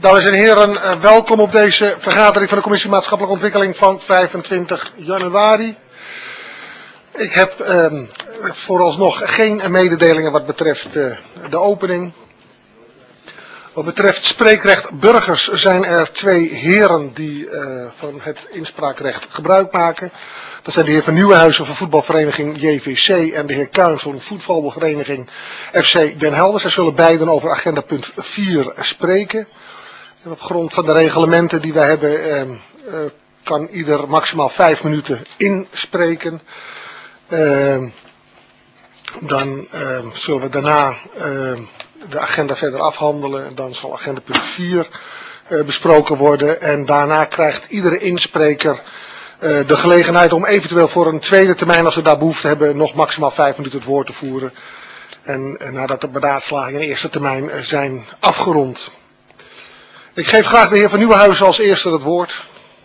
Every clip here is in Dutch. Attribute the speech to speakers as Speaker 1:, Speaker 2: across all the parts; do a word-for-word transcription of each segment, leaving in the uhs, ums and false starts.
Speaker 1: Dames en heren, welkom op deze vergadering van de Commissie Maatschappelijke Ontwikkeling van vijfentwintig januari. Ik heb eh, vooralsnog geen mededelingen wat betreft eh, de opening. Wat betreft spreekrecht burgers zijn er twee heren die eh, van het inspraakrecht gebruik maken. Dat zijn de heer Van Nieuwenhuizen van voetbalvereniging J V C en de heer Kuin van voetbalvereniging F C Den Helder. Zij zullen beiden over agenda punt vier spreken. En op grond van de reglementen die wij hebben eh, eh, kan ieder maximaal vijf minuten inspreken. Uh, dan uh, zullen we daarna uh, de agenda verder afhandelen. En dan zal agenda punt vier uh, besproken worden. En daarna krijgt iedere inspreker uh, de gelegenheid om eventueel voor een tweede termijn, als we daar behoefte hebben, nog maximaal vijf minuten het woord te voeren. En uh, nadat de beraadslagingen in de eerste termijn uh, zijn afgerond. Ik geef graag de heer Van Nieuwenhuizen als eerste het woord.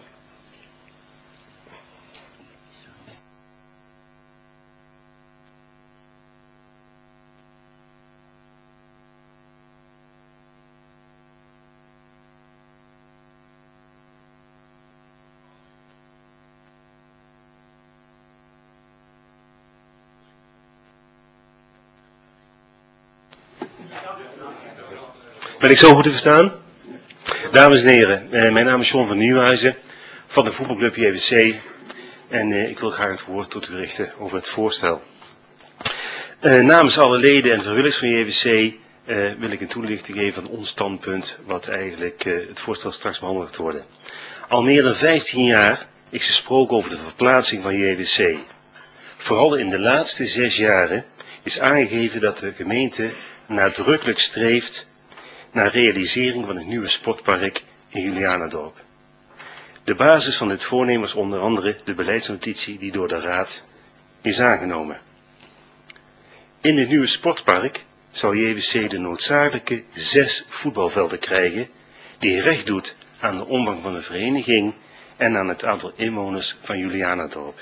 Speaker 2: Ben ik zo goed te verstaan? Dames en heren, eh, mijn naam is John van Nieuwenhuizen van de voetbalclub J V C en eh, ik wil graag het woord tot u richten over het voorstel. Eh, namens alle leden en vrijwilligers van J V C eh, wil ik een toelichting geven van ons standpunt wat eigenlijk eh, het voorstel straks behandeld gaat worden. Al meer dan vijftien jaar is gesproken over de verplaatsing van J V C. Vooral in de laatste zes jaren is aangegeven dat de gemeente nadrukkelijk streeft naar realisering van het nieuwe sportpark in Julianadorp. De basis van dit voornemen was onder andere de beleidsnotitie die door de Raad is aangenomen. In dit nieuwe sportpark zou J V C de noodzakelijke zes voetbalvelden krijgen, die recht doet aan de omvang van de vereniging en aan het aantal inwoners van Julianadorp.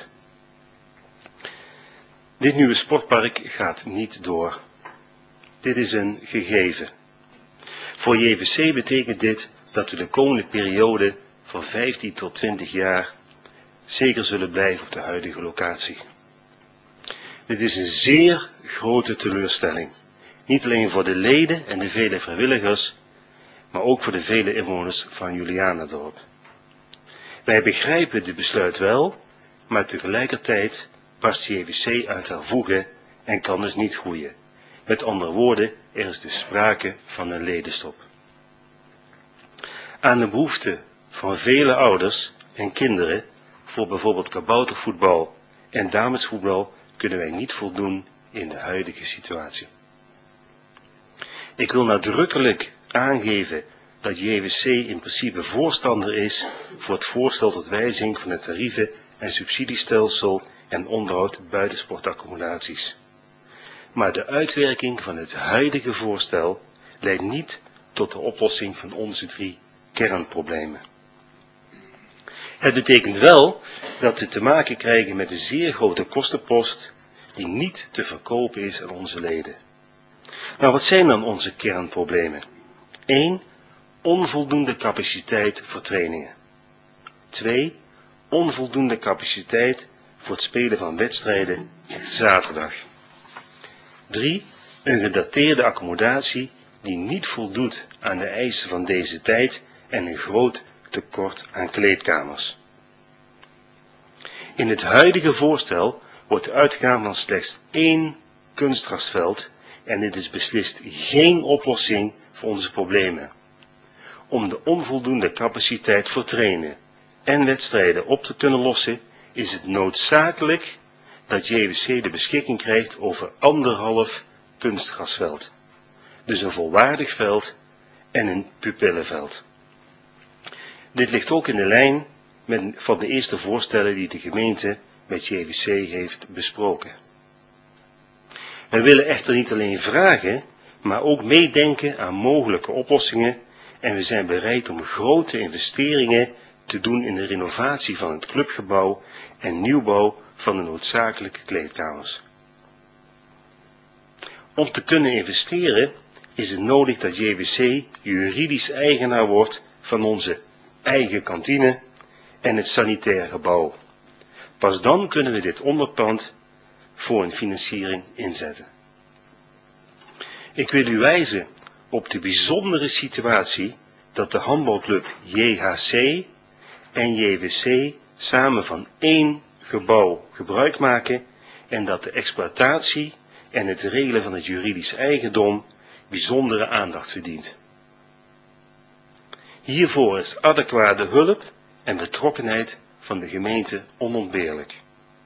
Speaker 2: Dit nieuwe sportpark gaat niet door. Dit is een gegeven. Voor J V C betekent dit dat we de komende periode van vijftien tot twintig jaar zeker zullen blijven op de huidige locatie. Dit is een zeer grote teleurstelling. Niet alleen voor de leden en de vele vrijwilligers, maar ook voor de vele inwoners van Julianadorp. Wij begrijpen dit besluit wel, maar tegelijkertijd barst J V C uit haar voegen en kan dus niet groeien. Met andere woorden, er is dus sprake van een ledenstop. Aan de behoefte van vele ouders en kinderen voor bijvoorbeeld kaboutervoetbal en damesvoetbal kunnen wij niet voldoen in de huidige situatie. Ik wil nadrukkelijk aangeven dat J V C in principe voorstander is voor het voorstel tot wijziging van het tarieven- en subsidiestelsel en onderhoud buitensportaccommodaties. Maar de uitwerking van het huidige voorstel leidt niet tot de oplossing van onze drie kernproblemen. Het betekent wel dat we te maken krijgen met een zeer grote kostenpost die niet te verkopen is aan onze leden. Maar wat zijn dan onze kernproblemen? één. Onvoldoende capaciteit voor trainingen. twee. Onvoldoende capaciteit voor het spelen van wedstrijden op zaterdag. drie. Een gedateerde accommodatie die niet voldoet aan de eisen van deze tijd en een groot tekort aan kleedkamers. In het huidige voorstel wordt uitgegaan van slechts één kunstgrasveld en dit is beslist geen oplossing voor onze problemen. Om de onvoldoende capaciteit voor trainen en wedstrijden op te kunnen lossen is het noodzakelijk dat J V C de beschikking krijgt over anderhalf kunstgrasveld. Dus een volwaardig veld en een pupillenveld. Dit ligt ook in de lijn met, van de eerste voorstellen die de gemeente met J V C heeft besproken. Wij willen echter niet alleen vragen, maar ook meedenken aan mogelijke oplossingen en we zijn bereid om grote investeringen te doen in de renovatie van het clubgebouw en nieuwbouw van de noodzakelijke kleedkamers. Om te kunnen investeren is het nodig dat J W C juridisch eigenaar wordt van onze eigen kantine en het sanitair gebouw. Pas dan kunnen we dit onderpand voor een financiering inzetten. Ik wil u wijzen op de bijzondere situatie dat de handbalclub J H C en J W C samen van één gebouw gebruik maken en dat de exploitatie en het regelen van het juridisch eigendom bijzondere aandacht verdient. Hiervoor is adequate hulp en betrokkenheid van de gemeente onontbeerlijk.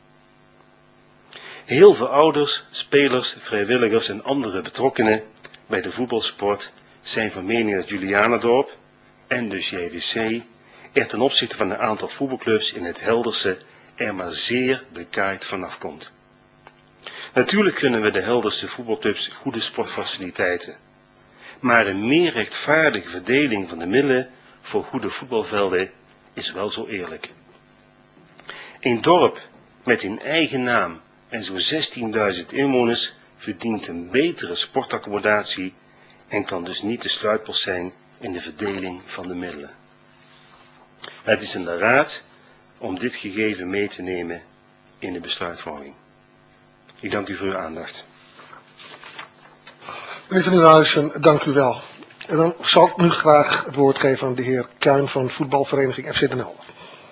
Speaker 2: Heel veel ouders, spelers, vrijwilligers en andere betrokkenen bij de voetbalsport zijn van mening dat Julianadorp en dus J W C er ten opzichte van een aantal voetbalclubs in het Helderse er maar zeer bekaaid vanaf komt. Natuurlijk gunnen we de Helderse voetbalclubs goede sportfaciliteiten, maar een meer rechtvaardige verdeling van de middelen voor goede voetbalvelden is wel zo eerlijk. Een dorp met een eigen naam en zo'n zestienduizend inwoners verdient een betere sportaccommodatie en kan dus niet de sluitpost zijn in de verdeling van de middelen. Het is aan de Raad om dit gegeven mee te nemen in de besluitvorming. Ik dank u voor uw aandacht.
Speaker 1: Meneer Van Nieuwenhuizen, dank u wel. En dan zal ik nu graag het woord geven aan de heer Kuin van voetbalvereniging F C Den Helder.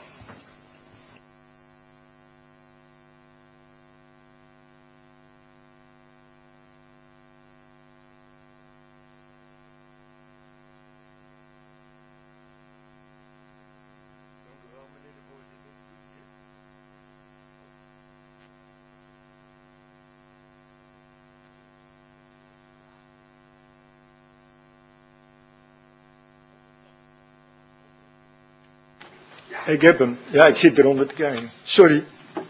Speaker 3: Ik heb hem. Ja, ik zit eronder te kijken. Sorry.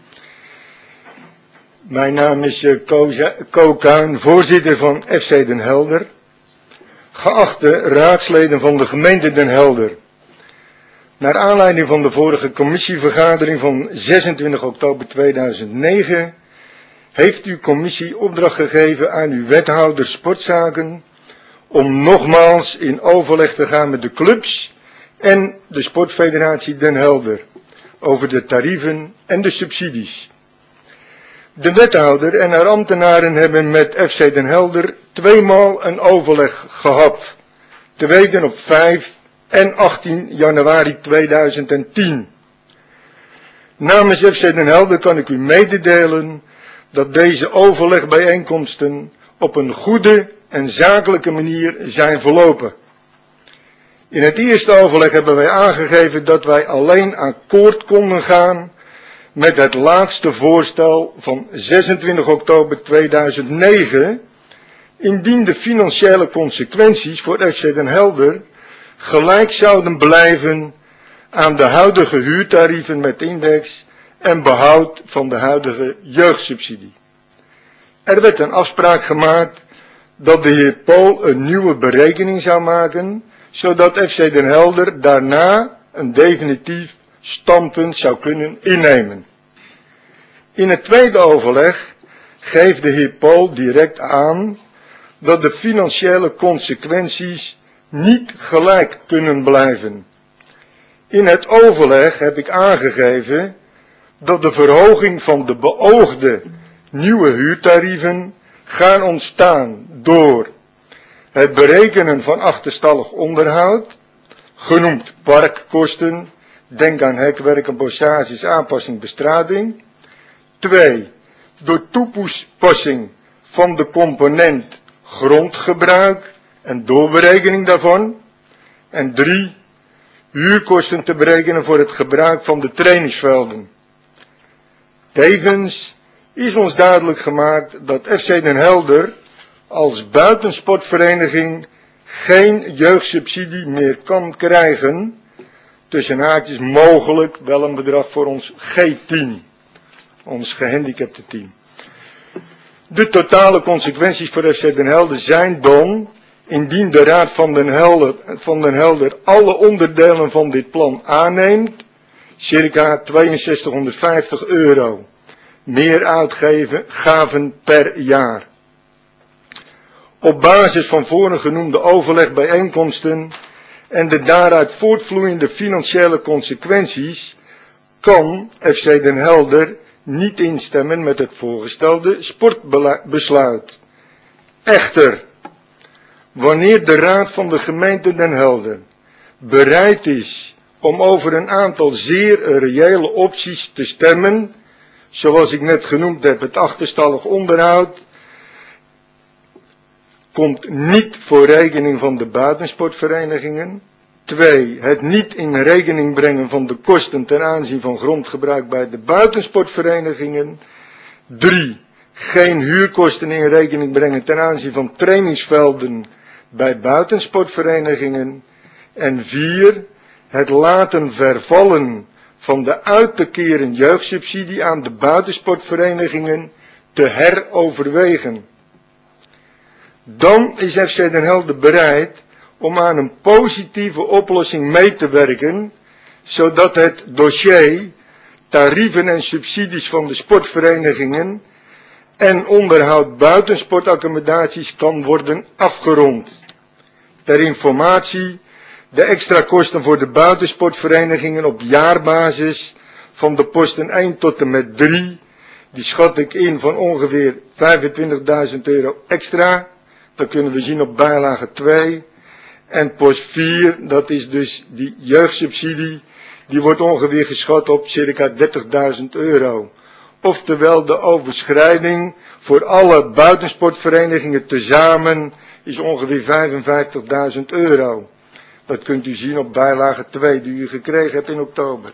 Speaker 3: Mijn naam is uh, Ko Kuin, voorzitter van F C Den Helder. Geachte raadsleden van de gemeente Den Helder. Naar aanleiding van de vorige commissievergadering van zesentwintig oktober tweeduizend negen heeft uw commissie opdracht gegeven aan uw wethouder sportzaken om nogmaals in overleg te gaan met de clubs en de sportfederatie Den Helder over de tarieven en de subsidies. De wethouder en haar ambtenaren hebben met F C Den Helder tweemaal een overleg gehad, te weten op vijf en achttien januari tweeduizend tien. Namens F C Den Helder kan ik u mededelen dat deze overlegbijeenkomsten op een goede en zakelijke manier zijn verlopen. In het eerste overleg hebben wij aangegeven dat wij alleen akkoord konden gaan met het laatste voorstel van zesentwintig oktober tweeduizend negen, indien de financiële consequenties voor F C Den Helder gelijk zouden blijven aan de huidige huurtarieven met index en behoud van de huidige jeugdsubsidie. Er werd een afspraak gemaakt dat de heer Pool een nieuwe berekening zou maken, zodat F C Den Helder daarna een definitief standpunt zou kunnen innemen. In het tweede overleg geeft de heer Pool direct aan dat de financiële consequenties niet gelijk kunnen blijven. In het overleg heb ik aangegeven dat de verhoging van de beoogde nieuwe huurtarieven gaan ontstaan door het berekenen van achterstallig onderhoud, genoemd parkkosten, denk aan hekwerken, bossages, aanpassing, bestrating. Twee, door toepassing van de component grondgebruik en doorberekening daarvan. En drie, huurkosten te berekenen voor het gebruik van de trainingsvelden. Tevens is ons duidelijk gemaakt dat F C Den Helder als buitensportvereniging geen jeugdsubsidie meer kan krijgen, tussen haakjes mogelijk wel een bedrag voor ons G-team, ons gehandicapte team. De totale consequenties voor F C Den Helder zijn dan, indien de Raad van Den Helder, van Den Helder alle onderdelen van dit plan aanneemt, circa tweeënzestighonderdvijftig euro meer uitgeven gaven per jaar. Op basis van voorgenoemde overlegbijeenkomsten en de daaruit voortvloeiende financiële consequenties kan F C Den Helder niet instemmen met het voorgestelde sportbesluit. Echter, wanneer de Raad van de gemeente Den Helder bereid is om over een aantal zeer reële opties te stemmen, zoals ik net genoemd heb, het achterstallig onderhoud, komt niet voor rekening van de buitensportverenigingen. Twee, het niet in rekening brengen van de kosten ten aanzien van grondgebruik bij de buitensportverenigingen. Drie, geen huurkosten in rekening brengen ten aanzien van trainingsvelden bij buitensportverenigingen. En vier, het laten vervallen van de uit te keren jeugdsubsidie aan de buitensportverenigingen te heroverwegen. Dan is F C Den Helder bereid om aan een positieve oplossing mee te werken, zodat het dossier tarieven en subsidies van de sportverenigingen en onderhoud buitensportaccommodaties kan worden afgerond. Ter informatie, de extra kosten voor de buitensportverenigingen op jaarbasis van de posten één tot en met drie, die schat ik in van ongeveer vijfentwintigduizend euro extra. Dat kunnen we zien op bijlage twee. En post vier, dat is dus die jeugdsubsidie, die wordt ongeveer geschat op circa dertigduizend euro. Oftewel de overschrijding voor alle buitensportverenigingen tezamen is ongeveer vijfenvijftigduizend euro. Dat kunt u zien op bijlage twee die u gekregen hebt in oktober.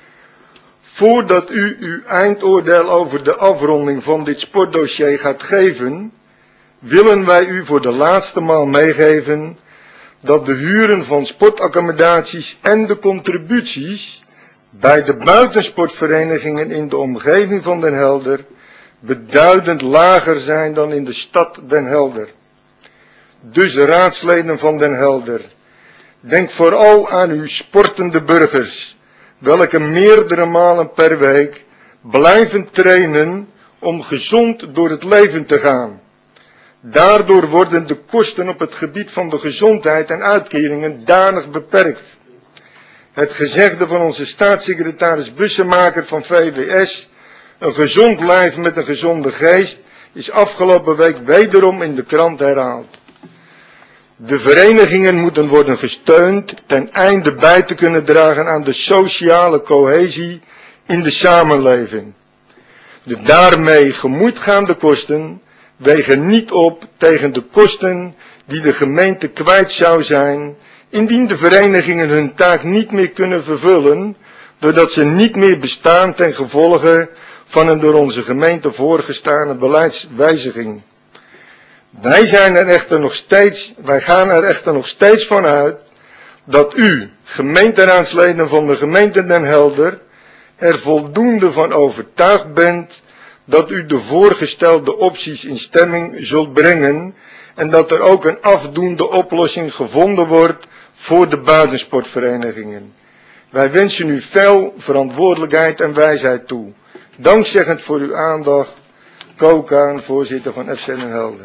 Speaker 3: Voordat u uw eindoordeel over de afronding van dit sportdossier gaat geven, willen wij u voor de laatste maal meegeven dat de huren van sportaccommodaties en de contributies bij de buitensportverenigingen in de omgeving van Den Helder beduidend lager zijn dan in de stad Den Helder. Dus raadsleden van Den Helder, denk vooral aan uw sportende burgers, welke meerdere malen per week blijven trainen om gezond door het leven te gaan. Daardoor worden de kosten op het gebied van de gezondheid en uitkeringen danig beperkt. Het gezegde van onze staatssecretaris Bussemaker van V W S, een gezond lijf met een gezonde geest, is afgelopen week wederom in de krant herhaald. De verenigingen moeten worden gesteund ten einde bij te kunnen dragen aan de sociale cohesie in de samenleving. De daarmee gemoeidgaande kosten wegen niet op tegen de kosten die de gemeente kwijt zou zijn, indien de verenigingen hun taak niet meer kunnen vervullen, doordat ze niet meer bestaan ten gevolge van een door onze gemeente voorgestane beleidswijziging. Wij zijn er echter nog steeds, wij gaan er echter nog steeds van uit dat u, gemeenteraadsleden van de gemeente Den Helder, er voldoende van overtuigd bent dat u de voorgestelde opties in stemming zult brengen en dat er ook een afdoende oplossing gevonden wordt voor de buitensportverenigingen. Wij wensen u veel verantwoordelijkheid en wijsheid toe. Dankzeggend voor uw aandacht, Ko Kuijne, voorzitter van F C Den Helder.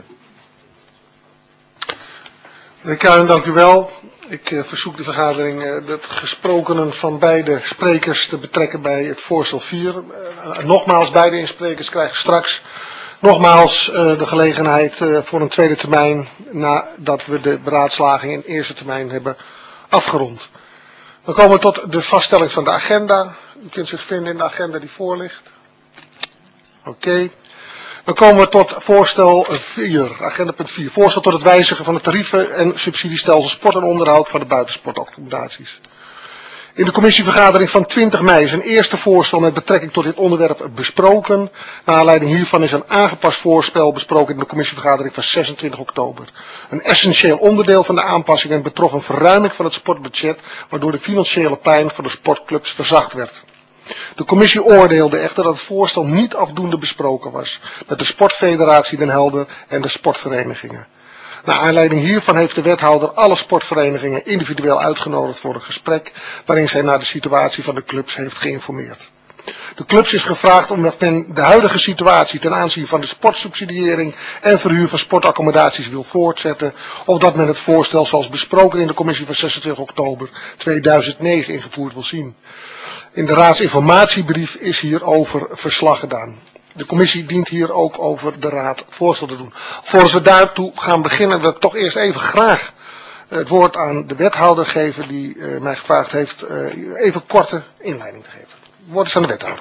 Speaker 1: Meneer Kuijne, dank u wel. Ik uh, verzoek de vergadering uh, de gesprokenen van beide sprekers te betrekken bij het voorstel vier. Uh, nogmaals, beide insprekers krijgen straks nogmaals uh, de gelegenheid uh, voor een tweede termijn nadat we de beraadslaging in eerste termijn hebben afgerond. Dan komen we tot de vaststelling van de agenda. U kunt zich vinden in de agenda die voor ligt. Oké. Okay. Dan komen we tot voorstel vier, agendapunt vier. Voorstel tot het wijzigen van de tarieven en subsidiestelsel sport en onderhoud van de buitensportaccommodaties. In de commissievergadering van twintig mei is een eerste voorstel met betrekking tot dit onderwerp besproken. Naar aanleiding hiervan is een aangepast voorstel besproken in de commissievergadering van zesentwintig oktober. Een essentieel onderdeel van de aanpassingen betrof een verruiming van het sportbudget, waardoor de financiële pijn voor de sportclubs verzacht werd. De commissie oordeelde echter dat het voorstel niet afdoende besproken was met de Sportfederatie Den Helder en de sportverenigingen. Naar aanleiding hiervan heeft de wethouder alle sportverenigingen individueel uitgenodigd voor een gesprek waarin zij naar de situatie van de clubs heeft geïnformeerd. De clubs is gevraagd omdat men de huidige situatie ten aanzien van de sportsubsidiëring en verhuur van sportaccommodaties wil voortzetten, of dat men het voorstel zoals besproken in de commissie van zesentwintig oktober tweeduizend negen ingevoerd wil zien. In de raadsinformatiebrief is hierover verslag gedaan. De commissie dient hier ook over de raad voorstel te doen. Voordat we daartoe gaan beginnen, wil ik toch eerst even graag het woord aan de wethouder geven die uh, mij gevraagd heeft uh, even korte inleiding te geven. Het woord is aan de wethouder.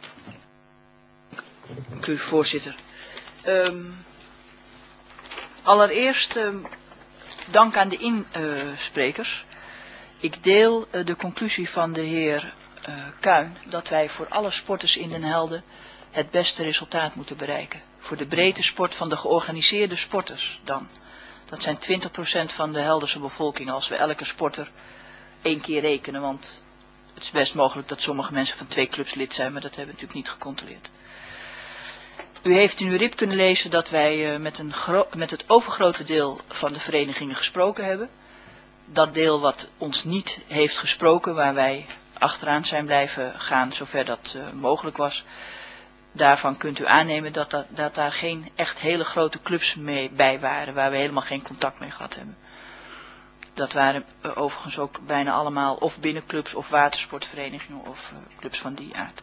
Speaker 4: Dank u, voorzitter. Um, allereerst um, dank aan de insprekers. Uh, ik deel uh, de conclusie van de heer uh, Kuin dat wij voor alle sporters in Den Helder het beste resultaat moeten bereiken. Voor de breedte sport van de georganiseerde sporters dan. Dat zijn twintig procent van de Helderse bevolking als we elke sporter één keer rekenen. Want het is best mogelijk dat sommige mensen van twee clubs lid zijn, maar dat hebben we natuurlijk niet gecontroleerd. U heeft in uw R I P kunnen lezen dat wij uh, met, een met het overgrote deel van de verenigingen gesproken hebben. Dat deel wat ons niet heeft gesproken, waar wij achteraan zijn blijven gaan zover dat uh, mogelijk was. Daarvan kunt u aannemen dat, dat, dat daar geen echt hele grote clubs mee bij waren, waar we helemaal geen contact mee gehad hebben. Dat waren uh, overigens ook bijna allemaal of binnenclubs of watersportverenigingen of uh, clubs van die aard.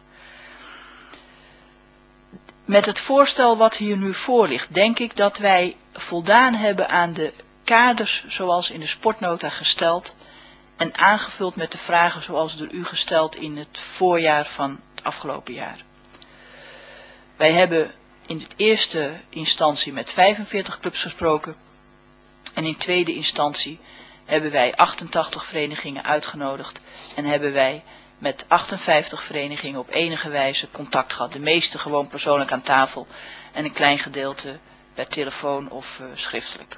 Speaker 4: Met het voorstel wat hier nu voor ligt, denk ik dat wij voldaan hebben aan de kaders zoals in de sportnota gesteld en aangevuld met de vragen zoals door u gesteld in het voorjaar van het afgelopen jaar. Wij hebben in de eerste instantie met vijfenveertig clubs gesproken en in tweede instantie hebben wij achtentachtig verenigingen uitgenodigd en hebben wij met achtenvijftig verenigingen op enige wijze contact gehad. De meeste gewoon persoonlijk aan tafel en een klein gedeelte per telefoon of uh, schriftelijk.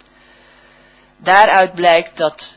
Speaker 4: Daaruit blijkt dat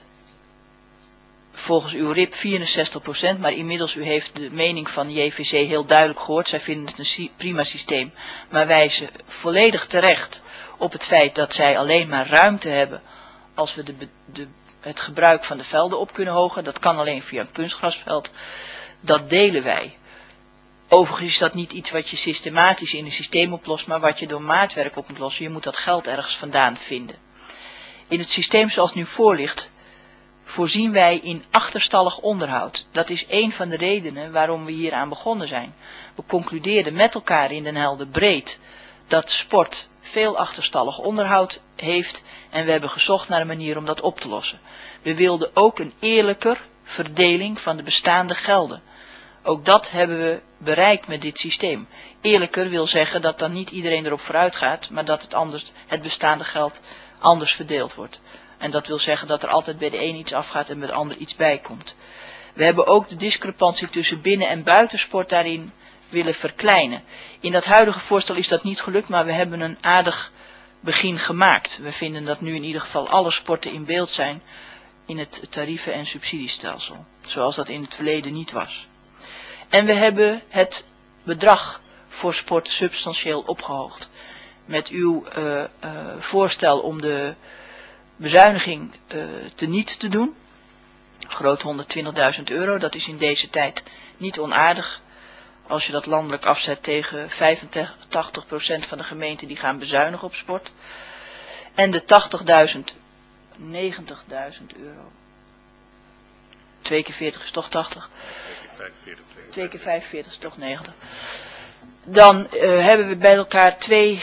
Speaker 4: volgens uw R I P vierenzestig procent, maar inmiddels u heeft de mening van de J V C heel duidelijk gehoord. Zij vinden het een prima systeem, maar wijzen volledig terecht op het feit dat zij alleen maar ruimte hebben als we de, de, het gebruik van de velden op kunnen hogen. Dat kan alleen via een kunstgrasveld. Dat delen wij. Overigens is dat niet iets wat je systematisch in een systeem oplost, maar wat je door maatwerk op moet lossen. Je moet dat geld ergens vandaan vinden. In het systeem zoals het nu voor ligt, voorzien wij in achterstallig onderhoud. Dat is een van de redenen waarom we hier aan begonnen zijn. We concludeerden met elkaar in Den Helder breed dat sport veel achterstallig onderhoud heeft en we hebben gezocht naar een manier om dat op te lossen. We wilden ook een eerlijker verdeling van de bestaande gelden. Ook dat hebben we bereikt met dit systeem. Eerlijker wil zeggen dat dan niet iedereen erop vooruit gaat, maar dat het, anders, het bestaande geld anders verdeeld wordt. En dat wil zeggen dat er altijd bij de een iets afgaat en bij de ander iets bij komt. We hebben ook de discrepantie tussen binnen- en buitensport daarin willen verkleinen. In dat huidige voorstel is dat niet gelukt, maar we hebben een aardig begin gemaakt. We vinden dat nu in ieder geval alle sporten in beeld zijn in het tarieven- en subsidiestelsel. Zoals dat in het verleden niet was. En we hebben het bedrag voor sport substantieel opgehoogd. Met uw uh, uh, voorstel om de bezuiniging uh, teniet te doen. Groot honderdtwintigduizend euro, dat is in deze tijd niet onaardig. Als je dat landelijk afzet tegen vijfentachtig procent van de gemeenten die gaan bezuinigen op sport. En de tachtigduizend, negentigduizend euro. Twee keer veertig is toch tachtig. Twee keer vijfenveertig is toch negentig. Dan uh, hebben we bij elkaar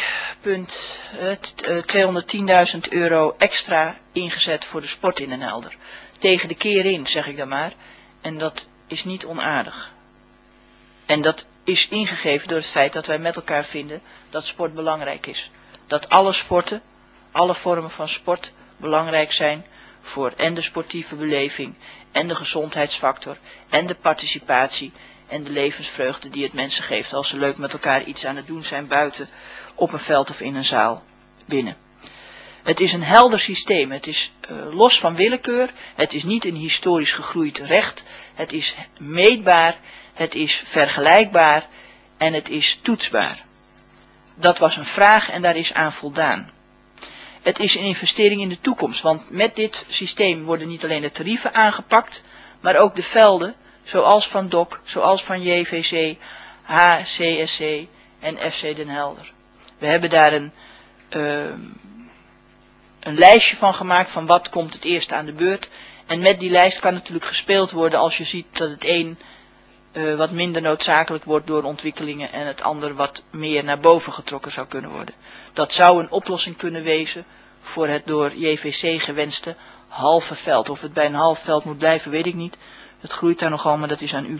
Speaker 4: tweehonderdtienduizend euro extra ingezet voor de sport in Den Helder. Tegen de keer in, zeg ik dan maar. En dat is niet onaardig. En dat is ingegeven door het feit dat wij met elkaar vinden dat sport belangrijk is. Dat alle sporten, alle vormen van sport belangrijk zijn voor en de sportieve beleving en de gezondheidsfactor en de participatie en de levensvreugde die het mensen geeft als ze leuk met elkaar iets aan het doen zijn buiten, op een veld of in een zaal, binnen. Het is een helder systeem, het is uh, los van willekeur, het is niet een historisch gegroeid recht, het is meetbaar, het is vergelijkbaar en het is toetsbaar. Dat was een vraag en daar is aan voldaan. Het is een investering in de toekomst, want met dit systeem worden niet alleen de tarieven aangepakt, maar ook de velden, zoals van D O C, zoals van J V C, H C S C en F C Den Helder. We hebben daar een, uh, een lijstje van gemaakt van wat komt het eerst aan de beurt. En met die lijst kan natuurlijk gespeeld worden als je ziet dat het een uh, wat minder noodzakelijk wordt door ontwikkelingen en het ander wat meer naar boven getrokken zou kunnen worden. Dat zou een oplossing kunnen wezen voor het door J V C gewenste halve veld. Of het bij een half veld moet blijven, weet ik niet. Het groeit daar nogal, maar dat is aan u.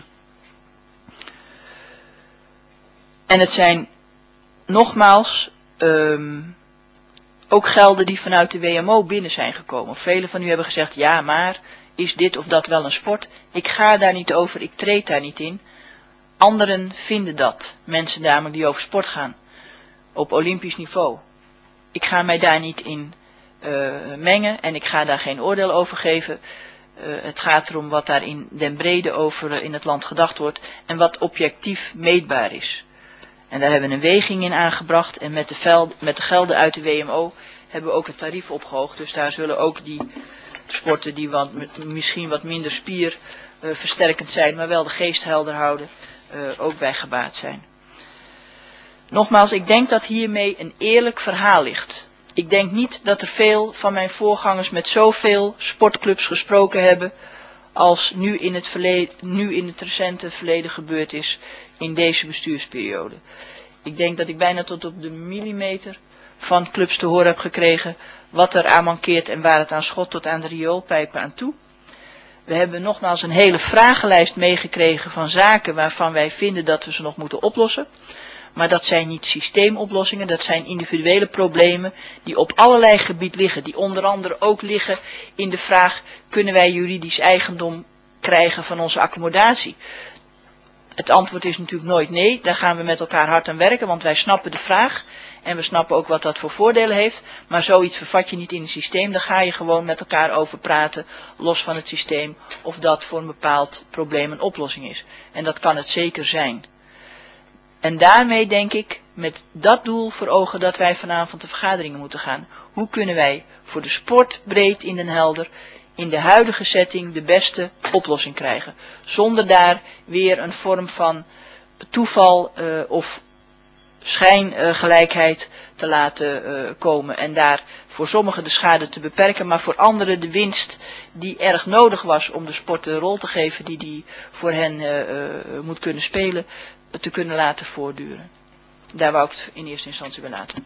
Speaker 4: En het zijn nogmaals um, ook gelden die vanuit de W M O binnen zijn gekomen. Velen van u hebben gezegd, ja maar is dit of dat wel een sport? Ik ga daar niet over, ik treed daar niet in. Anderen vinden dat. Mensen namelijk die over sport gaan. Op olympisch niveau. Ik ga mij daar niet in uh, mengen en ik ga daar geen oordeel over geven. Uh, het gaat erom wat daar in den brede over uh, in het land gedacht wordt en wat objectief meetbaar is. En daar hebben we een weging in aangebracht en met de, veld, met de gelden uit de W M O hebben we ook het tarief opgehoogd. Dus daar zullen ook die sporten die wat, misschien wat minder spierversterkend uh, zijn, maar wel de geest helder houden, uh, ook bij gebaat zijn. Nogmaals, ik denk dat hiermee een eerlijk verhaal ligt. Ik denk niet dat er veel van mijn voorgangers met zoveel sportclubs gesproken hebben als nu in het, verleden, nu in het recente verleden gebeurd is in deze bestuursperiode. Ik denk dat ik bijna tot op de millimeter van clubs te horen heb gekregen wat er aan mankeert en waar het aan schot tot aan de rioolpijpen aan toe. We hebben nogmaals een hele vragenlijst meegekregen van zaken waarvan wij vinden dat we ze nog moeten oplossen. Maar dat zijn niet systeemoplossingen, dat zijn individuele problemen die op allerlei gebied liggen. Die onder andere ook liggen in de vraag, kunnen wij juridisch eigendom krijgen van onze accommodatie? Het antwoord is natuurlijk nooit nee, daar gaan we met elkaar hard aan werken, want wij snappen de vraag. En we snappen ook wat dat voor voordelen heeft. Maar zoiets vervat je niet in een systeem, daar ga je gewoon met elkaar over praten, los van het systeem, of dat voor een bepaald probleem een oplossing is. En dat kan het zeker zijn. En daarmee denk ik, met dat doel voor ogen dat wij vanavond de vergaderingen moeten gaan. Hoe kunnen wij voor de sport breed in Den Helder in de huidige setting de beste oplossing krijgen. Zonder daar weer een vorm van toeval uh, of schijngelijkheid uh, te laten uh, komen. En daar voor sommigen de schade te beperken, maar voor anderen de winst die erg nodig was om de sport de rol te geven die die voor hen uh, uh, moet kunnen spelen, te kunnen laten voortduren. Daar wou ik het in eerste instantie bij laten.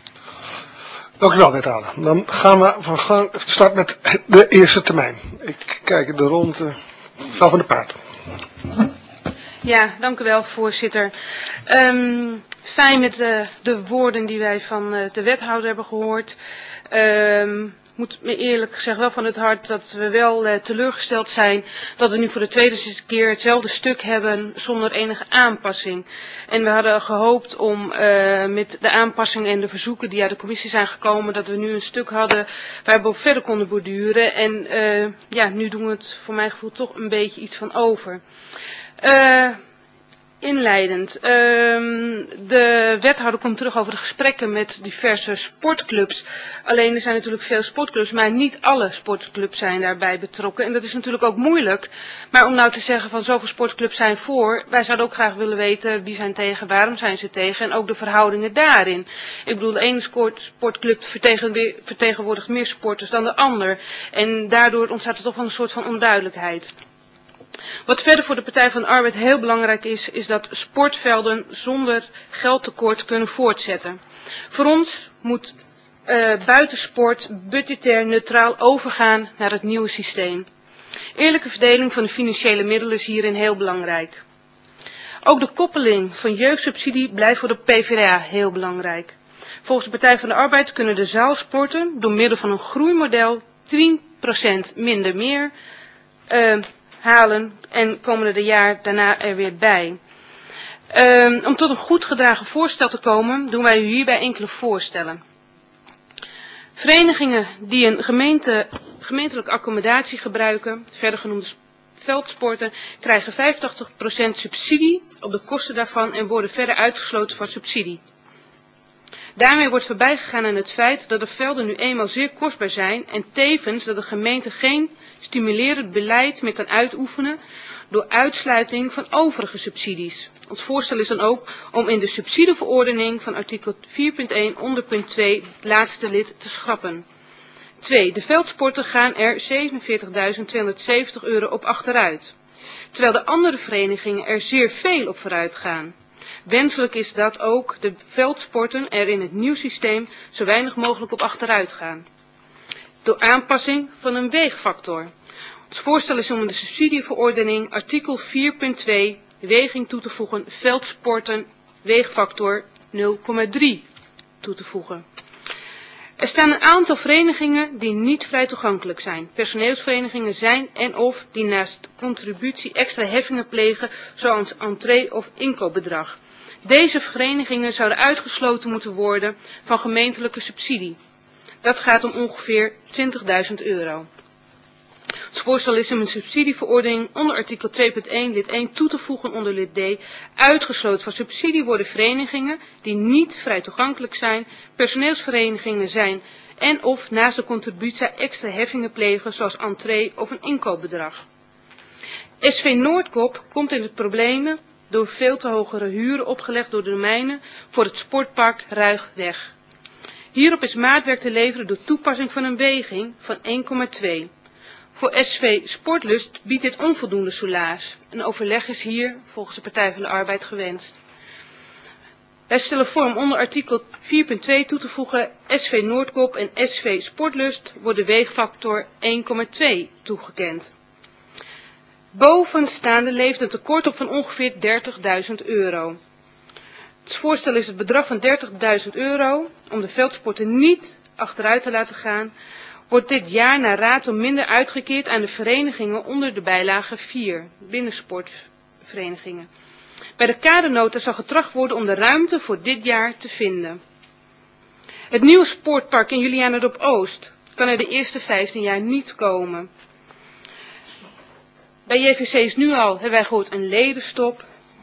Speaker 1: Dank u wel, wethouder. Dan gaan we van gang start met de eerste termijn. Ik kijk de rond. Uh, mevrouw van der Paard.
Speaker 5: Ja, dank u wel, voorzitter. Um, fijn met de, de woorden die wij van uh, de wethouder hebben gehoord. Um, moet me eerlijk gezegd wel van het hart dat we wel uh, teleurgesteld zijn dat we nu voor de tweede keer hetzelfde stuk hebben zonder enige aanpassing. En we hadden gehoopt om uh, met de aanpassingen en de verzoeken die uit de commissie zijn gekomen, dat we nu een stuk hadden waar we op verder konden borduren. En uh, ja, nu doen we het voor mijn gevoel toch een beetje iets van over. Uh, Inleidend. Uh, de wethouder komt terug over de gesprekken met diverse sportclubs. Alleen er zijn natuurlijk veel sportclubs, maar niet alle sportclubs zijn daarbij betrokken. En dat is natuurlijk ook moeilijk. Maar om nou te zeggen van zoveel sportclubs zijn voor, wij zouden ook graag willen weten wie zijn tegen, waarom zijn ze tegen en ook de verhoudingen daarin. Ik bedoel, de ene sportclub vertegenwoordigt meer sporters dan de ander. En daardoor ontstaat er toch wel een soort van onduidelijkheid. Wat verder voor de Partij van de Arbeid heel belangrijk is, is dat sportvelden zonder geldtekort kunnen voortzetten. Voor ons moet uh, buitensport budgetair neutraal overgaan naar het nieuwe systeem. Eerlijke verdeling van de financiële middelen is hierin heel belangrijk. Ook de koppeling van jeugdsubsidie blijft voor de P v d A heel belangrijk. Volgens de Partij van de Arbeid kunnen de zaalsporten door middel van een groeimodel tien procent minder meer uh, halen en komen er de jaar daarna er weer bij. Um, om tot een goed gedragen voorstel te komen, doen wij u hierbij enkele voorstellen. Verenigingen die een gemeente, gemeentelijke accommodatie gebruiken, verder genoemde veldsporten, krijgen vijfentachtig procent subsidie op de kosten daarvan en worden verder uitgesloten van subsidie. Daarmee wordt voorbijgegaan aan het feit dat de velden nu eenmaal zeer kostbaar zijn en tevens dat de gemeente geen stimulerend beleid meer kan uitoefenen door uitsluiting van overige subsidies. Ons voorstel is dan ook om in de subsidieverordening van artikel vier punt één onder punt twee het laatste lid te schrappen. twee. De veldsporten gaan er zevenenveertigduizend tweehonderdzeventig euro op achteruit, terwijl de andere verenigingen er zeer veel op vooruit gaan. Wenselijk is dat ook de veldsporten er in het nieuw systeem zo weinig mogelijk op achteruit gaan. Door aanpassing van een weegfactor. Het voorstel is om in de subsidieverordening artikel vier punt twee weging toe te voegen veldsporten weegfactor nul komma drie toe te voegen. Er staan een aantal verenigingen die niet vrij toegankelijk zijn. Personeelsverenigingen zijn en of die naast contributie extra heffingen plegen zoals entree of inkoopbedrag. Deze verenigingen zouden uitgesloten moeten worden van gemeentelijke subsidie. Dat gaat om ongeveer twintigduizend euro. Het voorstel is om een subsidieverordening onder artikel twee punt één lid één toe te voegen onder lid D. Uitgesloten van subsidie worden verenigingen die niet vrij toegankelijk zijn, personeelsverenigingen zijn en of naast de contributie extra heffingen plegen zoals entree of een inkoopbedrag. S V Noordkop komt in het problemen door veel te hogere huren opgelegd door de domeinen voor het sportpark Ruigweg. Hierop is maatwerk te leveren door toepassing van een weging van één komma twee. Voor S V Sportlust biedt dit onvoldoende soelaas. Een overleg is hier volgens de Partij van de Arbeid gewenst. Wij stellen voor om onder artikel vier punt twee toe te voegen S V Noordkop en S V Sportlust wordt de weegfactor één komma twee toegekend. Bovenstaande levert een tekort op van ongeveer dertigduizend euro. Het voorstel is het bedrag van dertigduizend euro om de veldsporten niet achteruit te laten gaan, wordt dit jaar naar rato minder uitgekeerd aan de verenigingen onder de bijlage vier, binnensportverenigingen. Bij de kadernota zal getracht worden om de ruimte voor dit jaar te vinden. Het nieuwe sportpark in Julianadorp Oost kan er de eerste vijftien jaar niet komen. Bij J V C is nu al, hebben wij gehoord, een ledenstop.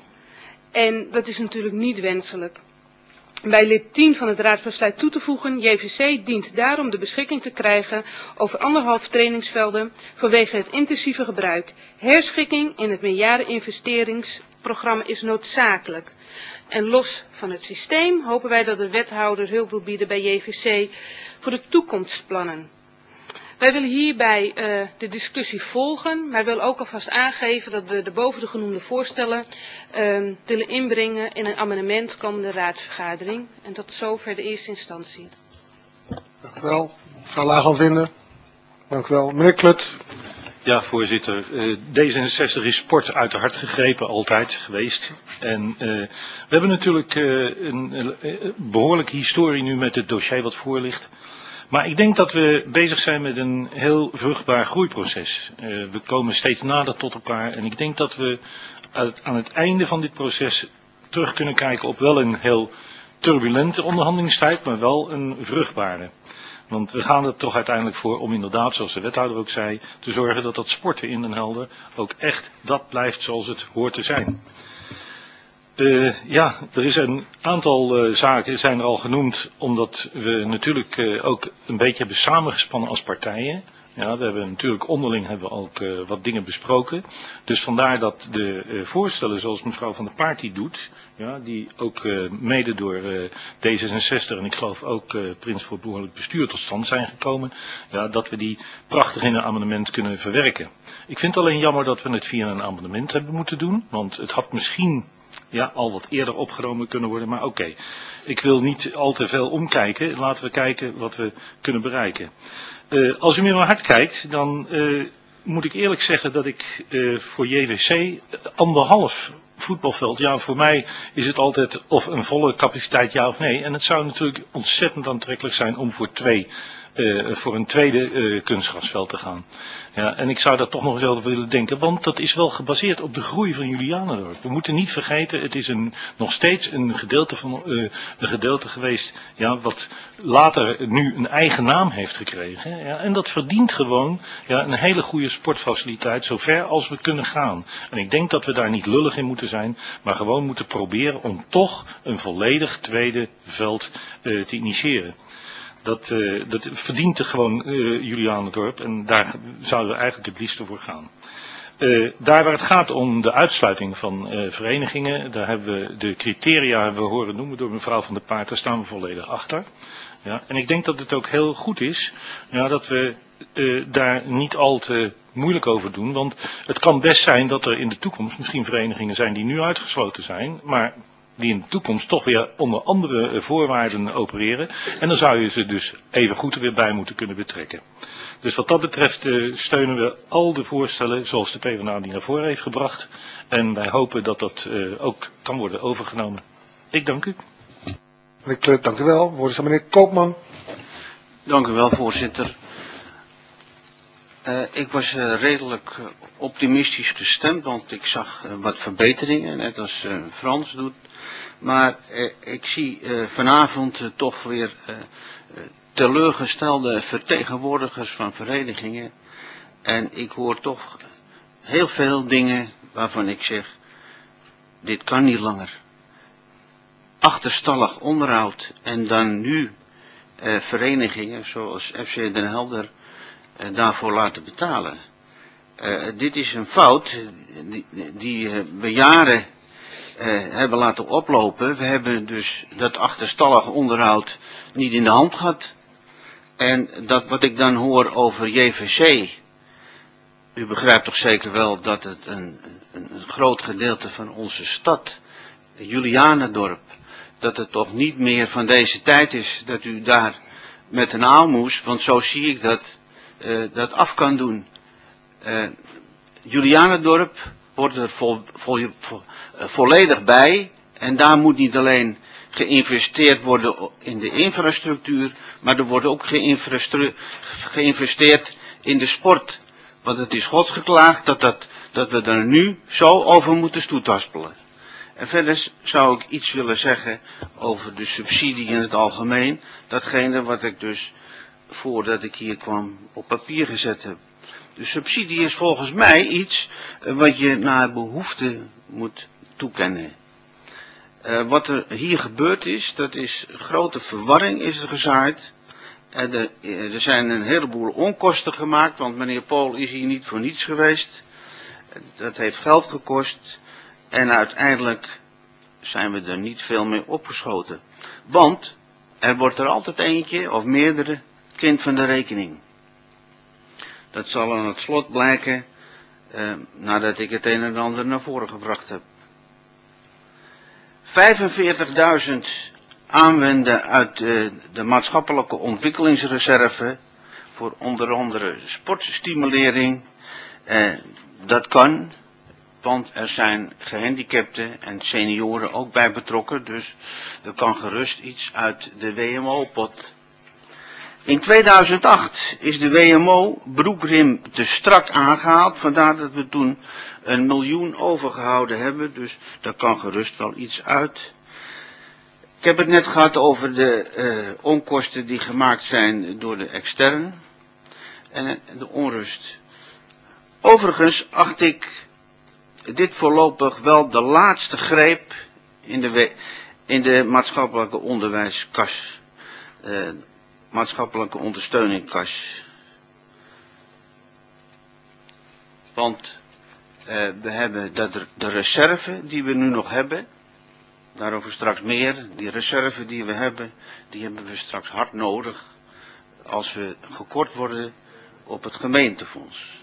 Speaker 5: En dat is natuurlijk niet wenselijk. Bij lid tien van het raadsbesluit toe te voegen, J V C dient daarom de beschikking te krijgen over anderhalf trainingsvelden vanwege het intensieve gebruik. Herschikking in het meerjaren-investeringsprogramma is noodzakelijk. En los van het systeem hopen wij dat de wethouder hulp wil bieden bij J V C voor de toekomstplannen. Wij willen hierbij uh, de discussie volgen, maar willen ook alvast aangeven dat we de boven de genoemde voorstellen uh, willen inbrengen in een amendement komende raadsvergadering. En tot zover de eerste instantie.
Speaker 1: Dank u wel. Mevrouw Laagland-Winder. Dank u wel. Meneer Klut.
Speaker 6: Ja, voorzitter. Uh, D zesenzestig is sport uit de hart gegrepen, altijd geweest. En uh, we hebben natuurlijk uh, een uh, behoorlijke historie nu met het dossier wat voor ligt. Maar ik denk dat we bezig zijn met een heel vruchtbaar groeiproces. Uh, we komen steeds nader tot elkaar en ik denk dat we uit, aan het einde van dit proces terug kunnen kijken op wel een heel turbulente onderhandelingstijd, maar wel een vruchtbare. Want we gaan er toch uiteindelijk voor om inderdaad, zoals de wethouder ook zei, te zorgen dat dat sporten in Den Helder ook echt dat blijft zoals het hoort te zijn. Uh, ja, er is een aantal uh, zaken zijn er al genoemd, omdat we natuurlijk uh, ook een beetje hebben samengespannen als partijen. Ja, we hebben natuurlijk onderling hebben we ook uh, wat dingen besproken. Dus vandaar dat de uh, voorstellen zoals mevrouw Van der Paart die doet, ja, die ook uh, mede door uh, D zesenzestig en ik geloof ook uh, Prins voor Behoorlijk Bestuur tot stand zijn gekomen, ja, dat we die prachtig in een amendement kunnen verwerken. Ik vind alleen jammer dat we het via een amendement hebben moeten doen, want het had misschien ja, al wat eerder opgenomen kunnen worden, maar oké. Okay. Ik wil niet al te veel omkijken, laten we kijken wat we kunnen bereiken. Uh, als u met mijn hart kijkt, dan uh, moet ik eerlijk zeggen dat ik uh, voor J V C anderhalf voetbalveld, ja voor mij is het altijd of een volle capaciteit ja of nee. En het zou natuurlijk ontzettend aantrekkelijk zijn om voor twee uh, voor een tweede uh, kunstgrasveld te gaan. Ja, en ik zou daar toch nog eens over willen denken, want dat is wel gebaseerd op de groei van Julianendorp. We moeten niet vergeten, het is een, nog steeds een gedeelte, van, uh, een gedeelte geweest, ja, wat later nu een eigen naam heeft gekregen. Ja, en dat verdient gewoon ja, een hele goede sportfaciliteit, zover als we kunnen gaan. En ik denk dat we daar niet lullig in moeten zijn, maar gewoon moeten proberen om toch een volledig tweede veld uh, te initiëren. Dat, uh, dat verdient er gewoon uh, Julianendorp en daar zouden we eigenlijk het liefste voor gaan. Uh, daar waar het gaat om de uitsluiting van uh, verenigingen, daar hebben we de criteria hebben we horen noemen door mevrouw Van der Paart, daar staan we volledig achter. Ja, en ik denk dat het ook heel goed is ja, dat we uh, daar niet al te moeilijk over doen, want het kan best zijn dat er in de toekomst misschien verenigingen zijn die nu uitgesloten zijn, maar die in de toekomst toch weer onder andere voorwaarden opereren. En dan zou je ze dus even goed er weer bij moeten kunnen betrekken. Dus wat dat betreft uh, steunen we al de voorstellen zoals de PvdA die naar voren heeft gebracht. En wij hopen dat dat uh, ook kan worden overgenomen. Ik dank u.
Speaker 1: Meneer Kleut, dank u wel. Woord is aan meneer Koopman.
Speaker 7: Dank u wel, voorzitter. Uh, ik was uh, redelijk uh, optimistisch gestemd, want ik zag uh, wat verbeteringen, net als uh, Frans doet. Maar uh, ik zie uh, vanavond uh, toch weer uh, uh, teleurgestelde vertegenwoordigers van verenigingen. En ik hoor toch heel veel dingen waarvan ik zeg, dit kan niet langer. Achterstallig onderhoud en dan nu uh, verenigingen zoals F C Den Helder uh, daarvoor laten betalen. Uh, dit is een fout die, die uh, we jaren uh, hebben laten oplopen. We hebben dus dat achterstallig onderhoud niet in de hand gehad. En dat wat ik dan hoor over J V C, u begrijpt toch zeker wel dat het een, een, een groot gedeelte van onze stad, Julianendorp, dat het toch niet meer van deze tijd is dat u daar met een aalmoes, want zo zie ik dat, uh, dat af kan doen. Uh, Julianendorp hoort er vo, vo, vo, uh, volledig bij en daar moet niet alleen geïnvesteerd worden in de infrastructuur, maar er wordt ook geïnvesteerd in de sport. Want het is Gods geklaagd dat, dat, dat we er nu zo over moeten stoetaspelen. En verder zou ik iets willen zeggen over de subsidie in het algemeen. Datgene wat ik dus, voordat ik hier kwam, op papier gezet heb. De subsidie is volgens mij iets wat je naar behoefte moet toekennen. Uh, wat er hier gebeurd is, dat is grote verwarring is er gezaaid. En er, er zijn een heleboel onkosten gemaakt, want meneer Pool is hier niet voor niets geweest. Dat heeft geld gekost. En uiteindelijk zijn we er niet veel mee opgeschoten. Want er wordt er altijd eentje of meerdere kind van de rekening. Dat zal aan het slot blijken uh, nadat ik het een en ander naar voren gebracht heb. vijfenveertigduizend aanwenden uit uh, de maatschappelijke ontwikkelingsreserve voor onder andere sportstimulering. Uh, dat kan, want er zijn gehandicapten en senioren ook bij betrokken, dus er kan gerust iets uit de W M O-pot. In tweeduizend acht is de W M O broekrim te strak aangehaald, vandaar dat we toen een miljoen overgehouden hebben, dus daar kan gerust wel iets uit. Ik heb het net gehad over de uh, onkosten die gemaakt zijn door de extern en de onrust. Overigens acht ik dit voorlopig wel de laatste greep in de, in de maatschappelijke onderwijskas, uh, maatschappelijke ondersteuningkas. Want uh, we hebben dat, de reserve die we nu nog hebben, daarover straks meer, die reserve die we hebben, die hebben we straks hard nodig als we gekort worden op het gemeentefonds.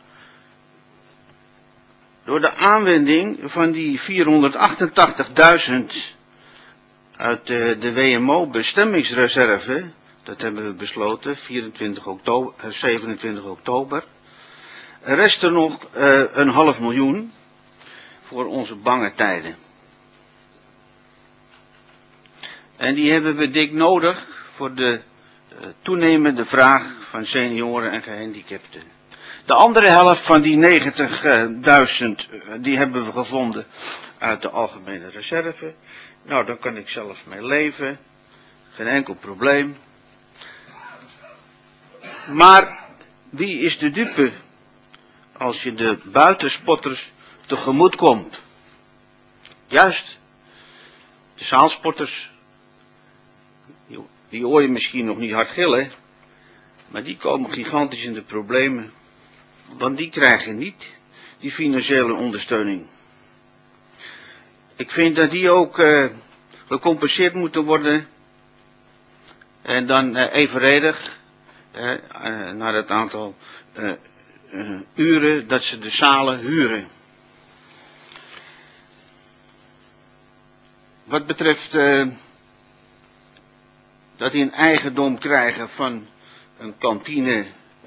Speaker 7: Door de aanwending van die vierhonderdachtentachtigduizend uit de, de W M O bestemmingsreserve, dat hebben we besloten, vierentwintig oktober, zevenentwintig oktober, rest er nog uh, een half miljoen voor onze bange tijden. En die hebben we dik nodig voor de toenemende vraag van senioren en gehandicapten. De andere helft van die negentigduizend uh, die hebben we gevonden uit de algemene reserve. Nou, daar kan ik zelf mee leven. Geen enkel probleem. Maar wie is de dupe als je de buitenspotters tegemoet komt? Juist, de zaalsporters. Die hoor je misschien nog niet hard gillen, maar die komen gigantisch in de problemen. Want die krijgen niet die financiële ondersteuning. Ik vind dat die ook uh, gecompenseerd moeten worden. En dan uh, evenredig uh, uh, naar het aantal uh, uh, uren dat ze de zalen huren. Wat betreft uh, dat die een eigendom krijgen van een kantine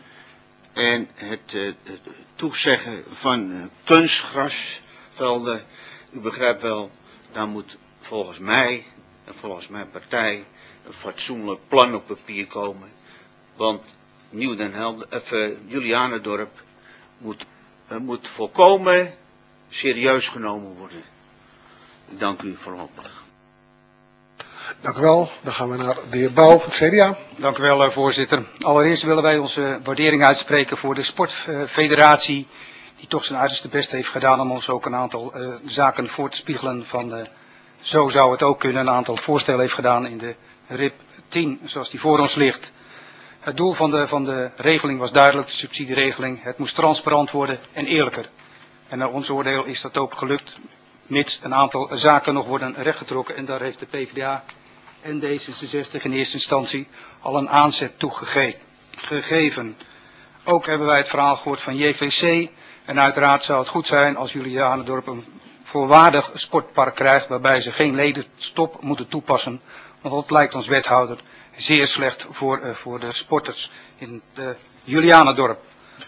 Speaker 7: en het, uh, het toezeggen van uh, kunstgrasvelden. U begrijpt wel, daar moet volgens mij en volgens mijn partij een fatsoenlijk plan op papier komen. Want Nieuw Den Helder, of, uh, Julianendorp moet, uh, moet volkomen serieus genomen worden. Ik dank u voorlopig.
Speaker 1: Dank u wel. Dan gaan we naar de heer Bouw van het C D A.
Speaker 8: Dank u wel, voorzitter. Allereerst willen wij onze waardering uitspreken voor de sportfederatie, die toch zijn uiterste best heeft gedaan om ons ook een aantal uh, zaken voor te spiegelen van uh, zo zou het ook kunnen. Een aantal voorstellen heeft gedaan in de R I P tien, zoals die voor ons ligt. Het doel van de, van de regeling was duidelijk, de subsidieregeling. Het moest transparant worden en eerlijker. En naar ons oordeel is dat ook gelukt, mits een aantal zaken nog worden rechtgetrokken. En daar heeft de P v d A en D zesenzestig in eerste instantie al een aanzet toe gegeven. Ook hebben wij het verhaal gehoord van J V C. En uiteraard zou het goed zijn als Julianendorp een volwaardig sportpark krijgt, waarbij ze geen ledenstop moeten toepassen. Want dat lijkt ons wethouder zeer slecht voor, uh, voor de sporters in de Julianendorp.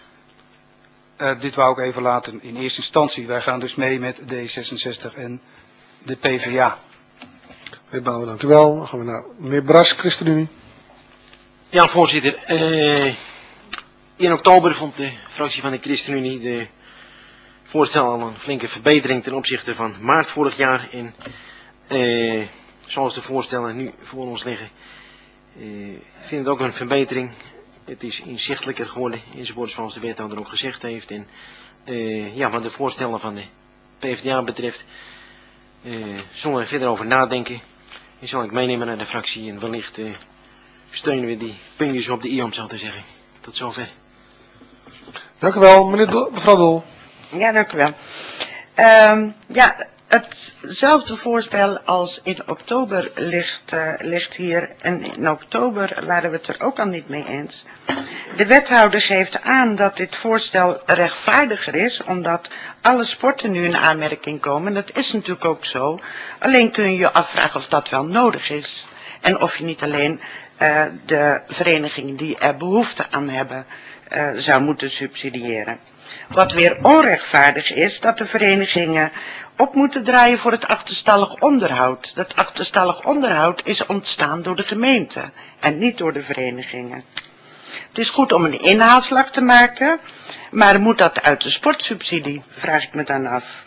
Speaker 8: Uh, dit wou ik even laten in eerste instantie. Wij gaan dus mee met D zesenzestig en de P v d A.
Speaker 1: Meneer Bouw, dank u wel. Dan gaan we naar meneer Bras, ChristenUnie.
Speaker 9: Ja, voorzitter. Uh, in oktober vond de fractie van de ChristenUnie de voorstel al een flinke verbetering ten opzichte van maart vorig jaar. En uh, zoals de voorstellen nu voor ons liggen, uh, vind het ook een verbetering. Het is inzichtelijker geworden, enzovoort, zoals de wethouder ook gezegd heeft. En uh, ja, wat de voorstellen van de P v d A betreft, uh, zullen we verder over nadenken. Die zal ik meenemen naar de fractie en wellicht uh, steunen we die puntjes op de i, om zo te zeggen. Tot zover.
Speaker 1: Dank u wel, meneer Do- mevrouw Dol.
Speaker 10: Ja, dank u wel. Um, ja, hetzelfde voorstel als in oktober ligt, uh, ligt hier. En in oktober waren we het er ook al niet mee eens. De wethouder geeft aan dat dit voorstel rechtvaardiger is, omdat alle sporten nu in aanmerking komen. Dat is natuurlijk ook zo. Alleen kun je je afvragen of dat wel nodig is. En of je niet alleen uh, de verenigingen die er behoefte aan hebben, uh, zou moeten subsidiëren. Wat weer onrechtvaardig is, dat de verenigingen op moeten draaien voor het achterstallig onderhoud. Dat achterstallig onderhoud is ontstaan door de gemeente en niet door de verenigingen. Het is goed om een inhaalslag te maken, maar moet dat uit de sportsubsidie, vraag ik me dan af.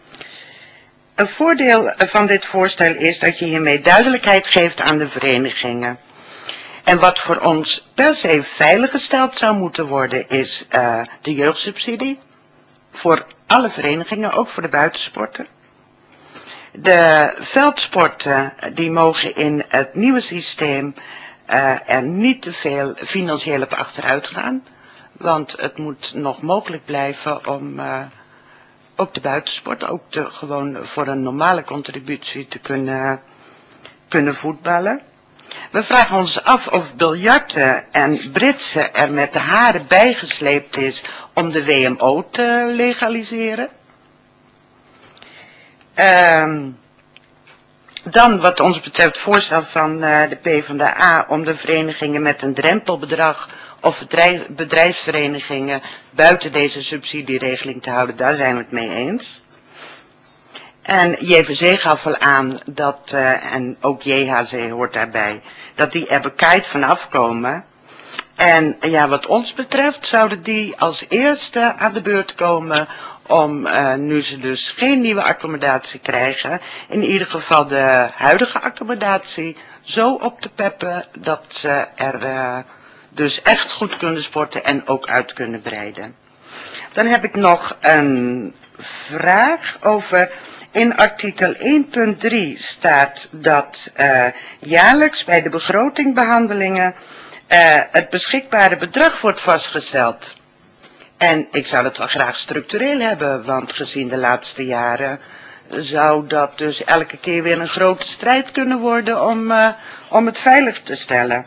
Speaker 10: Een voordeel van dit voorstel is dat je hiermee duidelijkheid geeft aan de verenigingen. En wat voor ons per se veiliggesteld zou moeten worden is uh, de jeugdsubsidie. Voor alle verenigingen, ook voor de buitensporten. De veldsporten die mogen in het nieuwe systeem uh, er niet te veel financieel op achteruit gaan. Want het moet nog mogelijk blijven om uh, ook de buitensport, ook de, gewoon voor een normale contributie te kunnen, kunnen voetballen. We vragen ons af of biljarten en britsen er met de haren bijgesleept is om de W M O te legaliseren. Um, dan wat ons betreft voorstel van uh, de P v d A om de verenigingen met een drempelbedrag of bedrijf, bedrijfsverenigingen buiten deze subsidieregeling te houden, daar zijn we het mee eens. En J V C gaf al aan dat, uh, en ook J H C hoort daarbij, dat die er bekijkt vanaf komen. En ja, wat ons betreft zouden die als eerste aan de beurt komen om, uh, nu ze dus geen nieuwe accommodatie krijgen, in ieder geval de huidige accommodatie zo op te peppen dat ze er uh, dus echt goed kunnen sporten en ook uit kunnen breiden. Dan heb ik nog een vraag over, in artikel één punt drie staat dat uh, jaarlijks bij de begrotingbehandelingen uh, het beschikbare bedrag wordt vastgesteld. En ik zou het wel graag structureel hebben, want gezien de laatste jaren zou dat dus elke keer weer een grote strijd kunnen worden om, uh, om het veilig te stellen.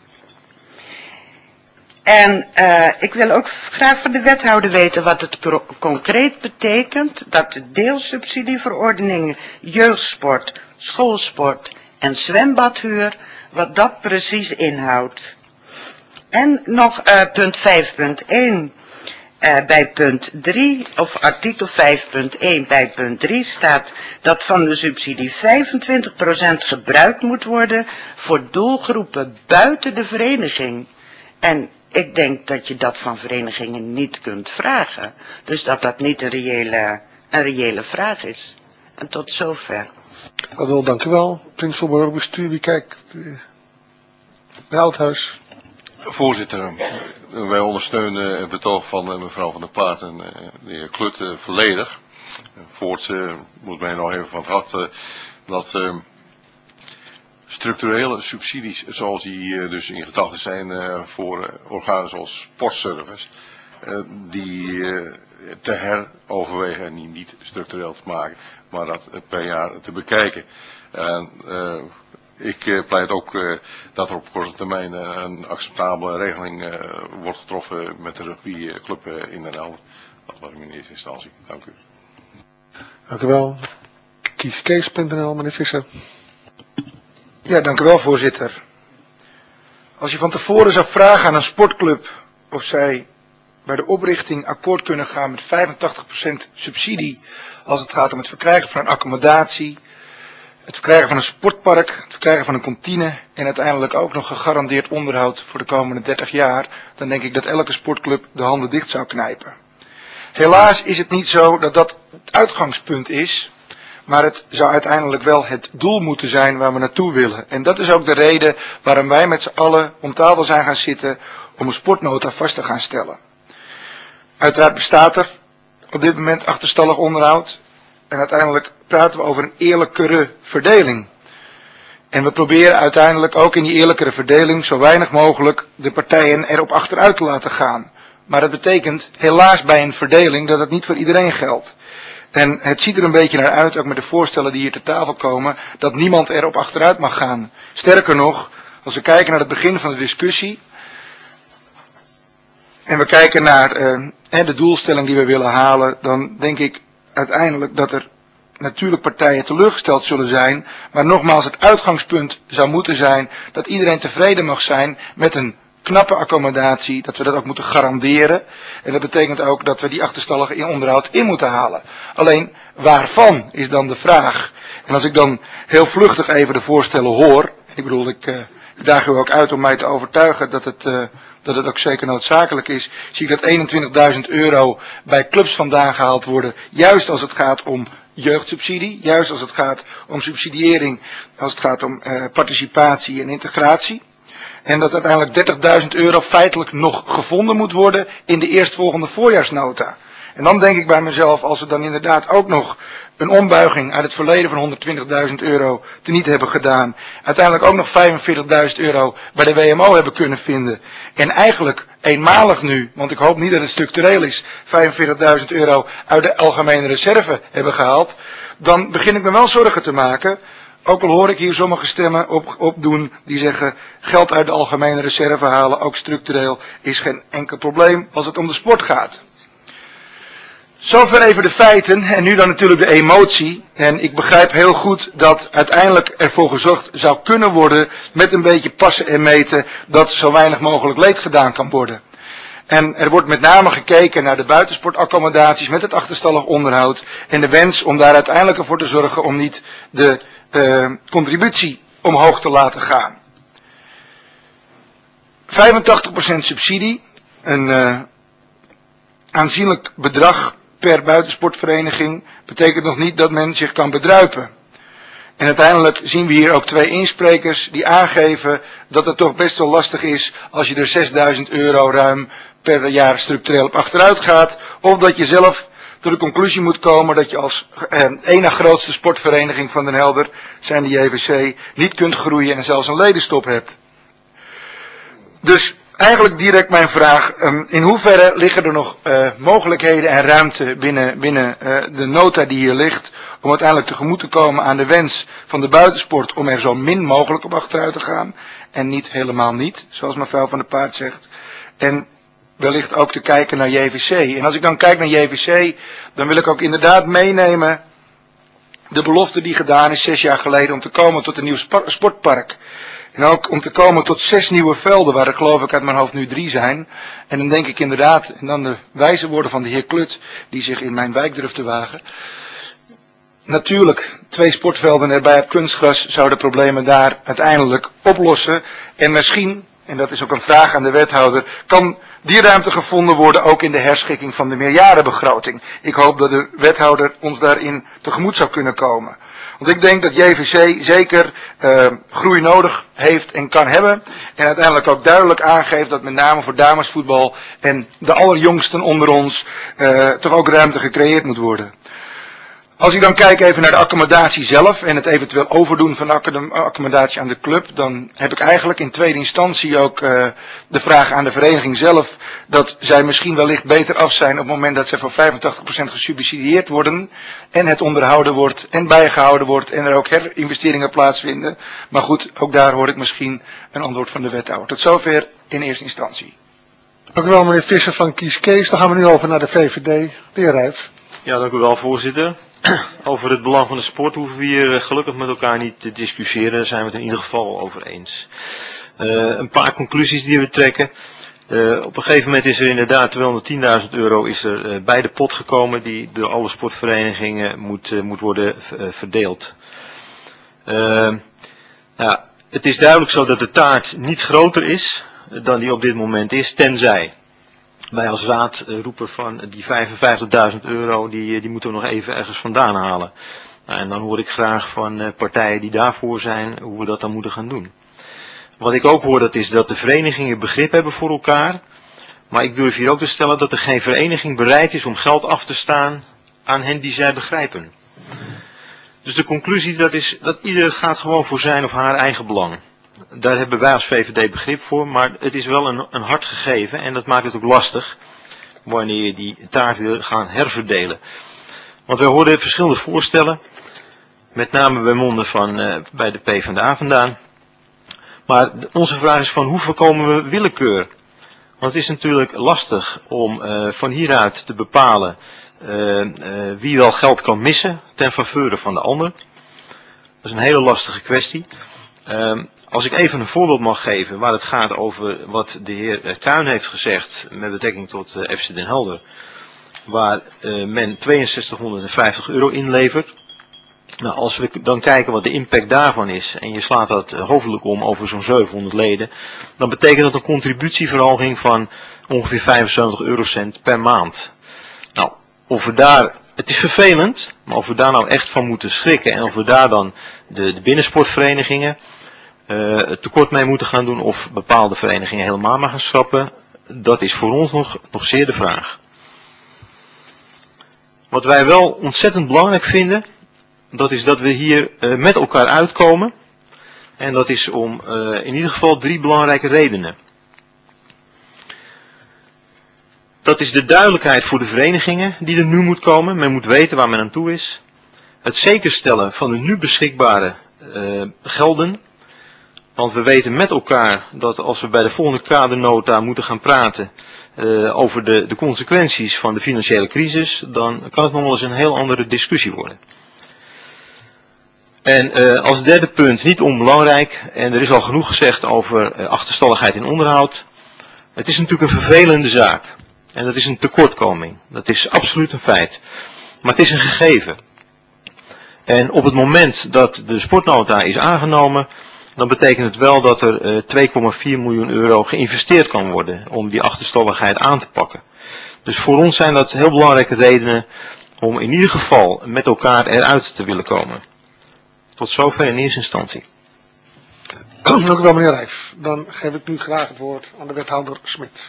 Speaker 10: En uh, ik wil ook graag van de wethouder weten wat het concreet betekent dat de deelsubsidieverordeningen jeugdsport, schoolsport en zwembadhuur, wat dat precies inhoudt. En nog uh, punt vijf punt één. Uh, bij punt drie, of artikel vijf punt één bij punt drie staat dat van de subsidie vijfentwintig procent gebruikt moet worden voor doelgroepen buiten de vereniging. En ik denk dat je dat van verenigingen niet kunt vragen. Dus dat dat niet een reële, een reële vraag is. En tot zover.
Speaker 1: Adel, dank u wel. Prins van Behoorlijk Bestuur, wie kijkt? De Oudhuis.
Speaker 11: Voorzitter, wij ondersteunen het betoog van mevrouw Van der Paart en de heer Klut uh, volledig. Voorts uh, moet mij nog even van het hart uh, dat uh, structurele subsidies zoals die uh, dus in gedachten zijn uh, voor uh, organen zoals sportservice, uh, die uh, te heroverwegen en die niet structureel te maken, maar dat per jaar te bekijken. En, uh, Ik uh, pleit ook uh, dat er op korte termijn uh, een acceptabele regeling uh, wordt getroffen met de rugbyclub uh, in Den Helder. Dat was in eerste instantie. Dank u.
Speaker 1: Dank u wel. Kieskees punt n l, meneer Visser.
Speaker 12: Ja, dank u wel, voorzitter. Als je van tevoren zou vragen aan een sportclub of zij bij de oprichting akkoord kunnen gaan met vijfentachtig procent subsidie als het gaat om het verkrijgen van een accommodatie, het verkrijgen van een sportpark, het verkrijgen van een kantine en uiteindelijk ook nog gegarandeerd onderhoud voor de komende dertig jaar, dan denk ik dat elke sportclub de handen dicht zou knijpen. Helaas is het niet zo dat dat het uitgangspunt is, maar het zou uiteindelijk wel het doel moeten zijn waar we naartoe willen. En dat is ook de reden waarom wij met z'n allen om tafel zijn gaan zitten om een sportnota vast te gaan stellen. Uiteraard bestaat er op dit moment achterstallig onderhoud. En uiteindelijk praten we over een eerlijkere verdeling. En we proberen uiteindelijk ook in die eerlijkere verdeling zo weinig mogelijk de partijen erop achteruit te laten gaan. Maar dat betekent helaas bij een verdeling dat het niet voor iedereen geldt. En het ziet er een beetje naar uit, ook met de voorstellen die hier ter tafel komen, dat niemand erop achteruit mag gaan. Sterker nog, als we kijken naar het begin van de discussie en we kijken naar uh, de doelstelling die we willen halen, dan denk ik uiteindelijk dat er natuurlijk partijen teleurgesteld zullen zijn, maar nogmaals het uitgangspunt zou moeten zijn dat iedereen tevreden mag zijn met een knappe accommodatie, dat we dat ook moeten garanderen. En dat betekent ook dat we die achterstallige in onderhoud in moeten halen. Alleen waarvan is dan de vraag. En als ik dan heel vluchtig even de voorstellen hoor, ik bedoel ik, uh, ik daag u ook uit om mij te overtuigen dat het, uh, dat het ook zeker noodzakelijk is, zie ik dat eenentwintigduizend euro bij clubs vandaan gehaald worden, juist als het gaat om jeugdsubsidie, juist als het gaat om subsidiëring, als het gaat om uh, participatie en integratie. En dat uiteindelijk dertigduizend euro feitelijk nog gevonden moet worden in de eerstvolgende voorjaarsnota. En dan denk ik bij mezelf, als we dan inderdaad ook nog een ombuiging uit het verleden van honderdtwintigduizend euro teniet hebben gedaan, uiteindelijk ook nog vijfenveertigduizend euro bij de W M O hebben kunnen vinden. En eigenlijk eenmalig nu, want ik hoop niet dat het structureel is, vijfenveertigduizend euro uit de algemene reserve hebben gehaald, dan begin ik me wel zorgen te maken. Ook al hoor ik hier sommige stemmen op, opdoen die zeggen, geld uit de algemene reserve halen, ook structureel, is geen enkel probleem als het om de sport gaat. Zover even de feiten en nu dan natuurlijk de emotie. En ik begrijp heel goed dat uiteindelijk ervoor gezorgd zou kunnen worden met een beetje passen en meten dat zo weinig mogelijk leed gedaan kan worden. En er wordt met name gekeken naar de buitensportaccommodaties met het achterstallig onderhoud en de wens om daar uiteindelijk ervoor te zorgen om niet de uh, contributie omhoog te laten gaan. vijfentachtig procent subsidie, een uh, aanzienlijk bedrag per buitensportvereniging, betekent nog niet dat men zich kan bedruipen. En uiteindelijk zien we hier ook twee insprekers die aangeven dat het toch best wel lastig is als je er zesduizend euro ruim per jaar structureel op achteruit gaat. Of dat je zelf tot de conclusie moet komen dat je als eh, ene grootste sportvereniging van Den Helder, zijn de J V C, niet kunt groeien en zelfs een ledenstop hebt. Dus eigenlijk direct mijn vraag, um, in hoeverre liggen er nog uh, mogelijkheden en ruimte binnen, binnen uh, de nota die hier ligt, om uiteindelijk tegemoet te komen aan de wens van de buitensport om er zo min mogelijk op achteruit te gaan, en niet helemaal niet, zoals mevrouw Van der Paart zegt, en wellicht ook te kijken naar J V C. En als ik dan kijk naar J V C, dan wil ik ook inderdaad meenemen de belofte die gedaan is zes jaar geleden om te komen tot een nieuw sportpark. En ook om te komen tot zes nieuwe velden, waar er geloof ik uit mijn hoofd nu drie zijn. En dan denk ik inderdaad, en dan de wijze woorden van de heer Klut, die zich in mijn wijk durft te wagen. Natuurlijk, twee sportvelden erbij op kunstgras zouden de problemen daar uiteindelijk oplossen. En misschien, en dat is ook een vraag aan de wethouder, kan die ruimte gevonden worden ook in de herschikking van de meerjarenbegroting. Ik hoop dat de wethouder ons daarin tegemoet zou kunnen komen. Want ik denk dat J V C zeker uh, groei nodig heeft en kan hebben. En uiteindelijk ook duidelijk aangeeft dat met name voor damesvoetbal en de allerjongsten onder ons uh, toch ook ruimte gecreëerd moet worden. Als ik dan kijk even naar de accommodatie zelf en het eventueel overdoen van de accommodatie aan de club, dan heb ik eigenlijk in tweede instantie ook uh, de vraag aan de vereniging zelf, dat zij misschien wellicht beter af zijn op het moment dat ze voor vijfentachtig procent gesubsidieerd worden en het onderhouden wordt en bijgehouden wordt en er ook herinvesteringen plaatsvinden. Maar goed, ook daar hoor ik misschien een antwoord van de wethouder. Tot zover in eerste instantie.
Speaker 1: Dank u wel, meneer Visser van Kies Kees. Dan gaan we nu over naar de V V D. De heer Rijf.
Speaker 2: Ja, dank u wel, voorzitter. Over het belang van de sport hoeven we hier gelukkig met elkaar niet te discussiëren. Daar zijn we het in ieder geval over eens. Uh, een paar conclusies die we trekken. Uh, op een gegeven moment is er inderdaad tweehonderdtienduizend euro is er uh, bij de pot gekomen die door alle sportverenigingen moet, uh, moet worden uh, verdeeld. Uh, nou, het is duidelijk zo dat de taart niet groter is dan die op dit moment is, tenzij wij als raad roepen van die vijfenvijftigduizend euro, die, die moeten we nog even ergens vandaan halen. Nou, en dan hoor ik graag van uh, partijen die daarvoor zijn, hoe we dat dan moeten gaan doen. Wat ik ook hoor, dat is dat de verenigingen begrip hebben voor elkaar. Maar ik durf hier ook te stellen dat er geen vereniging bereid is om geld af te staan aan hen die zij begrijpen. Dus de conclusie dat is dat ieder gaat gewoon voor zijn of haar eigen belang. Daar hebben wij als V V D begrip voor, maar het is wel een, een hard gegeven en dat maakt het ook lastig wanneer je die taart wil gaan herverdelen. Want wij hoorden verschillende voorstellen, met name bij monden van uh, bij de PvdA vandaan. Maar onze vraag is van hoe voorkomen we willekeur? Want het is natuurlijk lastig om uh, van hieruit te bepalen uh, uh, wie wel geld kan missen ten faveur van de ander. Dat is een hele lastige kwestie. Uh, Als ik even een voorbeeld mag geven waar het gaat over wat de heer Kuin heeft gezegd met betrekking tot uh, F C Den Helder. Waar uh, men tweeënzestighonderdvijftig euro inlevert. Nou, als we dan kijken wat de impact daarvan is en je slaat dat uh, hoofdelijk om over zo'n zevenhonderd leden. Dan betekent dat een contributieverhoging van ongeveer vijfenzeventig eurocent per maand. Nou, of we daar, het is vervelend, maar of we daar nou echt van moeten schrikken en of we daar dan de, de binnensportverenigingen Uh, tekort mee moeten gaan doen of bepaalde verenigingen helemaal maar gaan schrappen, dat is voor ons nog, nog zeer de vraag. Wat wij wel ontzettend belangrijk vinden, dat is dat we hier uh, met elkaar uitkomen. En dat is om uh, in ieder geval drie belangrijke redenen. Dat is de duidelijkheid voor de verenigingen die er nu moet komen. Men moet weten waar men aan toe is. Het zekerstellen van de nu beschikbare uh, gelden. Want we weten met elkaar dat als we bij de volgende kadernota moeten gaan praten uh, over de, de consequenties van de financiële crisis, dan kan het nog wel eens een heel andere discussie worden. En uh, als derde punt, niet onbelangrijk, en er is al genoeg gezegd over uh, achterstalligheid in onderhoud.
Speaker 9: Het is natuurlijk een vervelende zaak. En dat is een tekortkoming. Dat is absoluut een feit. Maar het is een gegeven. En op het moment dat de sportnota is aangenomen, dan betekent het wel dat er uh, twee komma vier miljoen euro geïnvesteerd kan worden om die achterstalligheid aan te pakken. Dus voor ons zijn dat heel belangrijke redenen om in ieder geval met elkaar eruit te willen komen. Tot zover in eerste instantie.
Speaker 1: Dank u wel, meneer Rijf. Dan geef ik nu graag het woord aan de wethouder Smit.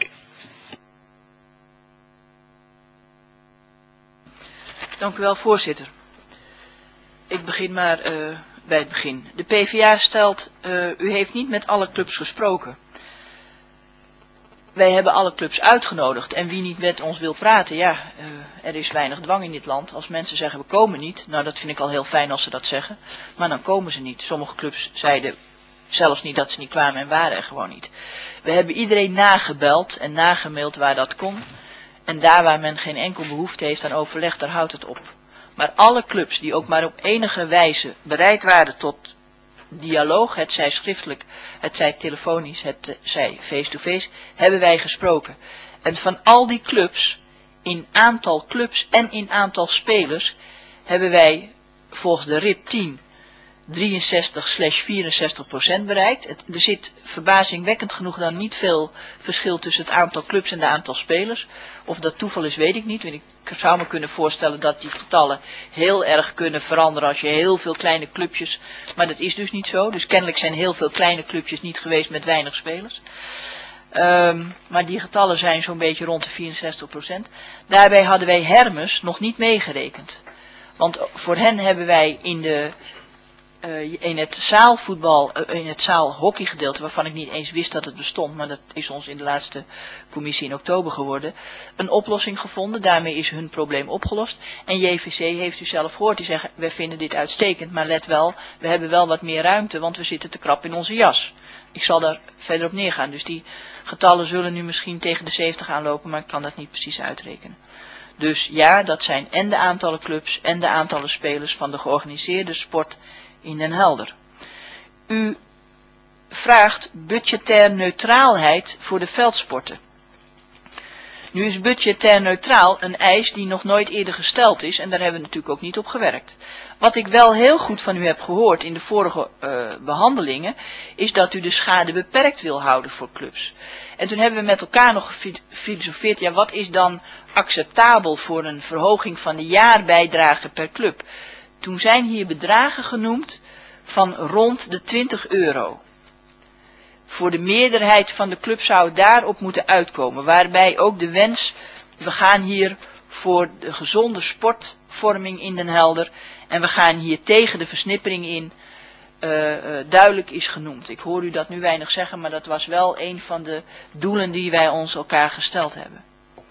Speaker 4: Dank u wel, voorzitter. Ik begin maar uh, bij het begin. De P v A stelt, uh, u heeft niet met alle clubs gesproken. Wij hebben alle clubs uitgenodigd en wie niet met ons wil praten, ja, uh, er is weinig dwang in dit land. Als mensen zeggen we komen niet, nou dat vind ik al heel fijn als ze dat zeggen, maar dan komen ze niet. Sommige clubs zeiden zelfs niet dat ze niet kwamen en waren er gewoon niet. We hebben iedereen nagebeld en nagemaild waar dat kon en daar waar men geen enkel behoefte heeft aan overleg, daar houdt het op. Maar alle clubs die ook maar op enige wijze bereid waren tot dialoog, het zij schriftelijk, het zij telefonisch, het zij face-to-face, hebben wij gesproken. En van al die clubs, in aantal clubs en in aantal spelers, hebben wij volgens de R I P tien drieënzestig slash vierenzestig procent bereikt. Het, er zit verbazingwekkend genoeg dan niet veel verschil tussen het aantal clubs en de aantal spelers. Of dat toeval is, weet ik niet. Ik zou me kunnen voorstellen dat die getallen heel erg kunnen veranderen als je heel veel kleine clubjes, maar dat is dus niet zo. Dus kennelijk zijn heel veel kleine clubjes niet geweest met weinig spelers. Um, maar die getallen zijn zo'n beetje rond de vierenzestig procent. Daarbij hadden wij Hermes nog niet meegerekend. Want voor hen hebben wij in de Uh, in het zaalvoetbal, uh, in het zaalhockeygedeelte, waarvan ik niet eens wist dat het bestond, maar dat is ons in de laatste commissie in oktober geworden, een oplossing gevonden. Daarmee is hun probleem opgelost. En J V C heeft u zelf gehoord, die zeggen, wij vinden dit uitstekend, maar let wel, we hebben wel wat meer ruimte, want we zitten te krap in onze jas. Ik zal daar verder op neergaan. Dus die getallen zullen nu misschien tegen de zeventig aanlopen, maar ik kan dat niet precies uitrekenen. Dus ja, dat zijn en de aantallen clubs en de aantallen spelers van de georganiseerde sport in Den Helder. U vraagt budgetair neutraalheid voor de veldsporten. Nu is budgetair neutraal een eis die nog nooit eerder gesteld is en daar hebben we natuurlijk ook niet op gewerkt. Wat ik wel heel goed van u heb gehoord in de vorige uh, behandelingen is dat u de schade beperkt wil houden voor clubs. En toen hebben we met elkaar nog gefilosofeerd, ja wat is dan acceptabel voor een verhoging van de jaarbijdrage per club? Toen zijn hier bedragen genoemd van rond de twintig euro. Voor de meerderheid van de club zou het daarop moeten uitkomen. Waarbij ook de wens, we gaan hier voor de gezonde sportvorming in Den Helder. En we gaan hier tegen de versnippering in, uh, uh, duidelijk is genoemd. Ik hoor u dat nu weinig zeggen, maar dat was wel een van de doelen die wij ons elkaar gesteld hebben.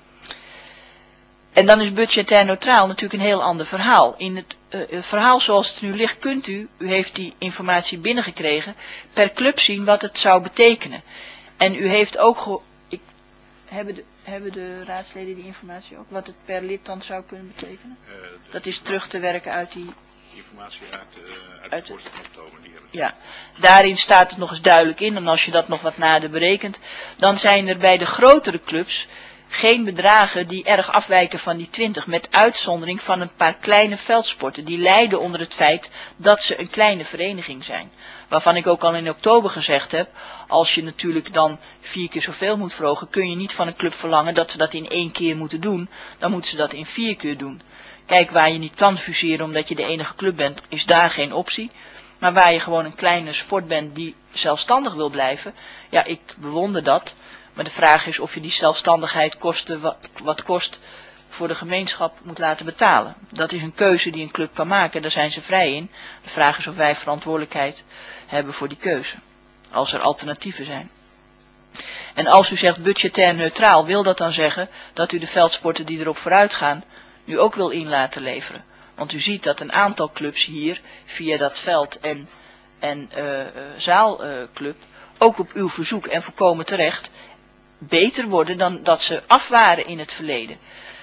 Speaker 4: En dan is budgetair neutraal natuurlijk een heel ander verhaal. In het uh, verhaal zoals het nu ligt kunt u, u heeft die informatie binnengekregen, per club zien wat het zou betekenen. En u heeft ook, ge ik, hebben, de, hebben de raadsleden die informatie ook, wat het per lid dan zou kunnen betekenen? Uh, de, dat is terug te werken uit die
Speaker 13: informatie uit, uh, uit, uit de voorstel van oktober.
Speaker 4: Ja, daarin staat het nog eens duidelijk in en als je dat nog wat nader berekent, dan zijn er bij de grotere clubs geen bedragen die erg afwijken van die twintig, met uitzondering van een paar kleine veldsporten. Die lijden onder het feit dat ze een kleine vereniging zijn. Waarvan ik ook al in oktober gezegd heb, als je natuurlijk dan vier keer zoveel moet verhogen, kun je niet van een club verlangen dat ze dat in één keer moeten doen. Dan moeten ze dat in vier keer doen. Kijk, waar je niet kan fuseren omdat je de enige club bent, is daar geen optie. Maar waar je gewoon een kleine sport bent die zelfstandig wil blijven, ja, ik bewonder dat. Maar de vraag is of je die zelfstandigheid kosten wat, wat kost voor de gemeenschap moet laten betalen. Dat is een keuze die een club kan maken, daar zijn ze vrij in. De vraag is of wij verantwoordelijkheid hebben voor die keuze, als er alternatieven zijn. En als u zegt budgetair neutraal, wil dat dan zeggen dat u de veldsporten die erop vooruit gaan, nu ook wil in laten leveren. Want u ziet dat een aantal clubs hier, via dat veld en, en uh, uh, zaalclub, uh, ook op uw verzoek en volkomen terecht, beter worden dan dat ze af waren in het verleden.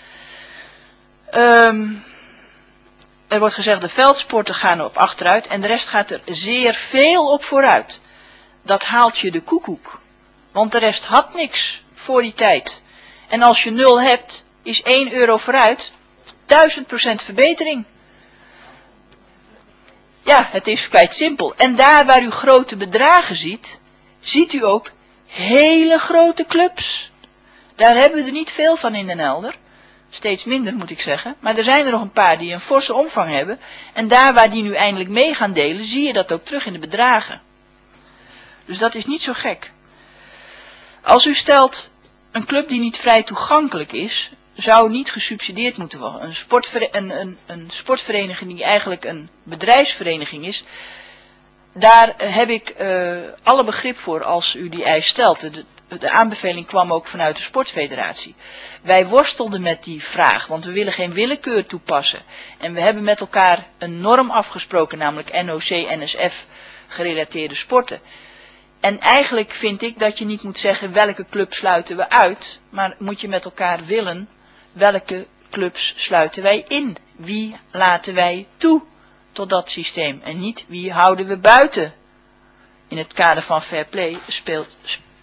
Speaker 4: Um, er wordt gezegd de veldsporten gaan op achteruit en de rest gaat er zeer veel op vooruit. Dat haalt je de koekoek Want de rest had niks voor die tijd. En als je nul hebt, is één euro vooruit duizend procent verbetering. Ja, het is kwijt simpel. En daar waar u grote bedragen ziet, ziet u ook hele grote clubs. Daar hebben we er niet veel van in Den Helder. Steeds minder moet ik zeggen. Maar er zijn er nog een paar die een forse omvang hebben. En daar waar die nu eindelijk mee gaan delen, zie je dat ook terug in de bedragen. Dus dat is niet zo gek. Als u stelt, een club die niet vrij toegankelijk is, zou niet gesubsidieerd moeten worden. Een, sportvere- een, een, een sportvereniging die eigenlijk een bedrijfsvereniging is, daar heb ik uh, alle begrip voor als u die eis stelt. De, de aanbeveling kwam ook vanuit de sportfederatie. Wij worstelden met die vraag, want we willen geen willekeur toepassen. En we hebben met elkaar een norm afgesproken, namelijk N O C N S F gerelateerde sporten. En eigenlijk vind ik dat je niet moet zeggen welke club sluiten we uit, maar moet je met elkaar willen welke clubs sluiten wij in. Wie laten wij toe tot dat systeem en niet wie houden we buiten. In het kader van fair play speelt,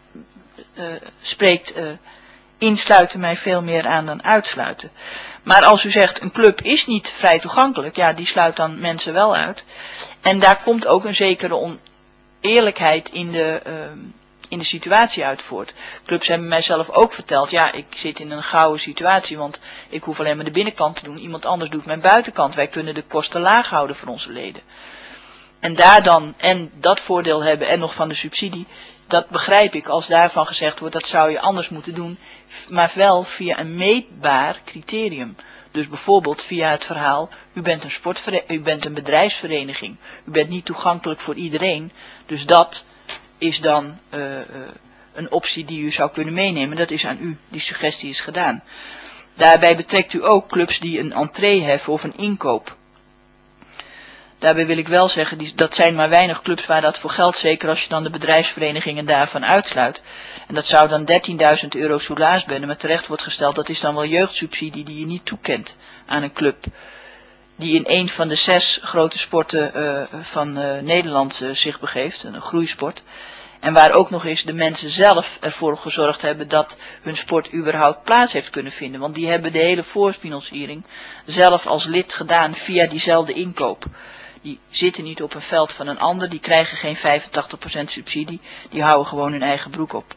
Speaker 4: uh, spreekt uh, insluiten mij veel meer aan dan uitsluiten. Maar als u zegt een club is niet vrij toegankelijk, ja die sluit dan mensen wel uit. En daar komt ook een zekere oneerlijkheid in de, uh, in de situatie uit voort. Clubs hebben mijzelf ook verteld, ja ik zit in een gouden situatie, want ik hoef alleen maar de binnenkant te doen, iemand anders doet mijn buitenkant. Wij kunnen de kosten laag houden voor onze leden. En daar dan, en dat voordeel hebben en nog van de subsidie, dat begrijp ik als daarvan gezegd wordt, dat zou je anders moeten doen, maar wel via een meetbaar criterium. Dus bijvoorbeeld via het verhaal, u bent een sportvereniging, u bent een bedrijfsvereniging, u bent niet toegankelijk voor iedereen, dus dat is dan uh, uh, een optie die u zou kunnen meenemen, dat is aan u, die suggestie is gedaan. Daarbij betrekt u ook clubs die een entree heffen of een inkoop. Daarbij wil ik wel zeggen, die, dat zijn maar weinig clubs waar dat voor geldt, zeker als je dan de bedrijfsverenigingen daarvan uitsluit. En dat zou dan dertienduizend euro soelaas binnen, maar terecht wordt gesteld, dat is dan wel jeugdsubsidie die je niet toekent aan een club. Die in een van de zes grote sporten uh, van uh, Nederland uh, zich begeeft, een groeisport. En waar ook nog eens de mensen zelf ervoor gezorgd hebben dat hun sport überhaupt plaats heeft kunnen vinden. Want die hebben de hele voorfinanciering zelf als lid gedaan via diezelfde inkoop. Die zitten niet op een veld van een ander, die krijgen geen vijfentachtig procent subsidie, die houden gewoon hun eigen broek op.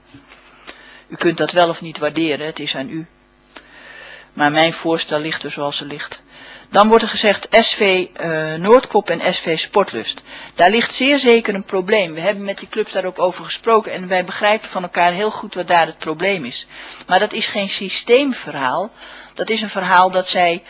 Speaker 4: U kunt dat wel of niet waarderen, het is aan u. Maar mijn voorstel ligt er zoals het ligt. Dan wordt er gezegd S V uh, Noordkop en S V Sportlust. Daar ligt zeer zeker een probleem. We hebben met die clubs daar ook over gesproken en wij begrijpen van elkaar heel goed wat daar het probleem is. Maar dat is geen systeemverhaal. Dat is een verhaal dat zij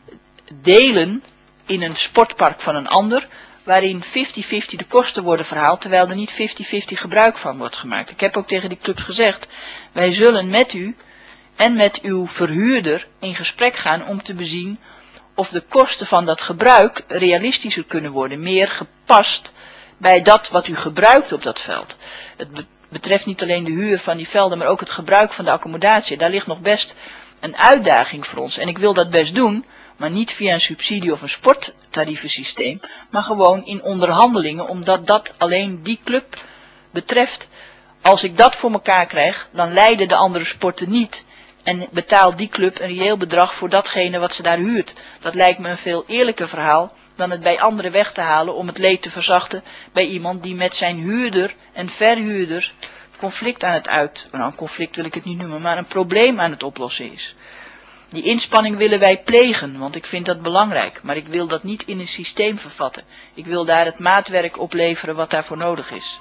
Speaker 4: delen in een sportpark van een ander, waarin vijftig vijftig de kosten worden verhaald, terwijl er niet vijftig vijftig gebruik van wordt gemaakt. Ik heb ook tegen die clubs gezegd, wij zullen met u en met uw verhuurder in gesprek gaan om te bezien of de kosten van dat gebruik realistischer kunnen worden, meer gepast bij dat wat u gebruikt op dat veld. Het betreft niet alleen de huur van die velden, maar ook het gebruik van de accommodatie. Daar ligt nog best een uitdaging voor ons. En ik wil dat best doen, maar niet via een subsidie of een sporttarievensysteem, maar gewoon in onderhandelingen, omdat dat alleen die club betreft. Als ik dat voor elkaar krijg, dan lijden de andere sporten niet en betaalt die club een reëel bedrag voor datgene wat ze daar huurt. Dat lijkt me een veel eerlijker verhaal dan het bij anderen weg te halen om het leed te verzachten bij iemand die met zijn huurder en verhuurder conflict aan het uit, nou een conflict wil ik het niet noemen, maar een probleem aan het oplossen is. Die inspanning willen wij plegen, want ik vind dat belangrijk, maar ik wil dat niet in een systeem vervatten. Ik wil daar het maatwerk opleveren wat daarvoor nodig is.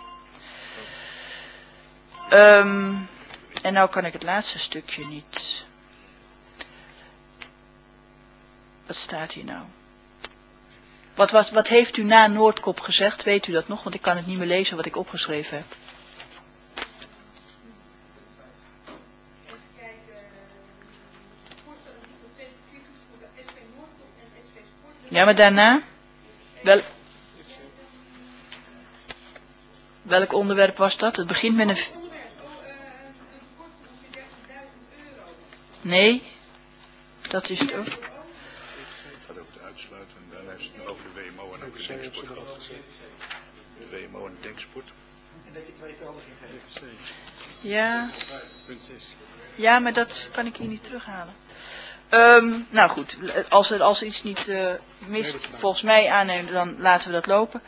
Speaker 4: Um, en nou kan ik het laatste stukje niet. Wat staat hier nou? Wat, was, wat heeft u na Noordkop gezegd? Weet u dat nog? Want ik kan het niet meer lezen wat ik opgeschreven heb. Ja, maar daarna? Wel, welk onderwerp was dat? Het begint met een... Nee, dat is het ook.
Speaker 13: Het gaat over de uitsluiting en daarna is het over de W M O en ook de denksport gehad. De W M O en de denksport. En dat je twee velden ging geven.
Speaker 4: Ja. Ja, maar dat kan ik hier niet terughalen. Um, nou goed, als er, als er iets niet uh, mist, volgens mij aannemen, dan laten we dat lopen.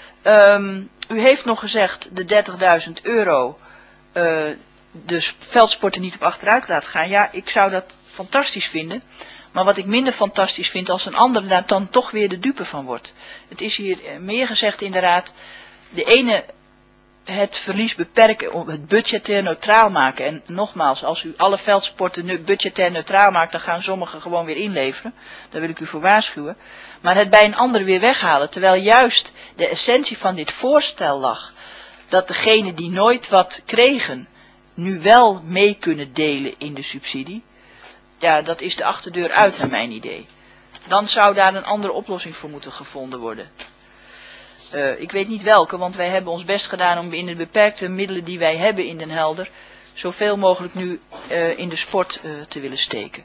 Speaker 4: Um, u heeft nog gezegd de dertigduizend euro uh, de veldsporten niet op achteruit laten gaan. Ja, ik zou dat fantastisch vinden. Maar wat ik minder fantastisch vind als een ander daar dan toch weer de dupe van wordt. Het is hier meer gezegd in de raad. De ene het verlies beperken, om het budgetair neutraal maken. En nogmaals, als u alle veldsporten budgetair neutraal maakt, dan gaan sommigen gewoon weer inleveren. Daar wil ik u voor waarschuwen. Maar het bij een ander weer weghalen, terwijl juist de essentie van dit voorstel lag, dat degenen die nooit wat kregen, nu wel mee kunnen delen in de subsidie. Ja, dat is de achterdeur uit naar mijn idee. Dan zou daar een andere oplossing voor moeten gevonden worden. Uh, ik weet niet welke, want wij hebben ons best gedaan om in de beperkte middelen die wij hebben in Den Helder, zoveel mogelijk nu uh, in de sport uh, te willen steken.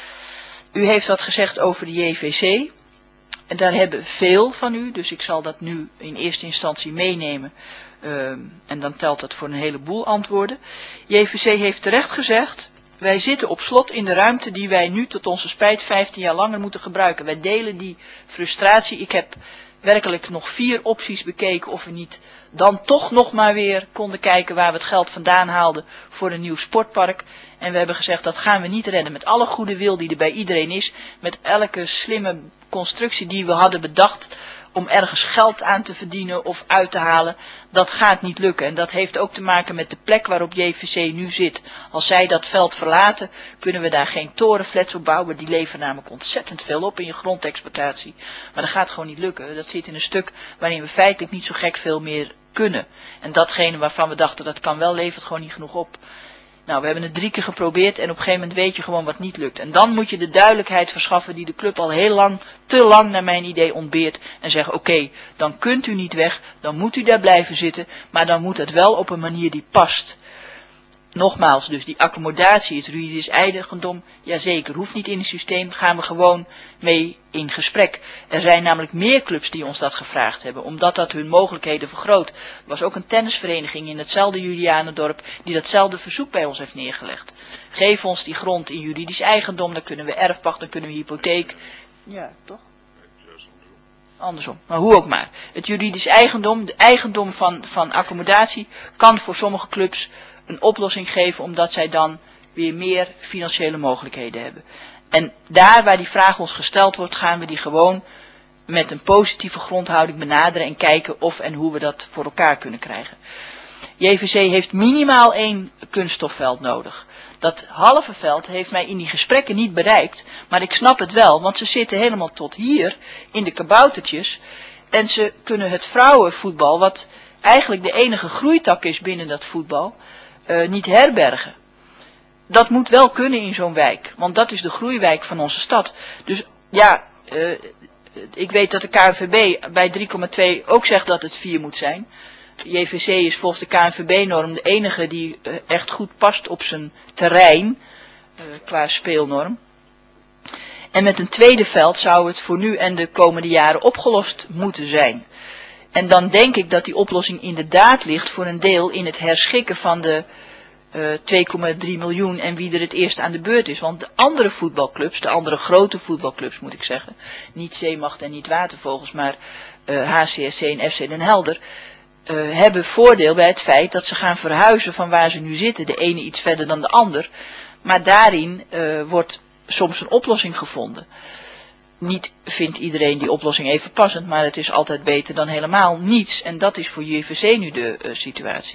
Speaker 4: U heeft wat gezegd over de J V C. En daar hebben veel van u, dus ik zal dat nu in eerste instantie meenemen. Uh, en dan telt dat voor een heleboel antwoorden. J V C heeft terecht gezegd, wij zitten op slot in de ruimte die wij nu tot onze spijt vijftien jaar langer moeten gebruiken. Wij delen die frustratie. Ik heb werkelijk nog vier opties bekeken of we niet dan toch nog maar weer konden kijken waar we het geld vandaan haalden voor een nieuw sportpark. En we hebben gezegd dat gaan we niet redden met alle goede wil die er bij iedereen is. Met elke slimme constructie die we hadden bedacht om ergens geld aan te verdienen of uit te halen. Dat gaat niet lukken. En dat heeft ook te maken met de plek waarop J V C nu zit. Als zij dat veld verlaten, kunnen we daar geen torenflats op bouwen. Die leveren namelijk ontzettend veel op in je grondexploitatie. Maar dat gaat gewoon niet lukken. Dat zit in een stuk waarin we feitelijk niet zo gek veel meer kunnen. En datgene waarvan we dachten dat kan wel, levert gewoon niet genoeg op. Nou, we hebben het drie keer geprobeerd en op een gegeven moment weet je gewoon wat niet lukt. En dan moet je de duidelijkheid verschaffen die de club al heel lang, te lang naar mijn idee ontbeert. En zeggen, oké, okay, dan kunt u niet weg, dan moet u daar blijven zitten, maar dan moet het wel op een manier die past. Nogmaals, dus die accommodatie, het juridisch eigendom, jazeker, hoeft niet in het systeem, gaan we gewoon mee in gesprek. Er zijn namelijk meer clubs die ons dat gevraagd hebben, omdat dat hun mogelijkheden vergroot. Er was ook een tennisvereniging in hetzelfde Julianendorp die datzelfde verzoek bij ons heeft neergelegd. Geef ons die grond in juridisch eigendom, dan kunnen we erfpacht, dan kunnen we hypotheek. Ja, toch? Andersom, maar hoe ook maar. Het juridisch eigendom, de eigendom van, van accommodatie, kan voor sommige clubs een oplossing geven, omdat zij dan weer meer financiële mogelijkheden hebben. En daar waar die vraag ons gesteld wordt, gaan we die gewoon met een positieve grondhouding benaderen en kijken of en hoe we dat voor elkaar kunnen krijgen. J V C heeft minimaal één kunststofveld nodig. Dat halve veld heeft mij in die gesprekken niet bereikt, maar ik snap het wel, want ze zitten helemaal tot hier in de kaboutertjes en ze kunnen het vrouwenvoetbal, wat eigenlijk de enige groeitak is binnen dat voetbal, Uh, niet herbergen. Dat moet wel kunnen in zo'n wijk, want dat is de groeiwijk van onze stad. Dus ja, uh, ik weet dat de K N V B bij drie komma twee ook zegt dat het vier moet zijn. J V C is volgens de K N V B-norm de enige die uh, echt goed past op zijn terrein, uh, qua speelnorm. En met een tweede veld zou het voor nu en de komende jaren opgelost moeten zijn. En dan denk ik dat die oplossing inderdaad ligt voor een deel in het herschikken van de uh, twee komma drie miljoen en wie er het eerst aan de beurt is. Want de andere voetbalclubs, de andere grote voetbalclubs moet ik zeggen, niet Zeemacht en niet Watervogels, maar uh, H C S C en F C Den Helder, uh, hebben voordeel bij het feit dat ze gaan verhuizen van waar ze nu zitten. De ene iets verder dan de ander. Maar daarin uh, wordt soms een oplossing gevonden. Niet vindt iedereen die oplossing even passend, maar het is altijd beter dan helemaal niets. En dat is voor J V C nu de uh, situatie.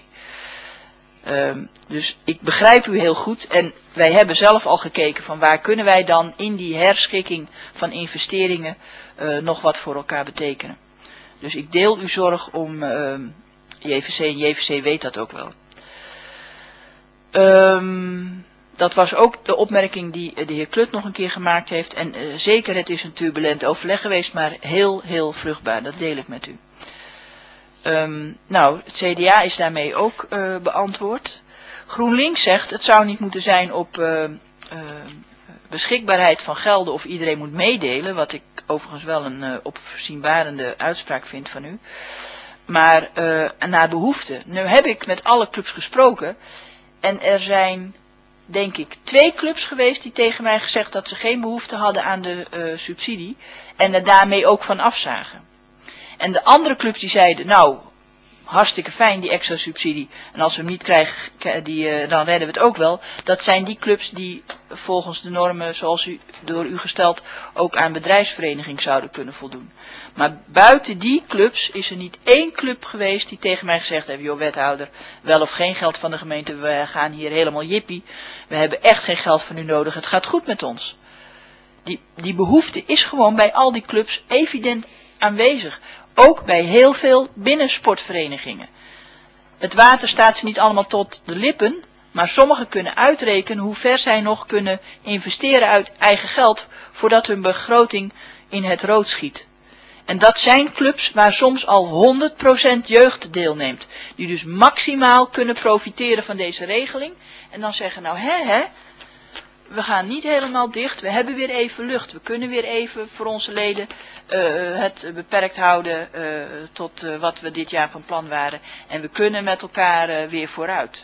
Speaker 4: Um, dus ik begrijp u heel goed en wij hebben zelf al gekeken van waar kunnen wij dan in die herschikking van investeringen uh, nog wat voor elkaar betekenen. Dus ik deel uw zorg om uh, J V C en J V C weet dat ook wel. Um, Dat was ook de opmerking die de heer Klut nog een keer gemaakt heeft. En uh, zeker, het is een turbulent overleg geweest, maar heel, heel vruchtbaar. Dat deel ik met u. Um, nou, het C D A is daarmee ook uh, beantwoord. GroenLinks zegt, het zou niet moeten zijn op uh, uh, beschikbaarheid van gelden of iedereen moet meedelen. Wat ik overigens wel een uh, opzienbarende uitspraak vind van u. Maar uh, naar behoefte. Nu heb ik met alle clubs gesproken. En er zijn, denk ik, twee clubs geweest die tegen mij gezegd dat ze geen behoefte hadden aan de uh, subsidie. En er daarmee ook van afzagen. En de andere clubs die zeiden, nou, hartstikke fijn die extra subsidie. En als we hem niet krijgen, die, uh, dan redden we het ook wel. Dat zijn die clubs die volgens de normen zoals u, door u gesteld ook aan bedrijfsvereniging zouden kunnen voldoen. Maar buiten die clubs is er niet één club geweest die tegen mij gezegd heeft, joh wethouder, wel of geen geld van de gemeente, we gaan hier helemaal jippie. We hebben echt geen geld van u nodig, het gaat goed met ons. Die, die behoefte is gewoon bij al die clubs evident aanwezig. Ook bij heel veel binnensportverenigingen. Het water staat ze niet allemaal tot de lippen, maar sommigen kunnen uitrekenen hoe ver zij nog kunnen investeren uit eigen geld voordat hun begroting in het rood schiet. En dat zijn clubs waar soms al honderd procent jeugd deelneemt, die dus maximaal kunnen profiteren van deze regeling en dan zeggen, nou hè hè, we gaan niet helemaal dicht, we hebben weer even lucht, we kunnen weer even voor onze leden uh, het beperkt houden uh, tot uh, wat we dit jaar van plan waren en we kunnen met elkaar uh, weer vooruit.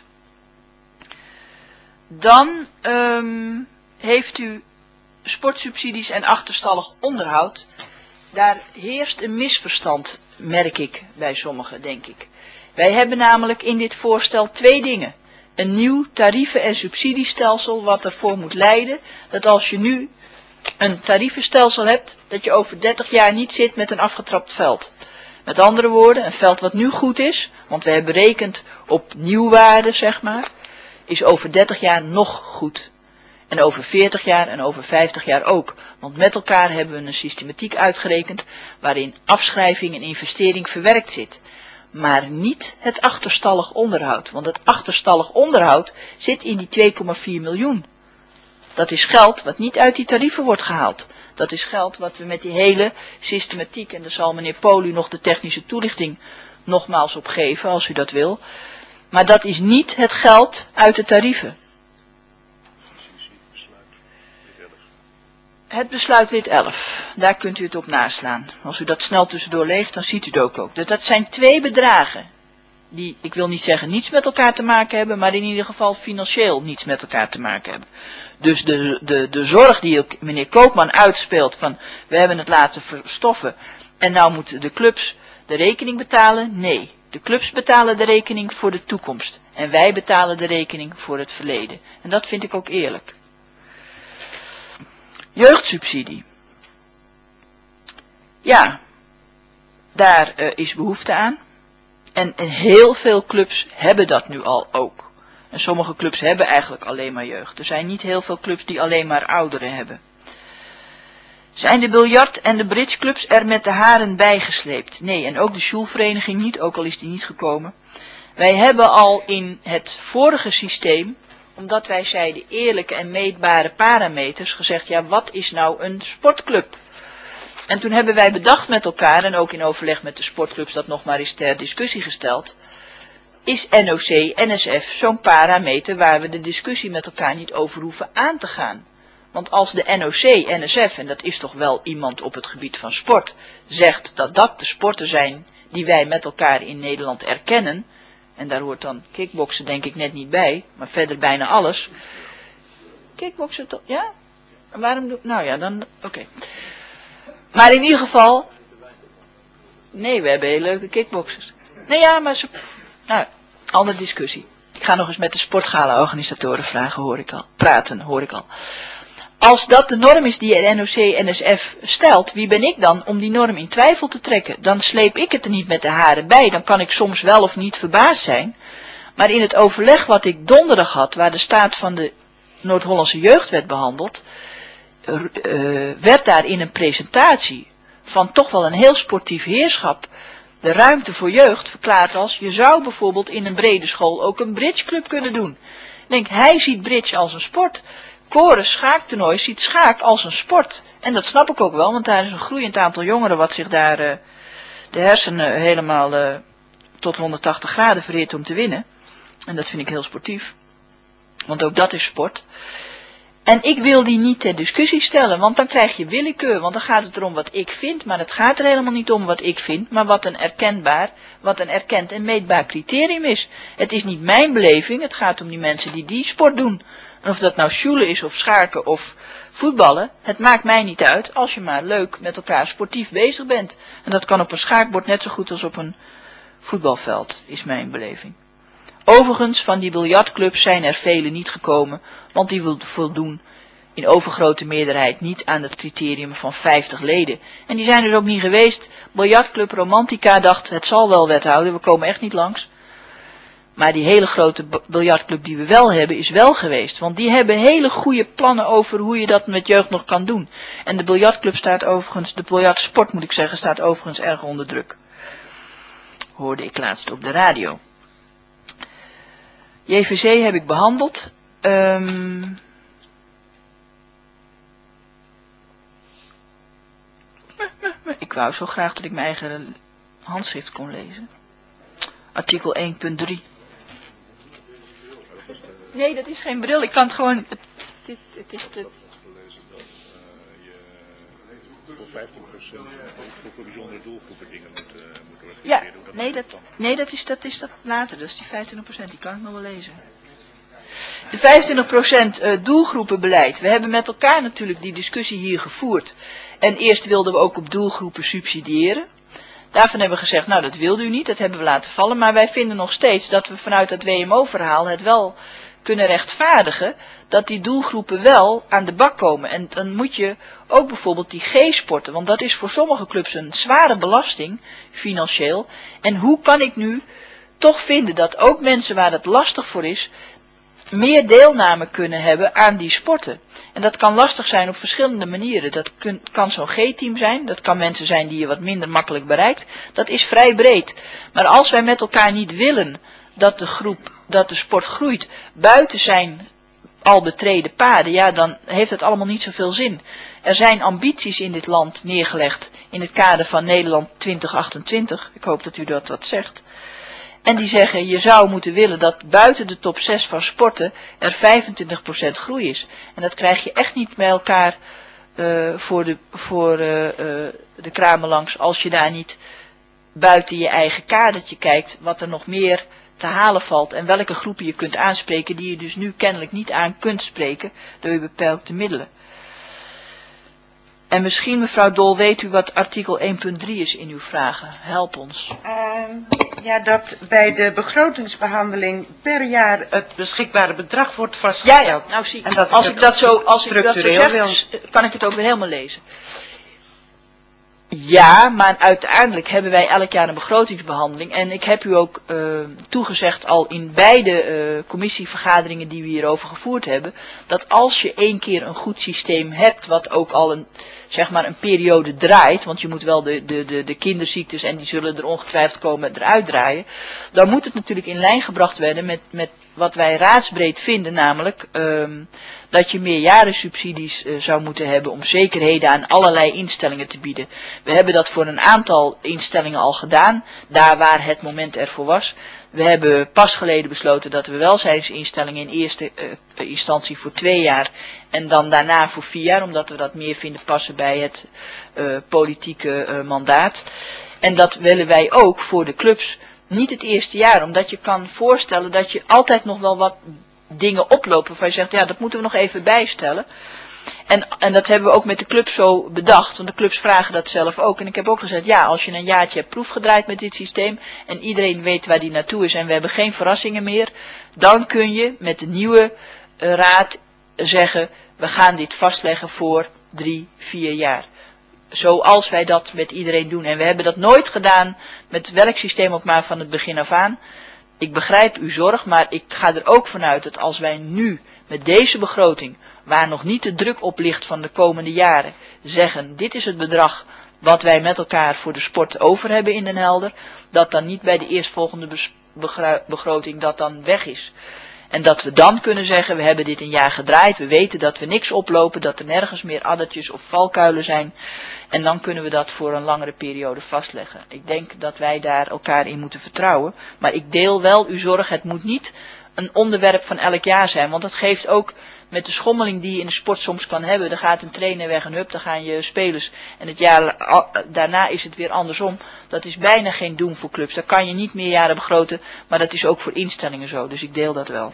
Speaker 4: Dan um, heeft u sportsubsidies en achterstallig onderhoud. Daar heerst een misverstand, merk ik bij sommigen, denk ik. Wij hebben namelijk in dit voorstel twee dingen. Een nieuw tarieven- en subsidiestelsel wat ervoor moet leiden dat als je nu een tarievenstelsel hebt, dat je over dertig jaar niet zit met een afgetrapt veld. Met andere woorden, een veld wat nu goed is, want we hebben berekend op nieuwwaarde, zeg maar, is over dertig jaar nog goed. En over veertig jaar en over vijftig jaar ook. Want met elkaar hebben we een systematiek uitgerekend waarin afschrijving en investering verwerkt zit. Maar niet het achterstallig onderhoud. Want het achterstallig onderhoud zit in die twee komma vier miljoen. Dat is geld wat niet uit die tarieven wordt gehaald. Dat is geld wat we met die hele systematiek, en daar zal meneer Polu nog de technische toelichting nogmaals op geven als u dat wil. Maar dat is niet het geld uit de tarieven. Het besluit lid elf, daar kunt u het op naslaan. Als u dat snel tussendoor leest, dan ziet u het ook ook. Dat zijn twee bedragen die, ik wil niet zeggen niets met elkaar te maken hebben, maar in ieder geval financieel niets met elkaar te maken hebben. Dus de, de, de zorg die ook meneer Koopman uitspeelt van we hebben het laten verstoffen en nou moeten de clubs de rekening betalen, nee. De clubs betalen de rekening voor de toekomst en wij betalen de rekening voor het verleden. En dat vind ik ook eerlijk. Jeugdsubsidie. Ja, daar uh, is behoefte aan. En, en heel veel clubs hebben dat nu al ook. En sommige clubs hebben eigenlijk alleen maar jeugd. Er zijn niet heel veel clubs die alleen maar ouderen hebben. Zijn de biljart- en de bridgeclubs er met de haren bijgesleept? Nee, en ook de Sjoelvereniging niet, ook al is die niet gekomen. Wij hebben al in het vorige systeem, omdat wij zeiden eerlijke en meetbare parameters, gezegd, ja, wat is nou een sportclub? En toen hebben wij bedacht met elkaar, en ook in overleg met de sportclubs dat nog maar eens ter discussie gesteld, is N O C, N S F zo'n parameter waar we de discussie met elkaar niet over hoeven aan te gaan. Want als de N O C, N S F, en dat is toch wel iemand op het gebied van sport, zegt dat dat de sporten zijn die wij met elkaar in Nederland erkennen, en daar hoort dan kickboksen denk ik net niet bij, maar verder bijna alles. Kickboksen toch, ja? En waarom doe ik, nou ja, dan, oké. Okay. Maar in ieder geval, nee, we hebben hele leuke kickboxers. Nee ja, maar ze, nou, andere discussie. Ik ga nog eens met de sportgala-organisatoren vragen, hoor ik al. Praten, hoor ik al. Als dat de norm is die N O C en N S F stelt, wie ben ik dan om die norm in twijfel te trekken? Dan sleep ik het er niet met de haren bij. Dan kan ik soms wel of niet verbaasd zijn. Maar in het overleg wat ik donderdag had, waar de staat van de Noord-Hollandse jeugd werd behandeld, uh, werd daar in een presentatie van toch wel een heel sportief heerschap de ruimte voor jeugd verklaard als, je zou bijvoorbeeld in een brede school ook een bridgeclub kunnen doen. Ik denk, hij ziet bridge als een sport. Koren schaaktoernooi ziet schaak als een sport. En dat snap ik ook wel, want daar is een groeiend aantal jongeren wat zich daar uh, de hersenen helemaal uh, tot honderdtachtig graden verhit om te winnen. En dat vind ik heel sportief. Want ook dat is sport. En ik wil die niet ter discussie stellen, want dan krijg je willekeur. Want dan gaat het erom wat ik vind, maar het gaat er helemaal niet om wat ik vind, maar wat een erkenbaar, wat een erkend en meetbaar criterium is. Het is niet mijn beleving, het gaat om die mensen die die sport doen. En of dat nou sjoelen is of schaken of voetballen, het maakt mij niet uit als je maar leuk met elkaar sportief bezig bent. En dat kan op een schaakbord net zo goed als op een voetbalveld, is mijn beleving. Overigens, van die biljartclubs zijn er vele niet gekomen, want die voldoen in overgrote meerderheid niet aan het criterium van vijftig leden. En die zijn er ook niet geweest. Biljartclub Romantica dacht, het zal wel wethouder, we komen echt niet langs. Maar die hele grote biljartclub die we wel hebben, is wel geweest. Want die hebben hele goede plannen over hoe je dat met jeugd nog kan doen. En de biljartclub staat overigens, de biljartsport moet ik zeggen, staat overigens erg onder druk. Hoorde ik laatst op de radio. J V C heb ik behandeld. Um, ik wou zo graag dat ik mijn eigen handschrift kon lezen. Artikel één punt drie. Nee, dat is geen bril. Ik kan het gewoon... Het, het, het is te...
Speaker 13: Voor vijftien procent voor, voor bijzondere doelgroepen dingen moeten, moeten organiseren.
Speaker 4: Ja, nee, dat, nee dat, is, dat is dat later. Dus die vijfentwintig procent, die kan ik nog wel lezen. De vijfentwintig procent uh, doelgroepenbeleid. We hebben met elkaar natuurlijk die discussie hier gevoerd. En eerst wilden we ook op doelgroepen subsidiëren. Daarvan hebben we gezegd, nou dat wilde u niet, dat hebben we laten vallen. Maar wij vinden nog steeds dat we vanuit het W M O-verhaal het wel kunnen rechtvaardigen dat die doelgroepen wel aan de bak komen. En dan moet je ook bijvoorbeeld die G-sporten, want dat is voor sommige clubs een zware belasting, financieel. En hoe kan ik nu toch vinden dat ook mensen waar het lastig voor is, meer deelname kunnen hebben aan die sporten. En dat kan lastig zijn op verschillende manieren. Dat kun, kan zo'n G-team zijn, dat kan mensen zijn die je wat minder makkelijk bereikt. Dat is vrij breed. Maar als wij met elkaar niet willen dat de groep, dat de sport groeit buiten zijn al betreden paden, ja, dan heeft het allemaal niet zoveel zin. Er zijn ambities in dit land neergelegd in het kader van Nederland twintig achtentwintig. Ik hoop dat u dat wat zegt. En die zeggen, je zou moeten willen dat buiten de top zes van sporten er vijfentwintig procent groei is. En dat krijg je echt niet met elkaar uh, voor, de, voor uh, uh, de kramen langs als je daar niet buiten je eigen kadertje kijkt wat er nog meer te halen valt en welke groepen je kunt aanspreken die je dus nu kennelijk niet aan kunt spreken door je beperkte middelen. En misschien, mevrouw Dol, weet u wat artikel één punt drie is in uw vragen? Help ons.
Speaker 10: Uh, ja, dat bij de begrotingsbehandeling per jaar het beschikbare bedrag wordt vastgesteld.
Speaker 4: Ja, ja, nou zie ik. Als ik dat zo, als ik dat zo zeg, kan ik het ook weer helemaal lezen. Ja, maar uiteindelijk hebben wij elk jaar een begrotingsbehandeling. En ik heb u ook uh, toegezegd al in beide uh, commissievergaderingen die we hierover gevoerd hebben, dat als je één keer een goed systeem hebt, wat ook al een, zeg maar een periode draait, want je moet wel de, de, de, de kinderziektes en die zullen er ongetwijfeld komen eruit draaien, dan moet het natuurlijk in lijn gebracht worden met, met wat wij raadsbreed vinden, namelijk um, dat je meerjarensubsidies uh, zou moeten hebben om zekerheden aan allerlei instellingen te bieden. We hebben dat voor een aantal instellingen al gedaan, daar waar het moment ervoor was. We hebben pas geleden besloten dat we welzijnsinstellingen in eerste uh, instantie voor twee jaar en dan daarna voor vier jaar, omdat we dat meer vinden passen bij het uh, politieke uh, mandaat. En dat willen wij ook voor de clubs, niet het eerste jaar, omdat je kan voorstellen dat je altijd nog wel wat dingen oplopen waarvan je zegt, ja, dat moeten we nog even bijstellen. En, en dat hebben we ook met de clubs zo bedacht, want de clubs vragen dat zelf ook. En ik heb ook gezegd, ja, als je een jaartje hebt proefgedraaid met dit systeem en iedereen weet waar die naartoe is en we hebben geen verrassingen meer, dan kun je met de nieuwe uh, raad zeggen, we gaan dit vastleggen voor drie, vier jaar. Zoals wij dat met iedereen doen. En we hebben dat nooit gedaan met welk systeem ook maar van het begin af aan. Ik begrijp uw zorg, maar ik ga er ook vanuit dat als wij nu met deze begroting, waar nog niet de druk op ligt van de komende jaren, zeggen, dit is het bedrag wat wij met elkaar voor de sport over hebben in Den Helder, dat dan niet bij de eerstvolgende begroting dat dan weg is. En dat we dan kunnen zeggen, we hebben dit een jaar gedraaid, we weten dat we niks oplopen, dat er nergens meer addertjes of valkuilen zijn. En dan kunnen we dat voor een langere periode vastleggen. Ik denk dat wij daar elkaar in moeten vertrouwen. Maar ik deel wel uw zorg, het moet niet een onderwerp van elk jaar zijn. Want dat geeft ook met de schommeling die je in de sport soms kan hebben. Dan gaat een trainer weg en hup, dan gaan je spelers. En het jaar daarna is het weer andersom. Dat is bijna geen doen voor clubs. Daar kan je niet meer jaren begroten, maar dat is ook voor instellingen zo. Dus ik deel dat wel.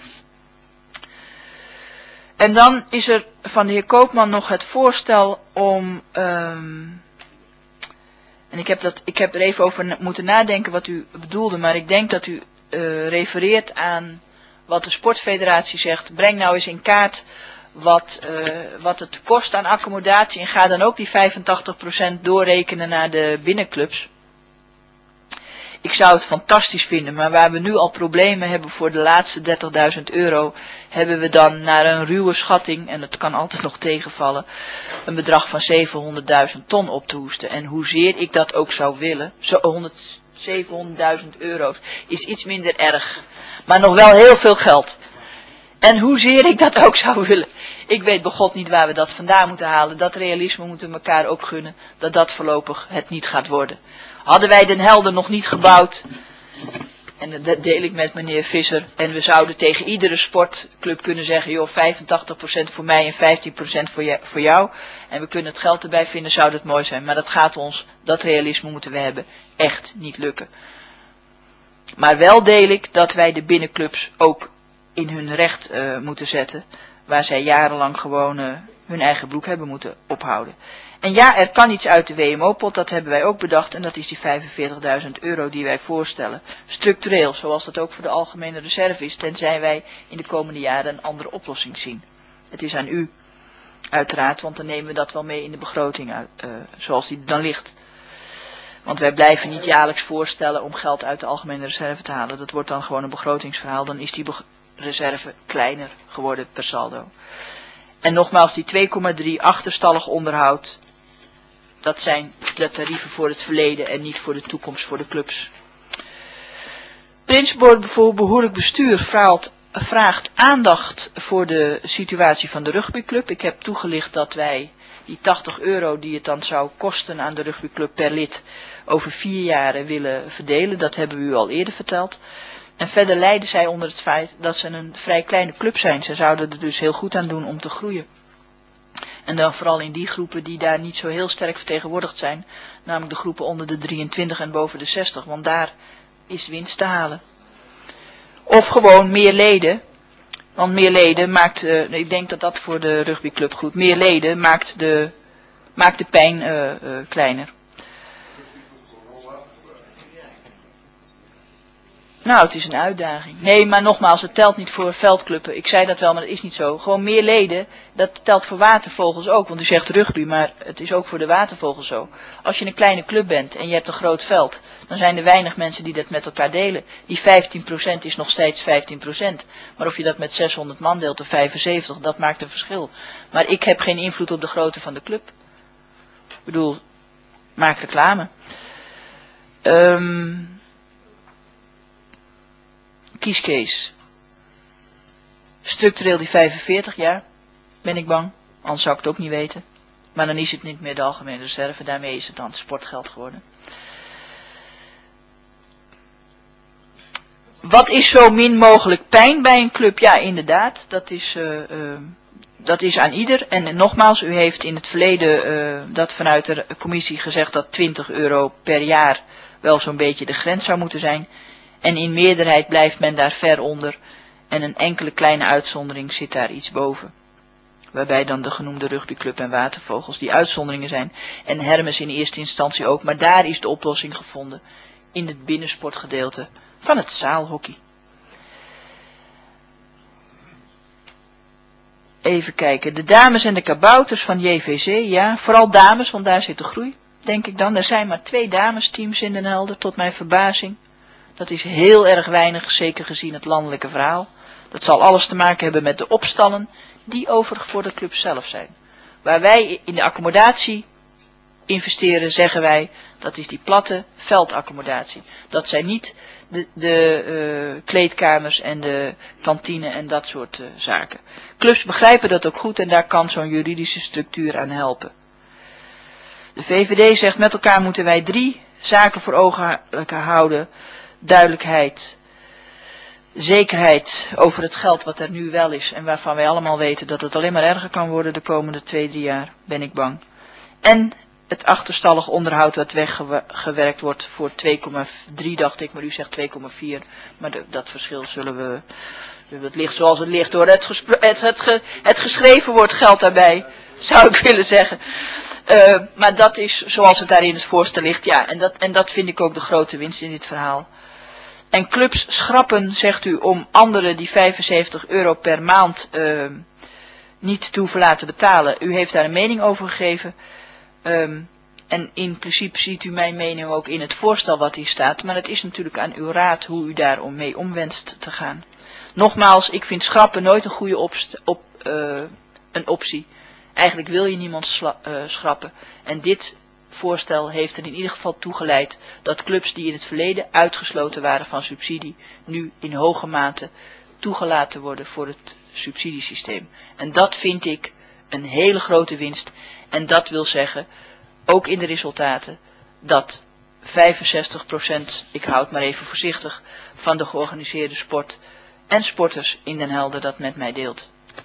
Speaker 4: En dan is er van de heer Koopman nog het voorstel om... Um, en ik heb, dat, ik heb er even over moeten nadenken wat u bedoelde, maar ik denk dat u uh, refereert aan wat de sportfederatie zegt. Breng nou eens in kaart wat, uh, wat het kost aan accommodatie en ga dan ook die vijfentachtig procent doorrekenen naar de binnenclubs. Ik zou het fantastisch vinden, maar waar we nu al problemen hebben voor de laatste dertigduizend euro, hebben we dan naar een ruwe schatting, en het kan altijd nog tegenvallen, een bedrag van zevenhonderdduizend ton op te hoesten. En hoezeer ik dat ook zou willen, zo zevenhonderdduizend euro's is iets minder erg, maar nog wel heel veel geld. En hoezeer ik dat ook zou willen, ik weet bij God niet waar we dat vandaan moeten halen. Dat realisme moeten we elkaar ook gunnen, dat dat voorlopig het niet gaat worden. Hadden wij Den Helder nog niet gebouwd, en dat deel ik met meneer Visser, en we zouden tegen iedere sportclub kunnen zeggen, joh, vijfentachtig procent voor mij en vijftien procent voor, je, voor jou, en we kunnen het geld erbij vinden, zou dat mooi zijn. Maar dat gaat ons, dat realisme moeten we hebben, echt niet lukken. Maar wel deel ik dat wij de binnenclubs ook in hun recht uh, moeten zetten, waar zij jarenlang gewoon uh, hun eigen broek hebben moeten ophouden. En ja, er kan iets uit de W M O-pot, dat hebben wij ook bedacht, en dat is die vijfenveertigduizend euro die wij voorstellen. Structureel, zoals dat ook voor de algemene reserve is, tenzij wij in de komende jaren een andere oplossing zien. Het is aan u, uiteraard, want dan nemen we dat wel mee in de begroting, uit, uh, zoals die dan ligt. Want wij blijven niet jaarlijks voorstellen om geld uit de algemene reserve te halen. Dat wordt dan gewoon een begrotingsverhaal, dan is die reserve kleiner geworden per saldo. En nogmaals, die twee komma drie achterstallig onderhoud, dat zijn de tarieven voor het verleden en niet voor de toekomst voor de clubs. Principbord voor behoorlijk bestuur vraagt, vraagt aandacht voor de situatie van de rugbyclub. Ik heb toegelicht dat wij die tachtig euro die het dan zou kosten aan de rugbyclub per lid over vier jaren willen verdelen. Dat hebben we u al eerder verteld. En verder lijden zij onder het feit dat ze een vrij kleine club zijn. Ze zouden er dus heel goed aan doen om te groeien. En dan vooral in die groepen die daar niet zo heel sterk vertegenwoordigd zijn. Namelijk de groepen onder de drieëntwintig en boven de zestig. Want daar is winst te halen. Of gewoon meer leden. Want meer leden maakt, uh, ik denk dat dat voor de rugbyclub goed, meer leden maakt de, maakt de pijn uh, uh, kleiner. Nou, het is een uitdaging. Nee, maar nogmaals, het telt niet voor veldclubben. Ik zei dat wel, maar dat is niet zo. Gewoon meer leden, dat telt voor watervogels ook. Want u zegt rugby, maar het is ook voor de watervogels zo. Als je een kleine club bent en je hebt een groot veld, dan zijn er weinig mensen die dat met elkaar delen. Die vijftien procent is nog steeds vijftien procent. Maar of je dat met zeshonderd man deelt of vijfenzeventig, dat maakt een verschil. Maar ik heb geen invloed op de grootte van de club. Ik bedoel, maak reclame. Um, Kiescase. Structureel die vijfenveertig, ja. Ben ik bang. Anders zou ik het ook niet weten. Maar dan is het niet meer de algemene reserve. Daarmee is het dan sportgeld geworden. Wat is zo min mogelijk pijn bij een club? Ja, inderdaad. Dat is, uh, uh, dat is aan ieder. En nogmaals, u heeft in het verleden uh, dat vanuit de commissie gezegd dat twintig euro per jaar wel zo'n beetje de grens zou moeten zijn. En in meerderheid blijft men daar ver onder. En een enkele kleine uitzondering zit daar iets boven. Waarbij dan de genoemde rugbyclub en watervogels die uitzonderingen zijn. En Hermes in eerste instantie ook. Maar daar is de oplossing gevonden. In het binnensportgedeelte van het zaalhockey. Even kijken. De dames en de kabouters van J V C. Ja, vooral dames, want daar zit de groei. Denk ik dan. Er zijn maar twee damesteams in Den Helder, tot mijn verbazing. Dat is heel erg weinig, zeker gezien het landelijke verhaal. Dat zal alles te maken hebben met de opstallen, die overigens voor de club zelf zijn. Waar wij in de accommodatie investeren, zeggen wij, dat is die platte veldaccommodatie. Dat zijn niet de, de uh, kleedkamers en de kantine en dat soort uh, zaken. Clubs begrijpen dat ook goed en daar kan zo'n juridische structuur aan helpen. De V V D zegt, met elkaar moeten wij drie zaken voor ogen houden. Duidelijkheid, zekerheid over het geld wat er nu wel is en waarvan wij allemaal weten dat het alleen maar erger kan worden de komende twee, drie jaar, ben ik bang. En het achterstallig onderhoud wat weggewerkt wordt voor twee komma drie dacht ik, maar u zegt twee komma vier. Maar de, dat verschil zullen we, het ligt zoals het ligt hoor. Het, het, het, ge, het geschreven wordt geld daarbij, zou ik willen zeggen. Uh, maar dat is zoals het daar in het voorstel ligt, ja. En dat, en dat vind ik ook de grote winst in dit verhaal. En clubs schrappen, zegt u, om anderen die vijfenzeventig euro per maand uh, niet te hoeven laten betalen. U heeft daar een mening over gegeven. Um, en in principe ziet u mijn mening ook in het voorstel wat hier staat. Maar het is natuurlijk aan uw raad hoe u daar om mee om wenst te gaan. Nogmaals, ik vind schrappen nooit een goede opst- op, uh, een optie. Eigenlijk wil je niemand sla- uh, schrappen. En dit voorstel heeft er in ieder geval toe geleid dat clubs die in het verleden uitgesloten waren van subsidie, nu in hoge mate toegelaten worden voor het subsidiesysteem. En dat vind ik een hele grote winst. En dat wil zeggen, ook in de resultaten, dat vijfenzestig procent, ik hou het maar even voorzichtig, van de georganiseerde sport en sporters in Den Helder dat met mij deelt.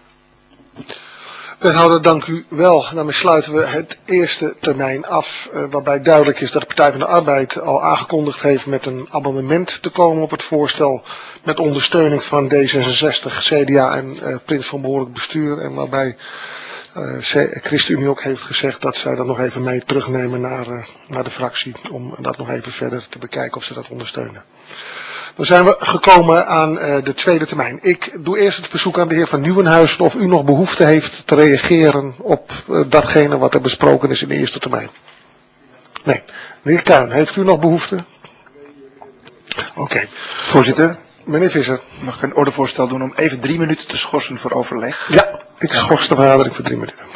Speaker 1: Wethouder, dank u wel. Daarmee sluiten we het eerste termijn af, uh, waarbij duidelijk is dat de Partij van de Arbeid al aangekondigd heeft met een amendement te komen op het voorstel met ondersteuning van D zesenzestig, C D A en uh, Prins van Behoorlijk Bestuur. En waarbij uh, ChristenUnie ook heeft gezegd dat zij dat nog even mee terugnemen naar, uh, naar de fractie om dat nog even verder te bekijken of ze dat ondersteunen. Dan zijn we gekomen aan uh, de tweede termijn. Ik doe eerst het verzoek aan de heer Van Nieuwenhuizen of u nog behoefte heeft te reageren op uh, datgene wat er besproken is in de eerste termijn. Nee. Meneer Kuijn, heeft u nog behoefte? Oké. Okay.
Speaker 12: Voorzitter.
Speaker 1: Meneer Visser.
Speaker 12: Mag ik een ordevoorstel doen om even drie minuten te schorsen voor overleg?
Speaker 1: Ja, ik schors de vergadering voor drie minuten.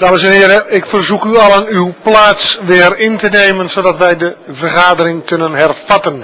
Speaker 1: Dames en heren, ik verzoek u allen uw plaats weer in te nemen, zodat wij de vergadering kunnen hervatten.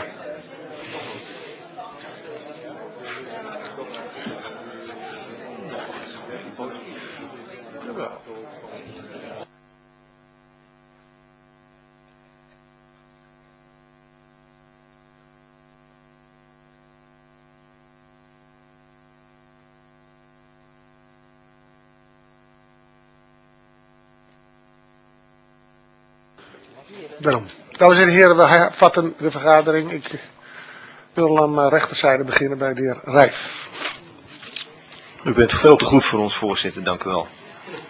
Speaker 1: Daarom. Dames en heren, we hervatten de vergadering. Ik wil aan mijn rechterzijde beginnen bij de heer Rijf.
Speaker 9: U bent veel te goed voor ons, voorzitter. Dank u wel.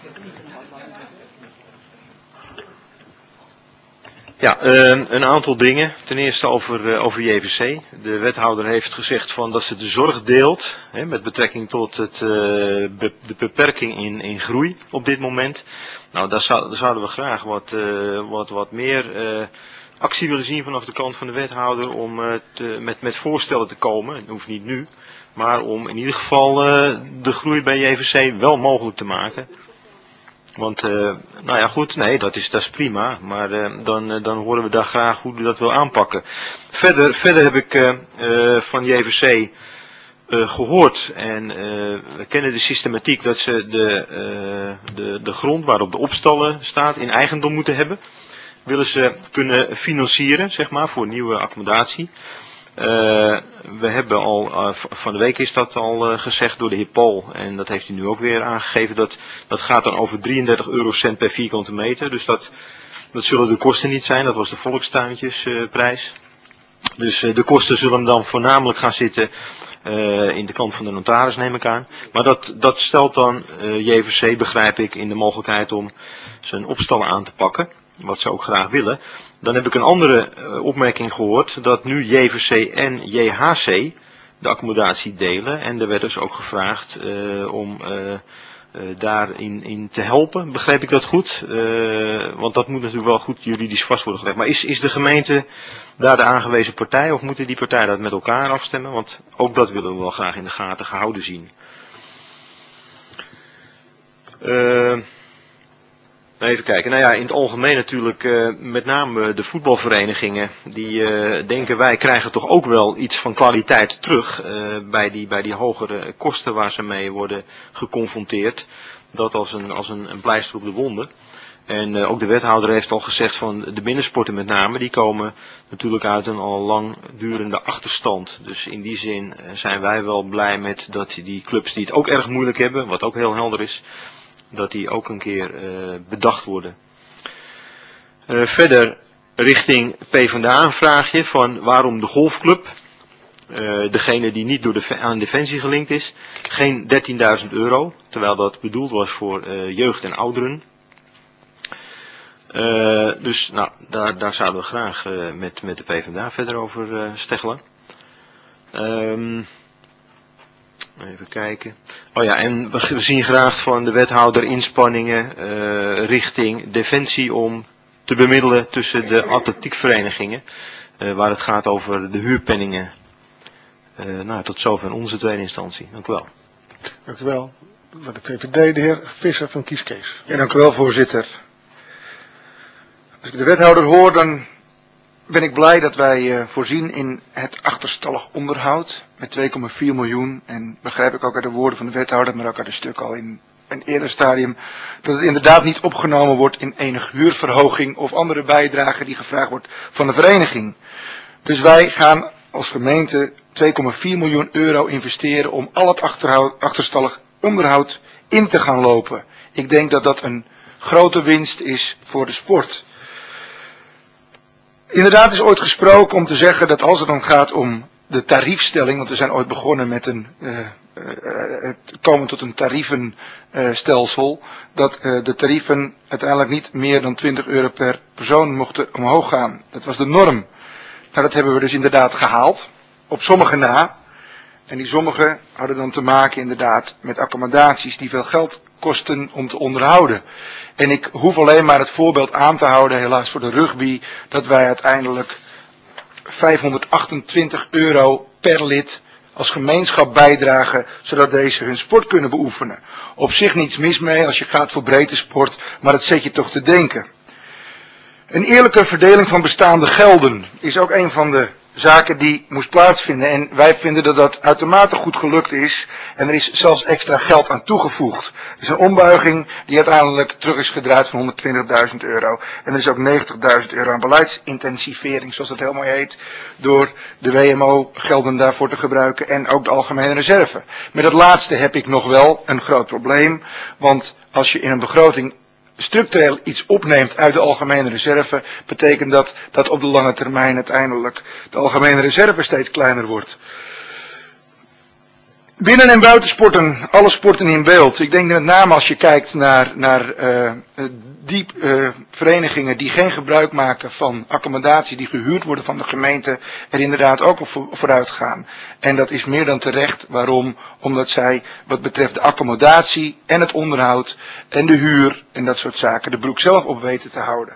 Speaker 9: Ja, uh, een aantal dingen. Ten eerste over, uh, over J V C. De wethouder heeft gezegd van dat ze de zorg deelt hè, met betrekking tot het, uh, be de beperking in, in groei op dit moment. Nou, daar, zou, daar zouden we graag wat, uh, wat, wat meer uh, actie willen zien vanaf de kant van de wethouder om uh, te, met, met voorstellen te komen. Het hoeft niet nu, maar om in ieder geval uh, de groei bij J V C wel mogelijk te maken. Want, uh, nou ja goed, nee, dat is, dat is prima, maar uh, dan, uh, dan horen we daar graag hoe u dat wil aanpakken. Verder, verder heb ik uh, uh, van J V C uh, gehoord en uh, we kennen de systematiek dat ze de, uh, de, de grond waarop de opstallen staat in eigendom moeten hebben. Willen ze kunnen financieren, zeg maar, voor nieuwe accommodatie. Uh, we hebben al, uh, van de week is dat al uh, gezegd door de heer Paul en dat heeft hij nu ook weer aangegeven, dat, dat gaat dan over drieëndertig eurocent per vierkante meter, dus dat, dat zullen de kosten niet zijn, dat was de volkstuintjesprijs. Uh, dus uh, de kosten zullen dan voornamelijk gaan zitten uh, in de kant van de notaris, neem ik aan. Maar dat, dat stelt dan uh, J V C, begrijp ik, in de mogelijkheid om zijn opstallen aan te pakken, wat ze ook graag willen. Dan heb ik een andere uh, opmerking gehoord, dat nu J V C en J H C de accommodatie delen. En er werd dus ook gevraagd uh, om uh, uh, daarin in te helpen. Begreep ik dat goed? Uh, want dat moet natuurlijk wel goed juridisch vast worden gelegd. Maar is, is de gemeente daar de aangewezen partij of moeten die partijen dat met elkaar afstemmen? Want ook dat willen we wel graag in de gaten gehouden zien. Uh, Even kijken, nou ja, in het algemeen natuurlijk uh, met name de voetbalverenigingen, die uh, denken wij krijgen toch ook wel iets van kwaliteit terug uh, bij, die, bij die hogere kosten waar ze mee worden geconfronteerd. Dat als een, als een, een pleister op de wonden. En uh, ook de wethouder heeft al gezegd van de binnensporten met name, die komen natuurlijk uit een al lang durende achterstand. Dus in die zin uh, zijn wij wel blij met dat die clubs die het ook erg moeilijk hebben, wat ook heel helder is, dat die ook een keer uh, bedacht worden. Uh, verder richting PvdA een vraagje van waarom de golfclub, uh, degene die niet door de, aan Defensie gelinkt is, geen dertienduizend euro, terwijl dat bedoeld was voor uh, jeugd en ouderen. Uh, dus nou, daar, daar zouden we graag uh, met, met de PvdA verder over uh, steggelen. Um, Even kijken. Oh ja, en we zien graag van de wethouder inspanningen uh, richting Defensie om te bemiddelen tussen de atletiekverenigingen, uh, waar het gaat over de huurpenningen. Uh, nou, tot zover onze tweede instantie. Dank u wel.
Speaker 1: Dank u wel. Voor de V V D, de heer Visser van Kieskees.
Speaker 12: Ja, dank u wel, voorzitter. Als ik de wethouder hoor, dan ben ik blij dat wij uh, voorzien in het achterstallig onderhoud met twee komma vier miljoen. En begrijp ik ook uit de woorden van de wethouder, maar ook uit een stuk al in een eerder stadium, dat het inderdaad niet opgenomen wordt in enige huurverhoging of andere bijdrage die gevraagd wordt van de vereniging. Dus wij gaan als gemeente twee komma vier miljoen euro investeren om al het achterstallig onderhoud in te gaan lopen. Ik denk dat dat een grote winst is voor de sport. Inderdaad is ooit gesproken om te zeggen dat als het dan gaat om de tariefstelling, want we zijn ooit begonnen met een, uh, uh, het komen tot een tarievenstelsel, uh, dat uh, de tarieven uiteindelijk niet meer dan twintig euro per persoon mochten omhoog gaan. Dat was de norm. Nou, dat hebben we dus inderdaad gehaald, op sommige na. En die sommige hadden dan te maken inderdaad met accommodaties die veel geld kosten om te onderhouden. En ik hoef alleen maar het voorbeeld aan te houden, helaas voor de rugby, dat wij uiteindelijk vijfhonderdachtentwintig euro per lid als gemeenschap bijdragen, zodat deze hun sport kunnen beoefenen. Op zich niets mis mee als je gaat voor breedte sport, maar het zet je toch te denken. Een eerlijke verdeling van bestaande gelden is ook een van de zaken die moest plaatsvinden. En wij vinden dat dat uitermate goed gelukt is. En er is zelfs extra geld aan toegevoegd. Het is een ombuiging die uiteindelijk terug is gedraaid van honderdtwintigduizend euro. En er is ook negentigduizend euro aan beleidsintensivering, zoals dat heel mooi heet, door de W M O-gelden daarvoor te gebruiken en ook de algemene reserve. Met dat laatste heb ik nog wel een groot probleem, want als je in een begroting structureel iets opneemt uit de algemene reserve, betekent dat dat op de lange termijn uiteindelijk de algemene reserve steeds kleiner wordt. Binnen- en buitensporten, alle sporten in beeld. Ik denk met name als je kijkt naar, naar uh, die uh, verenigingen die geen gebruik maken van accommodatie die gehuurd worden van de gemeente, er inderdaad ook op vooruit gaan. En dat is meer dan terecht. Waarom? Omdat zij wat betreft de accommodatie en het onderhoud en de huur en dat soort zaken de broek zelf op weten te houden.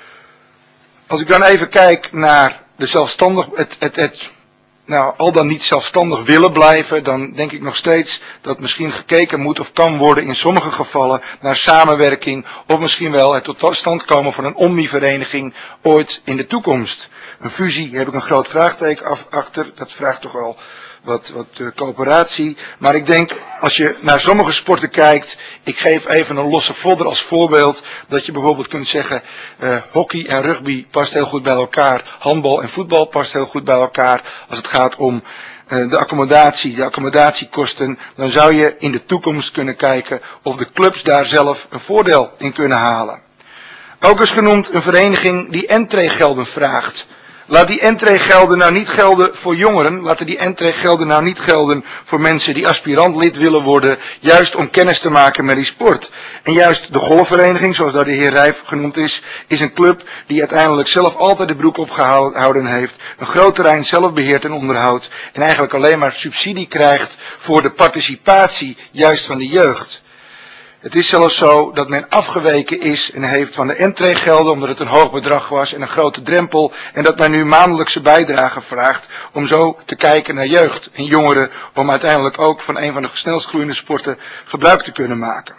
Speaker 12: Als ik dan even kijk naar de zelfstandig, het, het, het nou, al dan niet zelfstandig willen blijven, dan denk ik nog steeds dat misschien gekeken moet of kan worden in sommige gevallen naar samenwerking of misschien wel het tot stand komen van een omnivereniging ooit in de toekomst. Een fusie heb ik een groot vraagteken af, achter, dat vraagt toch wel wat, wat uh, coöperatie. Maar ik denk, als je naar sommige sporten kijkt, ik geef even een losse vodder als voorbeeld, dat je bijvoorbeeld kunt zeggen, uh, hockey en rugby past heel goed bij elkaar, handbal en voetbal past heel goed bij elkaar. Als het gaat om uh, de accommodatie, de accommodatiekosten, dan zou je in de toekomst kunnen kijken of de clubs daar zelf een voordeel in kunnen halen. Ook is genoemd een vereniging die entreegelden vraagt. Laat die entreegelden nou niet gelden voor jongeren. Laten die entreegelden nou niet gelden voor mensen die aspirant lid willen worden. Juist om kennis te maken met die sport. En juist de golfvereniging, zoals daar de heer Rijf genoemd is, is een club die uiteindelijk zelf altijd de broek opgehouden heeft. Een groot terrein zelf beheert en onderhoudt. En eigenlijk alleen maar subsidie krijgt voor de participatie juist van de jeugd. Het is zelfs zo dat men afgeweken is en heeft van de entreegelden omdat het een hoog bedrag was en een grote drempel. En dat men nu maandelijkse bijdragen vraagt om zo te kijken naar jeugd en jongeren. Om uiteindelijk ook van een van de snelst groeiende sporten gebruik te kunnen maken.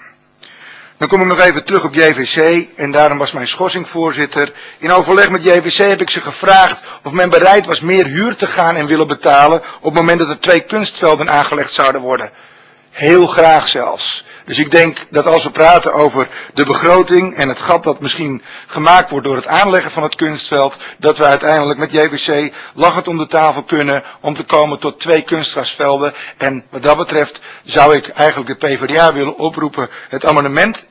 Speaker 12: Dan kom ik nog even terug op J V C en daarom was mijn schorsing voorzitter. In overleg met J V C heb ik ze gevraagd of men bereid was meer huur te gaan en willen betalen op het moment dat er twee kunstvelden aangelegd zouden worden. Heel graag zelfs. Dus ik denk dat als we praten over de begroting en het gat dat misschien gemaakt wordt door het aanleggen van het kunstveld, dat we uiteindelijk met J V C lachend om de tafel kunnen om te komen tot twee kunstgrasvelden. En wat dat betreft zou ik eigenlijk de P v d A willen oproepen het amendement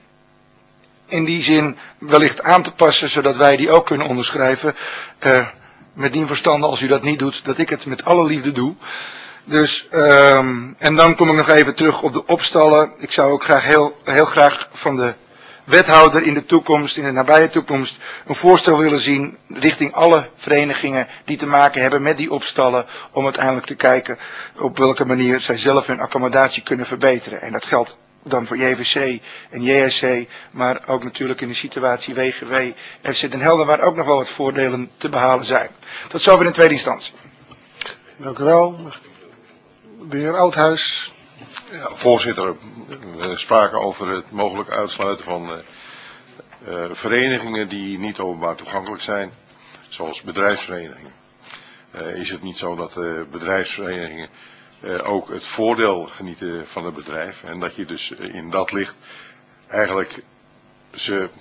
Speaker 12: in die zin wellicht aan te passen, zodat wij die ook kunnen onderschrijven. Uh, met dien verstande, als u dat niet doet, dat ik het met alle liefde doe. Dus, um, en dan kom ik nog even terug op de opstallen. Ik zou ook graag heel, heel graag van de wethouder in de toekomst, in de nabije toekomst, een voorstel willen zien richting alle verenigingen die te maken hebben met die opstallen, om uiteindelijk te kijken op welke manier zij zelf hun accommodatie kunnen verbeteren. En dat geldt dan voor J V C en J S C, maar ook natuurlijk in de situatie W G W, F C Den Helder, waar ook nog wel wat voordelen te behalen zijn. Tot zover in tweede instantie.
Speaker 1: Dank u wel. De heer Oudhuis.
Speaker 11: Ja, voorzitter, we spraken over het mogelijk uitsluiten van uh, uh, verenigingen die niet openbaar toegankelijk zijn, zoals bedrijfsverenigingen. Uh, is het niet zo dat uh, bedrijfsverenigingen uh, ook het voordeel genieten van het bedrijf en dat je dus in dat licht eigenlijk ze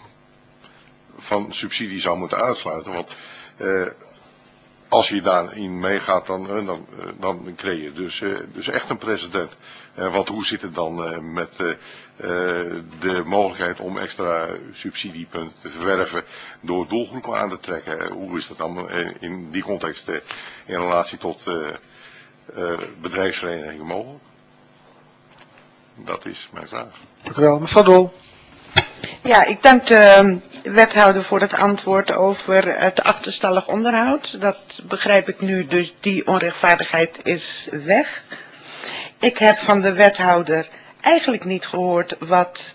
Speaker 11: van subsidie zou moeten uitsluiten? Want uh, als je daarin meegaat, dan, dan, dan creëer je dus, dus echt een precedent. Want hoe zit het dan met de mogelijkheid om extra subsidiepunten te verwerven door doelgroepen aan te trekken? Hoe is dat dan in die context in relatie tot bedrijfsverenigingen mogelijk? Dat is mijn vraag.
Speaker 1: Dank u wel. Mevrouw Dol.
Speaker 10: Ja, ik dank de wethouder voor het antwoord over het achterstallig onderhoud. Dat begrijp ik nu, dus die onrechtvaardigheid is weg. Ik heb van de wethouder eigenlijk niet gehoord wat,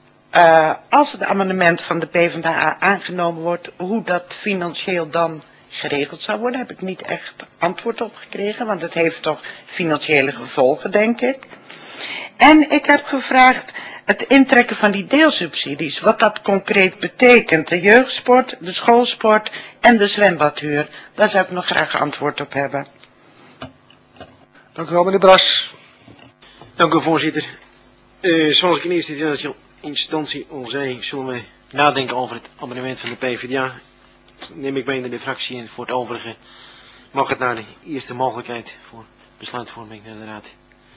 Speaker 10: uh, als het amendement van de P v d A aangenomen wordt, hoe dat financieel dan geregeld zou worden. Daar heb ik niet echt antwoord op gekregen, want het heeft toch financiële gevolgen, denk ik. En ik heb gevraagd het intrekken van die deelsubsidies, wat dat concreet betekent. De jeugdsport, de schoolsport en de zwembadhuur. Daar zou ik nog graag antwoord op hebben.
Speaker 1: Dank u wel, meneer Bras.
Speaker 9: Dank u, voorzitter. Uh, zoals ik in eerste instantie al zei, zullen we nadenken over het amendement van de PvdA. Neem ik mee naar de fractie en voor het overige mag het naar de eerste mogelijkheid voor besluitvorming naar de raad.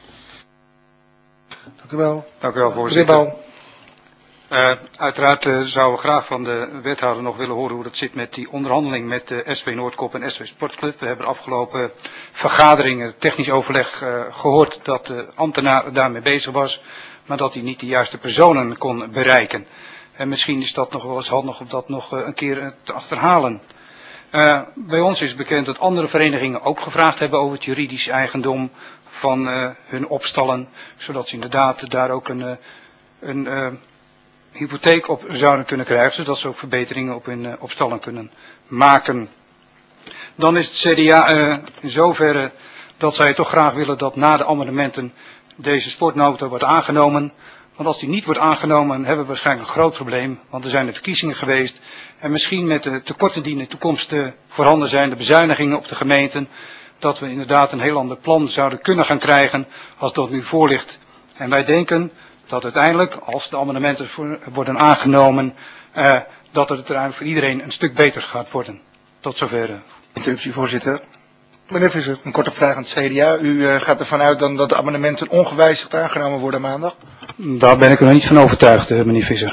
Speaker 1: Dank u wel.
Speaker 8: Dank u wel, voorzitter. Uh, uiteraard uh, zouden we graag van de wethouder nog willen horen hoe dat zit met die onderhandeling met de S V Noordkop en S V Sportclub. We hebben de afgelopen vergaderingen, technisch overleg, uh, gehoord dat de ambtenaar daarmee bezig was, maar dat hij niet de juiste personen kon bereiken. En misschien is dat nog wel eens handig om dat nog uh, een keer te achterhalen. Uh, bij ons is bekend dat andere verenigingen ook gevraagd hebben over het juridisch eigendom van uh, hun opstallen, zodat ze inderdaad daar ook een, uh, een uh, hypotheek op zouden kunnen krijgen, zodat ze ook verbeteringen op hun uh, opstallen kunnen maken. Dan is het C D A uh, in zoverre dat zij toch graag willen dat na de amendementen deze sportnota wordt aangenomen. Want als die niet wordt aangenomen, hebben we waarschijnlijk een groot probleem. Want er zijn de verkiezingen geweest. En misschien met de tekorten die in de toekomst uh, voorhanden zijn, de bezuinigingen op de gemeenten, dat we inderdaad een heel ander plan zouden kunnen gaan krijgen als dat nu voor ligt. En wij denken dat uiteindelijk, als de amendementen voor, worden aangenomen, uh, dat het uiteindelijk voor iedereen een stuk beter gaat worden. Tot zover.
Speaker 12: Interruptie, voorzitter.
Speaker 1: Meneer Visser.
Speaker 12: Een korte vraag aan het C D A. U uh, gaat ervan uit dan dat de amendementen ongewijzigd aangenomen worden maandag?
Speaker 8: Daar ben ik er nog niet van overtuigd, uh, meneer Visser.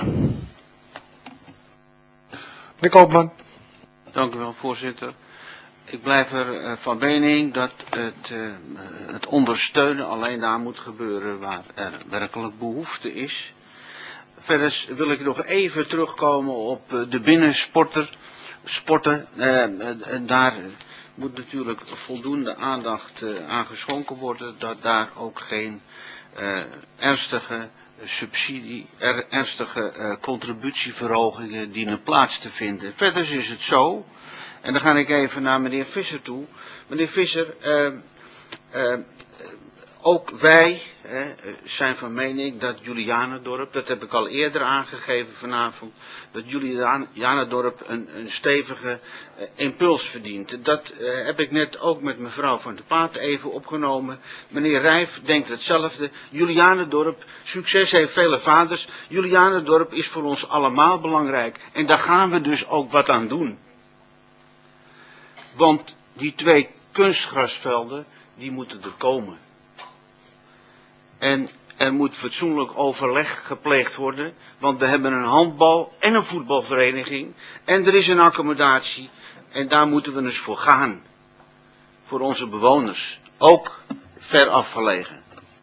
Speaker 1: Meneer Koopman.
Speaker 7: Dank u wel, voorzitter. Ik blijf er uh, van mening dat het, uh, het ondersteunen alleen daar moet gebeuren waar er werkelijk behoefte is. Verder wil ik nog even terugkomen op uh, de binnensporter, sporten. Uh, uh, daar moet natuurlijk voldoende aandacht uh, aan geschonken worden, dat daar ook geen uh, ernstige subsidie, er, ernstige uh, contributieverhogingen dienen plaats te vinden. Verder is het zo, en dan ga ik even naar meneer Visser toe. Meneer Visser, uh, uh, ook wij uh, zijn van mening dat Julianendorp, dat heb ik al eerder aangegeven vanavond, dat Julianendorp een, een stevige uh, impuls verdient. Dat uh, heb ik net ook met mevrouw Van der Paat even opgenomen. Meneer Rijf denkt hetzelfde. Julianendorp, succes heeft vele vaders. Julianendorp is voor ons allemaal belangrijk. En daar gaan we dus ook wat aan doen. Want die twee kunstgrasvelden, die moeten er komen. En er moet fatsoenlijk overleg gepleegd worden, want we hebben een handbal- en een voetbalvereniging. En er is een accommodatie en daar moeten we dus voor gaan. Voor onze bewoners, ook ver afgelegen.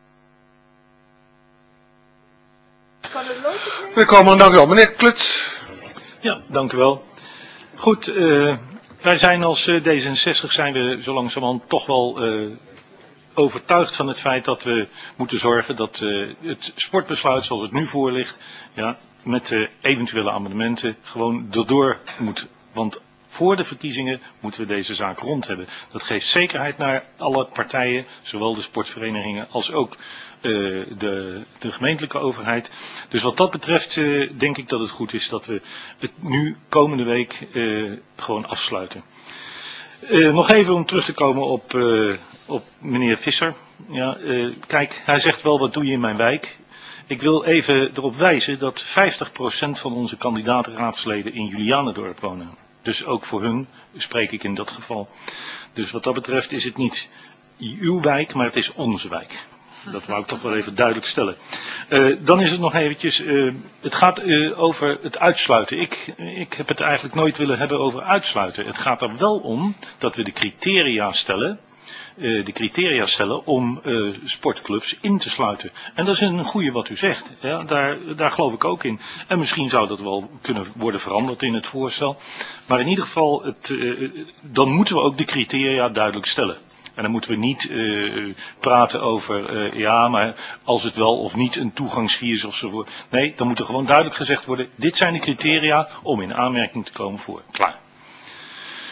Speaker 1: Meneer Koopman, dank u wel. Meneer Kluts.
Speaker 6: Ja, dank u wel. Goed, uh, wij zijn als uh, D zesenzestig zijn we zo langzamerhand toch wel uh, overtuigd van het feit dat we moeten zorgen dat uh, het sportbesluit zoals het nu voor ligt, ja, met de eventuele amendementen gewoon erdoor moet. Want voor de verkiezingen moeten we deze zaak rond hebben. Dat geeft zekerheid naar alle partijen, zowel de sportverenigingen als ook uh, de, de gemeentelijke overheid. Dus wat dat betreft uh, denk ik dat het goed is dat we het nu komende week uh, gewoon afsluiten. Uh, nog even om terug te komen op, uh, op meneer Visser. Ja, uh, kijk, hij zegt wel wat doe je in mijn wijk. Ik wil even erop wijzen dat vijftig procent van onze kandidatenraadsleden in Julianendorp wonen. Dus ook voor hun spreek ik in dat geval. Dus wat dat betreft is het niet uw wijk, maar het is onze wijk. Dat wou ik toch wel even duidelijk stellen. Uh, dan is het nog eventjes, uh, het gaat uh, over het uitsluiten. Ik, ik heb het eigenlijk nooit willen hebben over uitsluiten. Het gaat er wel om dat we de criteria stellen. Uh, de criteria stellen om uh, sportclubs in te sluiten. En dat is een goede wat u zegt. Ja, daar, daar geloof ik ook in. En misschien zou dat wel kunnen worden veranderd in het voorstel. Maar in ieder geval, het, uh, dan moeten we ook de criteria duidelijk stellen. En dan moeten we niet uh, praten over, uh, ja, maar als het wel of niet een toegangsfee is of zo. Nee, dan moet er gewoon duidelijk gezegd worden, dit zijn de criteria om in aanmerking te komen voor. Klaar.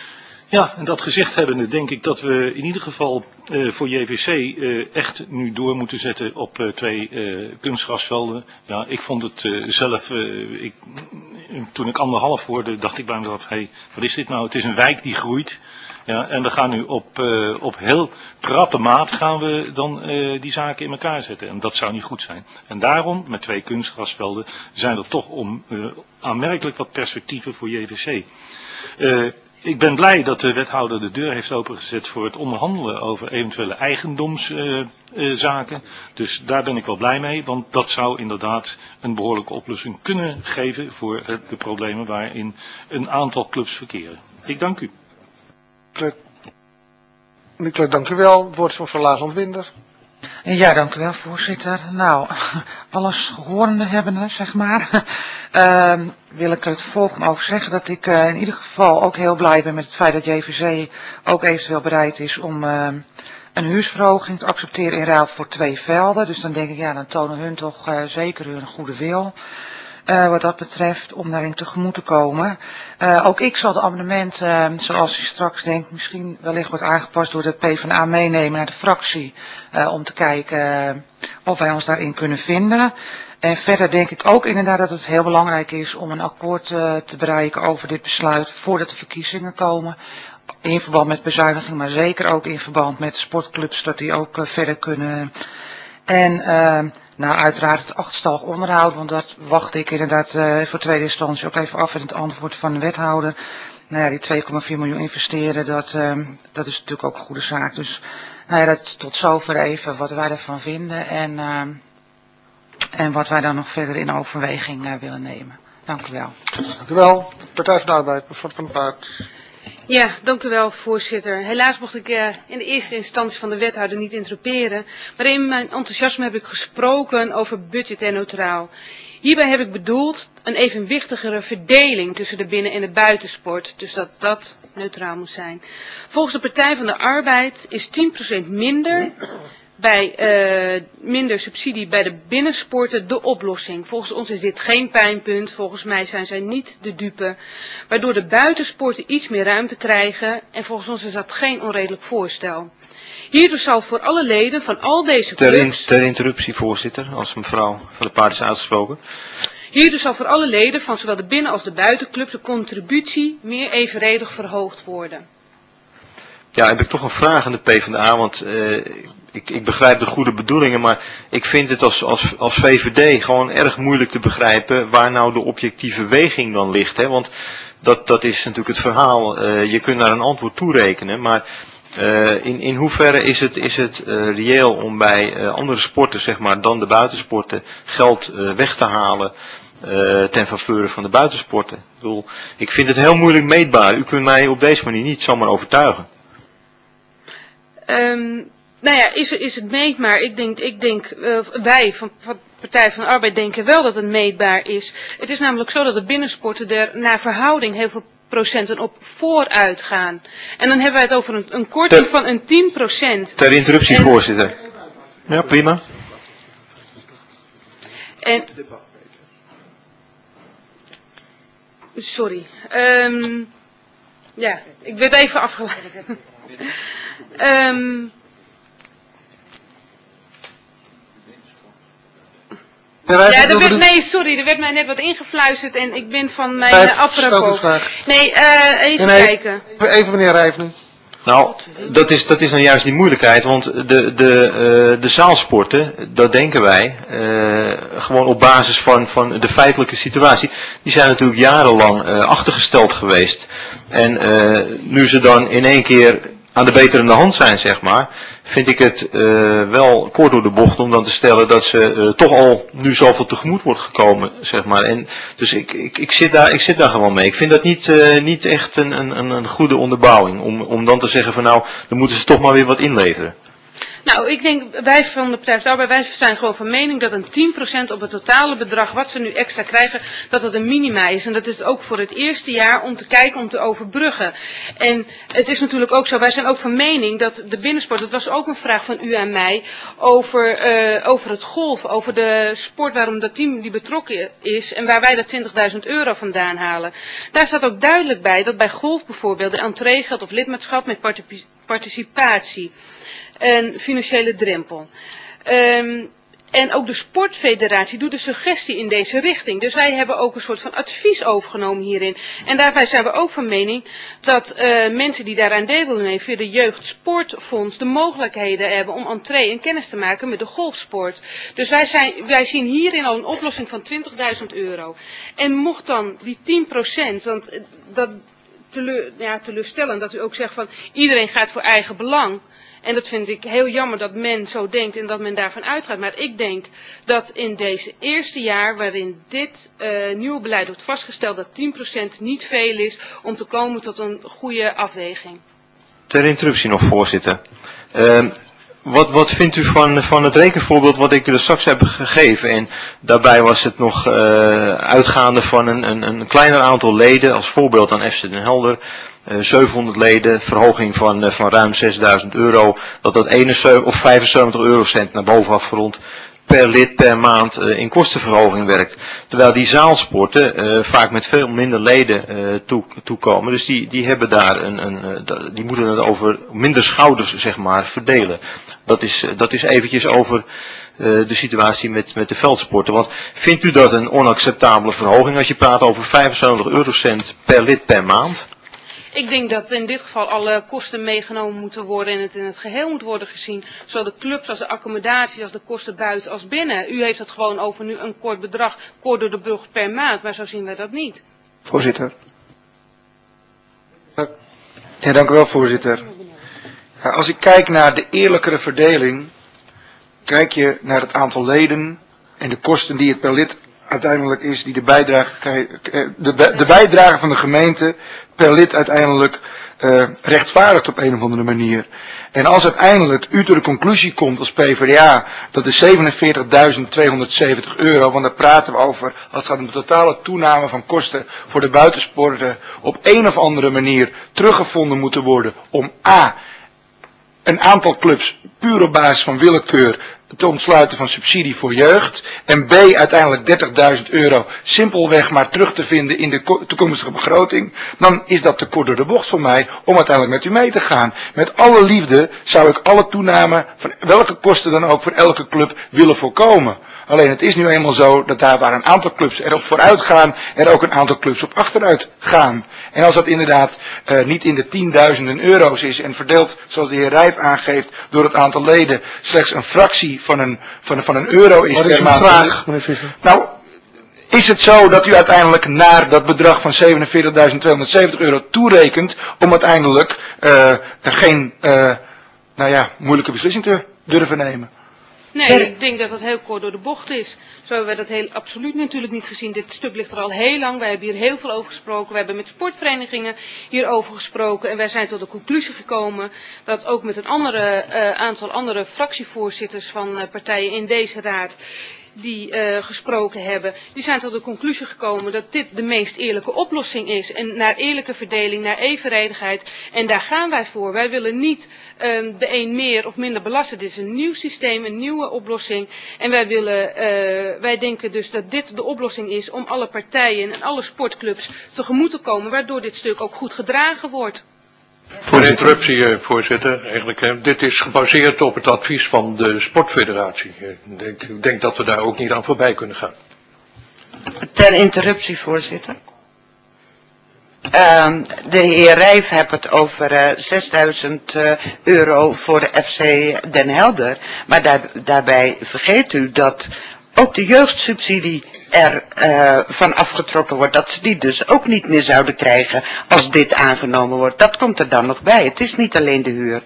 Speaker 6: Ja, en dat gezegd hebbende denk ik dat we in ieder geval uh, voor J V C uh, echt nu door moeten zetten op uh, twee uh, kunstgrasvelden. Ja, ik vond het uh, zelf, uh, ik, toen ik anderhalf hoorde, dacht ik bij mezelf, hé, hey, wat is dit nou? Het is een wijk die groeit. Ja, en we gaan nu op, uh, op heel krappe maat gaan we dan uh, die zaken in elkaar zetten. En dat zou niet goed zijn. En daarom, met twee kunstgrasvelden, zijn er toch om, uh, aanmerkelijk wat perspectieven voor J V C. Uh, Ik ben blij dat de wethouder de deur heeft opengezet voor het onderhandelen over eventuele eigendomszaken. Uh, uh, dus daar ben ik wel blij mee, want dat zou inderdaad een behoorlijke oplossing kunnen geven voor uh, de problemen waarin een aantal clubs verkeren. Ik dank u.
Speaker 1: Nicolai, dank u wel. Het woord is van Laagland Winder.
Speaker 14: Ja, dank u wel, voorzitter. Nou, alles gehorende hebbende, zeg maar, uh, wil ik er het volgende over zeggen. Dat ik uh, in ieder geval ook heel blij ben met het feit dat J V C ook eventueel bereid is om uh, een huursverhoging te accepteren in ruil voor twee velden. Dus dan denk ik, ja, dan tonen hun toch uh, zeker hun goede wil. Uh, wat dat betreft, om daarin tegemoet te komen. Uh, ook ik zal de amendement, uh, zoals u straks denkt, misschien wellicht wordt aangepast door de PvdA meenemen naar de fractie. Uh, om te kijken uh, of wij ons daarin kunnen vinden. En verder denk ik ook inderdaad dat het heel belangrijk is om een akkoord uh, te bereiken over dit besluit voordat de verkiezingen komen. In verband met bezuiniging, maar zeker ook in verband met sportclubs, dat die ook uh, verder kunnen. En uh, nou, uiteraard het achterstallig onderhoud, want dat wacht ik inderdaad uh, voor tweede instantie ook even af in het antwoord van de wethouder. Nou ja, die twee komma vier miljoen investeren, dat, uh, dat is natuurlijk ook een goede zaak. Dus nou ja, dat tot zover even wat wij ervan vinden en, uh, en wat wij dan nog verder in overweging uh, willen nemen. Dank u wel.
Speaker 1: Dank u wel. Partij van de Arbeid, mevrouw Van der Paard.
Speaker 5: Ja, dank u wel, voorzitter. Helaas mocht ik uh, in de eerste instantie van de wethouder niet interroperen, maar in mijn enthousiasme heb ik gesproken over budgetneutraal. Hierbij heb ik bedoeld een evenwichtigere verdeling tussen de binnen- en de buitensport, dus dat dat neutraal moet zijn. Volgens de Partij van de Arbeid is tien procent minder bij uh, minder subsidie bij de binnensporten de oplossing. Volgens ons is dit geen pijnpunt, volgens mij zijn zij niet de dupe, waardoor de buitensporten iets meer ruimte krijgen en volgens ons is dat geen onredelijk voorstel. Hierdoor zal voor alle leden van al deze clubs...
Speaker 9: Ter, in, ter interruptie, voorzitter, als mevrouw Van der Paard is uitgesproken.
Speaker 5: Hierdoor zal voor alle leden van zowel de binnen- als de buitenclubs de contributie meer evenredig verhoogd worden.
Speaker 9: Ja, heb ik toch een vraag aan de PvdA, want uh, ik, ik begrijp de goede bedoelingen, maar ik vind het als, als, als V V D gewoon erg moeilijk te begrijpen waar nou de objectieve weging dan ligt. Hè? Want dat, dat is natuurlijk het verhaal, uh, je kunt naar een antwoord toerekenen, maar uh, in, in hoeverre is het, is het uh, reëel om bij uh, andere sporten, zeg maar, dan de buitensporten geld uh, weg te halen uh, ten faveur van de buitensporten? Ik bedoel, ik vind het heel moeilijk meetbaar. U kunt mij op deze manier niet zomaar overtuigen.
Speaker 5: Um, nou ja, is, is het meetbaar? Ik denk, ik denk uh, wij van, van Partij van de Arbeid denken wel dat het meetbaar is. Het is namelijk zo dat de binnensporten er naar verhouding heel veel procenten op vooruit gaan. En dan hebben wij het over een, een korting ter, van een tien procent.
Speaker 9: Ter interruptie, en, voorzitter. Ja, prima.
Speaker 5: En, sorry. Um, ja, ik werd even afgeleid. Um, ja, er werd, nee, sorry, er werd mij net wat ingefluisterd en ik ben van mijn uh, apropos. Nee, uh, even nee, kijken.
Speaker 1: Even meneer Rijf nu.
Speaker 9: Nou, dat is, dat is nou juist die moeilijkheid, want de, de, uh, de zaalsporten, dat denken wij, uh, gewoon op basis van, van de feitelijke situatie, die zijn natuurlijk jarenlang uh, achtergesteld geweest. En uh, nu ze dan in één keer aan de beterende hand zijn, zeg maar, vind ik het uh, wel kort door de bocht om dan te stellen dat ze uh, toch al nu zoveel tegemoet wordt gekomen, zeg maar. En dus ik, ik, ik, zit, daar, ik zit daar gewoon mee. Ik vind dat niet, uh, niet echt een, een, een goede onderbouwing om, om dan te zeggen van nou, dan moeten ze toch maar weer wat inleveren.
Speaker 5: Nou, ik denk, wij van de Partij van de Arbeid, wij zijn gewoon van mening dat een tien procent op het totale bedrag wat ze nu extra krijgen, dat dat een minima is. En dat is ook voor het eerste jaar om te kijken, om te overbruggen. En het is natuurlijk ook zo, wij zijn ook van mening dat de binnensport, dat was ook een vraag van u aan mij, over, uh, over het golf, over de sport waarom dat team die betrokken is en waar wij dat twintigduizend euro vandaan halen. Daar staat ook duidelijk bij dat bij golf bijvoorbeeld de entreegeld of lidmaatschap met participatie, een financiële drempel. Um, en ook de sportfederatie doet een suggestie in deze richting. Dus wij hebben ook een soort van advies overgenomen hierin. En daarbij zijn we ook van mening dat uh, mensen die daaraan deel willen nemen via de Jeugdsportfonds de mogelijkheden hebben om entree en kennis te maken met de golfsport. Dus wij, zijn, wij zien hierin al een oplossing van twintigduizend euro. En mocht dan die tien procent, want dat teleur, ja, teleurstellend dat u ook zegt van iedereen gaat voor eigen belang. En dat vind ik heel jammer dat men zo denkt en dat men daarvan uitgaat. Maar ik denk dat in deze eerste jaar waarin dit uh, nieuwe beleid wordt vastgesteld dat tien procent niet veel is om te komen tot een goede afweging.
Speaker 9: Ter interruptie nog, voorzitter. Uh, wat, wat vindt u van, van het rekenvoorbeeld wat ik u er straks heb gegeven? En daarbij was het nog uh, uitgaande van een, een, een kleiner aantal leden, als voorbeeld aan F C Den Helder. Uh, zevenhonderd leden, verhoging van, uh, van ruim zesduizend euro, dat dat eenenzeventig of vijfenzeventig eurocent naar bovenaf gerond per lid per maand uh, in kostenverhoging werkt. Terwijl die zaalsporten uh, vaak met veel minder leden uh, toe, toekomen. Dus die, die hebben daar een, een uh, die moeten het over minder schouders, zeg maar, verdelen. Dat is, uh, dat is eventjes over uh, de situatie met, met de veldsporten. Want vindt u dat een onacceptabele verhoging als je praat over vijfenzeventig eurocent per lid per maand?
Speaker 5: Ik denk dat in dit geval alle kosten meegenomen moeten worden en het in het geheel moet worden gezien. Zowel de clubs als de accommodaties, als de kosten buiten als binnen. U heeft het gewoon over nu een kort bedrag, kort door de brug per maand, maar zo zien wij dat niet.
Speaker 12: Voorzitter. Ja, dank u wel, voorzitter. Ja, als ik kijk naar de eerlijkere verdeling, kijk je naar het aantal leden en de kosten die het per lid uiteindelijk is, die de bijdrage, de, de bijdrage van de gemeente per lid uiteindelijk uh, rechtvaardigt op een of andere manier. En als uiteindelijk u tot de conclusie komt als P v d A dat de zevenenveertigduizend tweehonderdzeventig euro, want daar praten we over, als het gaat om de totale toename van kosten voor de buitensporten, op een of andere manier teruggevonden moeten worden om a, een aantal clubs puur op basis van willekeur te ontsluiten van subsidie voor jeugd. En B, uiteindelijk dertigduizend euro simpelweg maar terug te vinden in de toekomstige begroting. Dan is dat te kort door de bocht voor mij om uiteindelijk met u mee te gaan. Met alle liefde zou ik alle toename van welke kosten dan ook voor elke club willen voorkomen. Alleen het is nu eenmaal zo dat daar waar een aantal clubs erop vooruit gaan, er ook een aantal clubs op achteruit gaan. En als dat inderdaad uh, niet in de tienduizenden euro's is en verdeeld, zoals de heer Rijf aangeeft, door het aantal leden, slechts een fractie van een, van, van een euro is.
Speaker 1: Wat is
Speaker 12: per
Speaker 1: uw
Speaker 12: maand.
Speaker 1: vraag, meneer Visser?
Speaker 12: Nou, is het zo dat u uiteindelijk naar dat bedrag van zevenenveertigduizend tweehonderdzeventig euro toerekent om uiteindelijk uh, geen, uh, nou ja, moeilijke beslissing te durven nemen?
Speaker 5: Nee, ik denk dat dat heel kort door de bocht is. Zo hebben we dat heel absoluut natuurlijk niet gezien. Dit stuk ligt er al heel lang. Wij hebben hier heel veel over gesproken. We hebben met sportverenigingen hierover gesproken. En wij zijn tot de conclusie gekomen dat ook met een andere, uh, aantal andere fractievoorzitters van uh, partijen in deze raad die uh, gesproken hebben, die zijn tot de conclusie gekomen dat dit de meest eerlijke oplossing is. En naar eerlijke verdeling, naar evenredigheid. En daar gaan wij voor. Wij willen niet um, de een meer of minder belasten. Dit is een nieuw systeem, een nieuwe oplossing. En wij willen, uh, wij denken dus dat dit de oplossing is om alle partijen en alle sportclubs tegemoet te komen, waardoor dit stuk ook goed gedragen wordt.
Speaker 13: Voor de interruptie, voorzitter. Eigenlijk, eh, dit is gebaseerd op het advies van de sportfederatie. Ik denk, ik denk dat we daar ook niet aan voorbij kunnen gaan.
Speaker 10: Ter interruptie, voorzitter. Uh, de heer Rijf heeft het over uh, zesduizend uh, euro voor de F C Den Helder. Maar daar, daarbij vergeet u dat ook de jeugdsubsidie er uh, van afgetrokken wordt, dat ze die dus ook niet meer zouden krijgen als dit aangenomen wordt. Dat komt er dan nog bij. Het is niet alleen de huur.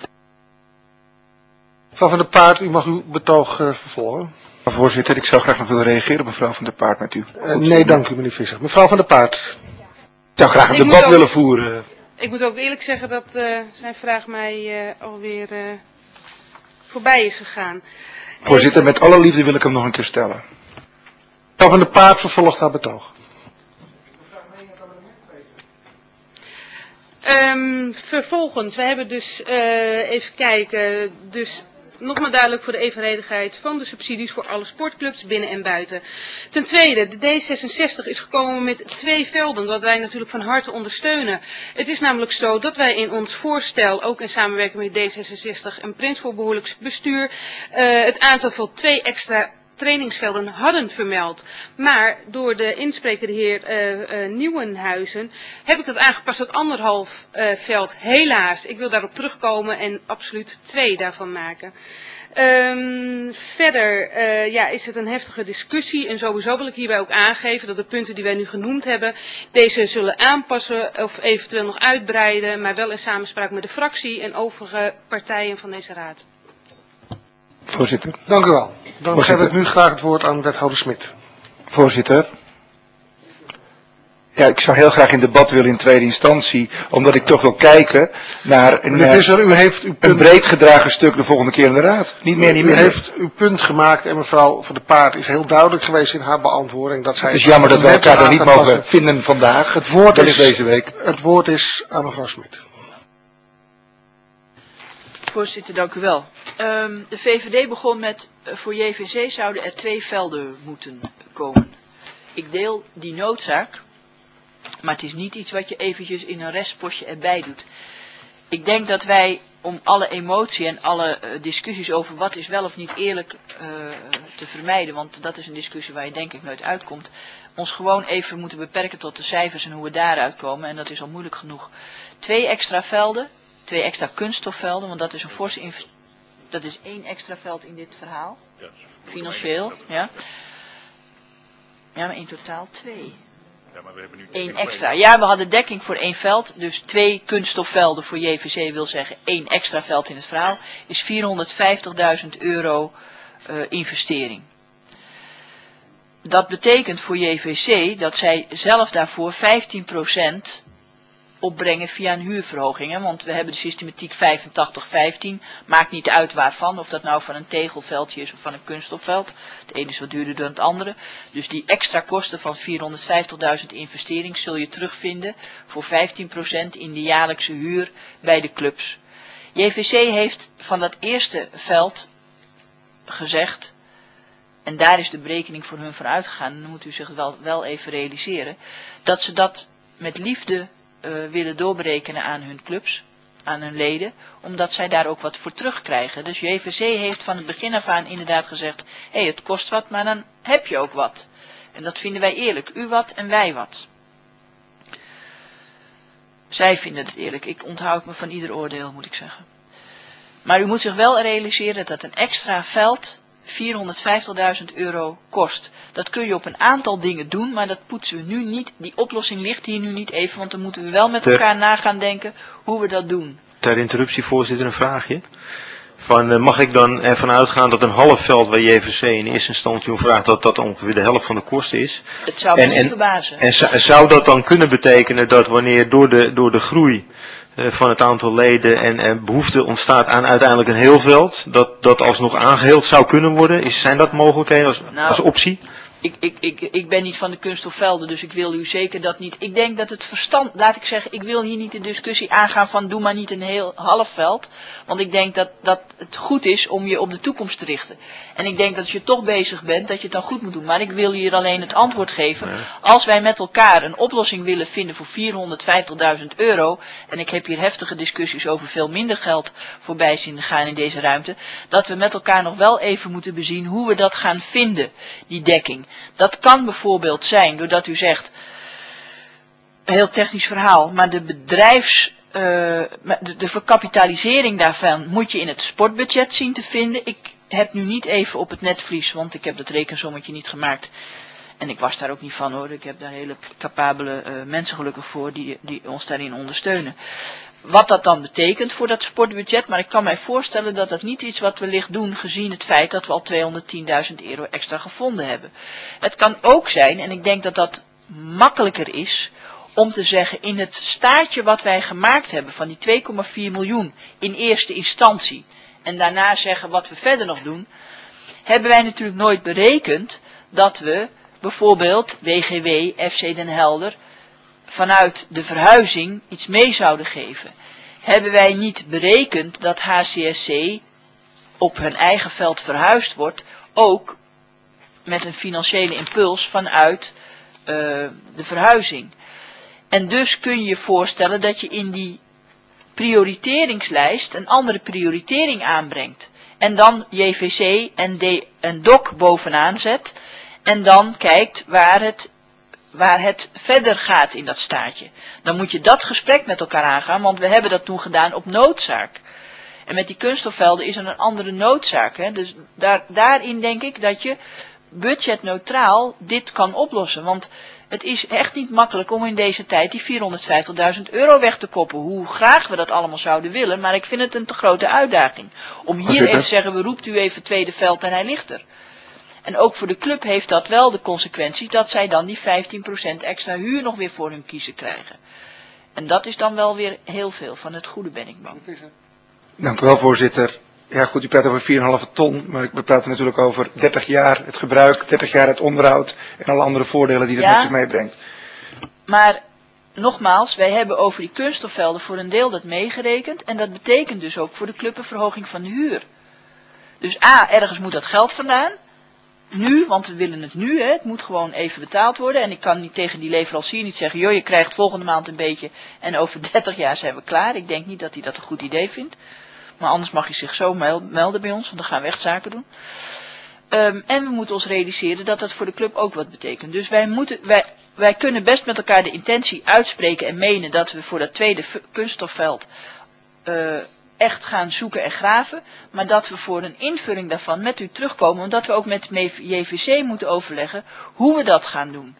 Speaker 1: Mevrouw Van der Paart, u mag uw betoog uh, vervolgen.
Speaker 12: Voorzitter, ik zou graag nog willen reageren, mevrouw Van der Paart, met u.
Speaker 1: Uh, nee, dank u, meneer Visser. Mevrouw Van der Paart.
Speaker 12: Ik zou graag een
Speaker 5: Ik
Speaker 12: debat
Speaker 5: ook,
Speaker 12: willen voeren.
Speaker 5: Ik moet ook eerlijk zeggen dat uh, zijn vraag mij uh, alweer uh, voorbij is gegaan.
Speaker 12: Voorzitter, met alle liefde wil ik hem nog een keer stellen.
Speaker 1: Van de Paap vervolgt haar betoog.
Speaker 5: Um, vervolgens, we hebben dus, uh, even kijken, dus nogmaals duidelijk voor de evenredigheid van de subsidies voor alle sportclubs binnen en buiten. Ten tweede, de D zesenzestig is gekomen met twee velden, wat wij natuurlijk van harte ondersteunen. Het is namelijk zo dat wij in ons voorstel, ook in samenwerking met D zesenzestig en Prins voor Behoorlijk Bestuur, uh, het aantal van twee extra trainingsvelden hadden vermeld. Maar door de inspreker, de heer uh, uh, Nieuwenhuizen, heb ik dat aangepast tot anderhalf uh, veld. Helaas, ik wil daarop terugkomen en absoluut twee daarvan maken. Um, verder uh, ja, is het een heftige discussie en sowieso wil ik hierbij ook aangeven dat de punten die wij nu genoemd hebben, deze zullen aanpassen of eventueel nog uitbreiden, maar wel in samenspraak met de fractie en overige partijen van deze raad.
Speaker 12: Voorzitter.
Speaker 1: Dank u wel. Dan
Speaker 12: Voorzitter.
Speaker 1: geef ik nu graag het woord aan wethouder Smit.
Speaker 12: Voorzitter. Ja, ik zou heel graag in debat willen in tweede instantie, omdat ik toch wil kijken naar een,
Speaker 1: Meneer Visser, u heeft uw punt,
Speaker 12: een breed gedragen stuk de volgende keer in de raad. Niet meer, niet
Speaker 1: u
Speaker 12: minder.
Speaker 1: heeft uw punt gemaakt en mevrouw Van der Paart is heel duidelijk geweest in haar beantwoording. Dat zij
Speaker 12: Het is jammer dat we elkaar daar niet mogen
Speaker 1: passen.
Speaker 12: vinden vandaag.
Speaker 1: Het woord
Speaker 12: dat
Speaker 1: is,
Speaker 12: is deze week.
Speaker 1: Het woord is aan mevrouw Smit.
Speaker 4: Voorzitter, dank u wel. Um, de V V D begon met, uh, voor J V C zouden er twee velden moeten komen. Ik deel die noodzaak, maar het is niet iets wat je eventjes in een restpostje erbij doet. Ik denk dat wij, om alle emotie en alle uh, discussies over wat is wel of niet eerlijk uh, te vermijden, want dat is een discussie waar je denk ik nooit uitkomt, ons gewoon even moeten beperken tot de cijfers en hoe we daaruit komen, en dat is al moeilijk genoeg. Twee extra velden, twee extra kunststofvelden, want dat is een forse investering. Dat is één extra veld in dit verhaal. Ja, financieel, ja. Ja, maar in totaal twee.
Speaker 6: Ja, maar we hebben nu
Speaker 4: Eén extra. Ja, we hadden dekking voor één veld. Dus twee kunststofvelden voor J V C wil zeggen één extra veld in het verhaal. Is vierhonderdvijftigduizend euro uh, investering. Dat betekent voor J V C dat zij zelf daarvoor vijftien procent opbrengen via een huurverhoging. Hè? Want we hebben de systematiek vijfentachtig vijftien. Maakt niet uit waarvan. Of dat nou van een tegelveldje is of van een kunststofveld. De ene is wat duurder dan het andere. Dus die extra kosten van vierhonderdvijftigduizend investering zul je terugvinden voor vijftien procent in de jaarlijkse huur bij de clubs. J V C heeft van dat eerste veld gezegd, en daar is de berekening voor hun van uitgegaan, dan moet u zich wel, wel even realiseren, dat ze dat met liefde Uh, willen doorberekenen aan hun clubs, aan hun leden, omdat zij daar ook wat voor terugkrijgen. Dus J V C heeft van het begin af aan inderdaad gezegd, hé, hey, het kost wat, maar dan heb je ook wat. En dat vinden wij eerlijk, u wat en wij wat. Zij vinden het eerlijk, ik onthoud me van ieder oordeel, moet ik zeggen. Maar u moet zich wel realiseren dat een extra veld vierhonderdvijftigduizend euro kost. Dat kun je op een aantal dingen doen, maar dat poetsen we nu niet. Die oplossing ligt hier nu niet even, want dan moeten we wel met elkaar na gaan denken hoe we dat doen.
Speaker 9: Ter interruptie, voorzitter, een vraagje. Van, uh, mag ik dan ervan uitgaan dat een half veld waar J V C in eerste instantie om vraagt dat dat ongeveer de helft van de kosten is?
Speaker 4: Het zou me
Speaker 9: en,
Speaker 4: niet
Speaker 9: en,
Speaker 4: verbazen.
Speaker 9: En zou, zou dat dan kunnen betekenen dat wanneer door de, door de groei uh, van het aantal leden en, en behoefte ontstaat aan uiteindelijk een heel veld, dat dat alsnog aangeheeld zou kunnen worden? Is, zijn dat mogelijkheden als,
Speaker 4: nou,
Speaker 9: als optie?
Speaker 4: Ik, ik, ik, ik ben niet van de kunststofvelden, dus ik wil u zeker dat niet. Ik denk dat het verstand, laat ik zeggen, ik wil hier niet de discussie aangaan van doe maar niet een heel half veld. Want ik denk dat, dat het goed is om je op de toekomst te richten. En ik denk dat als je toch bezig bent, dat je het dan goed moet doen. Maar ik wil hier alleen het antwoord geven. Ja. Als wij met elkaar een oplossing willen vinden voor vierhonderdvijftigduizend euro. En ik heb hier heftige discussies over veel minder geld voorbij zien gaan in deze ruimte. Dat we met elkaar nog wel even moeten bezien hoe we dat gaan vinden, die dekking. Dat kan bijvoorbeeld zijn doordat u zegt, een heel technisch verhaal, maar de bedrijfs, uh, de, de verkapitalisering daarvan moet je in het sportbudget zien te vinden. Ik heb nu niet even op het netvlies, want ik heb dat rekensommetje niet gemaakt. En ik was daar ook niet van hoor, ik heb daar hele capabele uh, mensen gelukkig voor die, die ons daarin ondersteunen. Wat dat dan betekent voor dat sportbudget, maar ik kan mij voorstellen dat dat niet iets wat we licht doen gezien het feit dat we al tweehonderdtienduizend euro extra gevonden hebben. Het kan ook zijn, en ik denk dat dat makkelijker is, om te zeggen in het staartje wat wij gemaakt hebben van die twee komma vier miljoen in eerste instantie, en daarna zeggen wat we verder nog doen, hebben wij natuurlijk nooit berekend dat we bijvoorbeeld W G W, F C Den Helder, vanuit de verhuizing iets mee zouden geven. Hebben wij niet berekend dat H C S C op hun eigen veld verhuisd wordt, ook met een financiële impuls vanuit uh, de verhuizing. En dus kun je je voorstellen dat je in die prioriteringslijst een andere prioritering aanbrengt. En dan J V C en, D, en D O C bovenaan zet. En dan kijkt waar het, waar het verder gaat in dat staatje. Dan moet je dat gesprek met elkaar aangaan, want we hebben dat toen gedaan op noodzaak. En met die kunststofvelden is er een andere noodzaak. Hè? Dus daar, daarin denk ik dat je budgetneutraal dit kan oplossen. Want het is echt niet makkelijk om in deze tijd die vierhonderdvijftigduizend euro weg te koppen. Hoe graag we dat allemaal zouden willen, maar ik vind het een te grote uitdaging. Om hier even te zeggen, we roept u even tweede veld en hij ligt er. En ook voor de club heeft dat wel de consequentie dat zij dan die vijftien procent extra huur nog weer voor hun kiezen krijgen. En dat is dan wel weer heel veel, van het goede ben ik bang.
Speaker 12: Dank u wel, voorzitter. Ja goed, u praat over vier komma vijf ton, maar we praten natuurlijk over dertig jaar het gebruik, dertig jaar het onderhoud en alle andere voordelen die dat
Speaker 4: ja,
Speaker 12: met zich meebrengt.
Speaker 4: Maar nogmaals, wij hebben over die kunststofvelden voor een deel dat meegerekend en dat betekent dus ook voor de club een verhoging van de huur. Dus A, ergens moet dat geld vandaan. Nu, want we willen het nu, hè, het moet gewoon even betaald worden. En ik kan niet tegen die leverancier niet zeggen, joh, je krijgt volgende maand een beetje en over dertig jaar zijn we klaar. Ik denk niet dat hij dat een goed idee vindt. Maar anders mag hij zich zo melden bij ons, want dan gaan we echt zaken doen. Um, en we moeten ons realiseren dat dat voor de club ook wat betekent. Dus wij, moeten, wij, wij kunnen best met elkaar de intentie uitspreken en menen dat we voor dat tweede kunststofveld uh, echt gaan zoeken en graven. Maar dat we voor een invulling daarvan met u terugkomen, omdat we ook met J V C moeten overleggen hoe we dat gaan doen.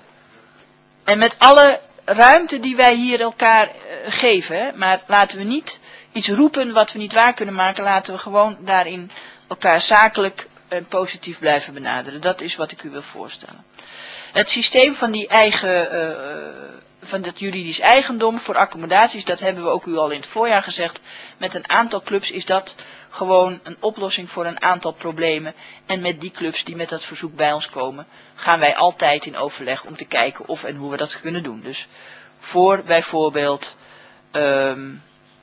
Speaker 4: En met alle ruimte die wij hier elkaar uh, geven, hè, maar laten we niet iets roepen wat we niet waar kunnen maken, laten we gewoon daarin elkaar zakelijk en positief blijven benaderen. Dat is wat ik u wil voorstellen. Het systeem van die eigen, uh, van dat juridisch eigendom voor accommodaties, dat hebben we ook u al in het voorjaar gezegd. Met een aantal clubs is dat gewoon een oplossing voor een aantal problemen. En met die clubs die met dat verzoek bij ons komen, gaan wij altijd in overleg om te kijken of en hoe we dat kunnen doen. Dus voor bijvoorbeeld Um,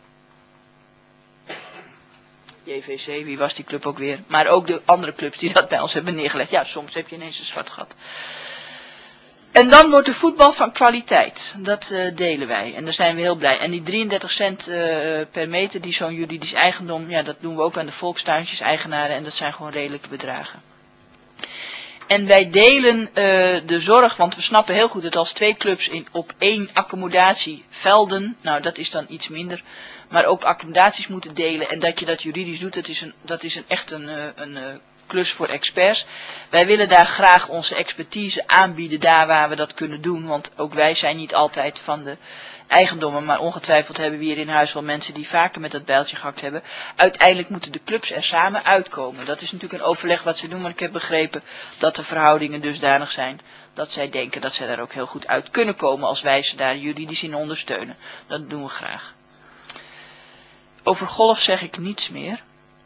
Speaker 4: J V C, wie was die club ook weer? Maar ook de andere clubs die dat bij ons hebben neergelegd. Ja, soms heb je ineens een zwart gat. En dan wordt de voetbal van kwaliteit. Dat uh, delen wij. En daar zijn we heel blij. En die drieëndertig cent uh, per meter, die zo'n juridisch eigendom, ja, dat doen we ook aan de volkstuintjes eigenaren. En dat zijn gewoon redelijke bedragen. En wij delen uh, de zorg, want we snappen heel goed dat als twee clubs in, op één accommodatie velden, nou dat is dan iets minder, maar ook accommodaties moeten delen en dat je dat juridisch doet, dat is, een, dat is een, echt een, een, een klus voor experts. Wij willen daar graag onze expertise aanbieden daar waar we dat kunnen doen, want ook wij zijn niet altijd van de eigendommen, maar ongetwijfeld hebben we hier in huis wel mensen die vaker met dat bijltje gehakt hebben. Uiteindelijk moeten de clubs er samen uitkomen. Dat is natuurlijk een overleg wat ze doen, maar ik heb begrepen dat de verhoudingen dusdanig zijn dat zij denken dat zij daar ook heel goed uit kunnen komen als wij ze daar juridisch in ondersteunen. Dat doen we graag. Over golf zeg ik niets meer.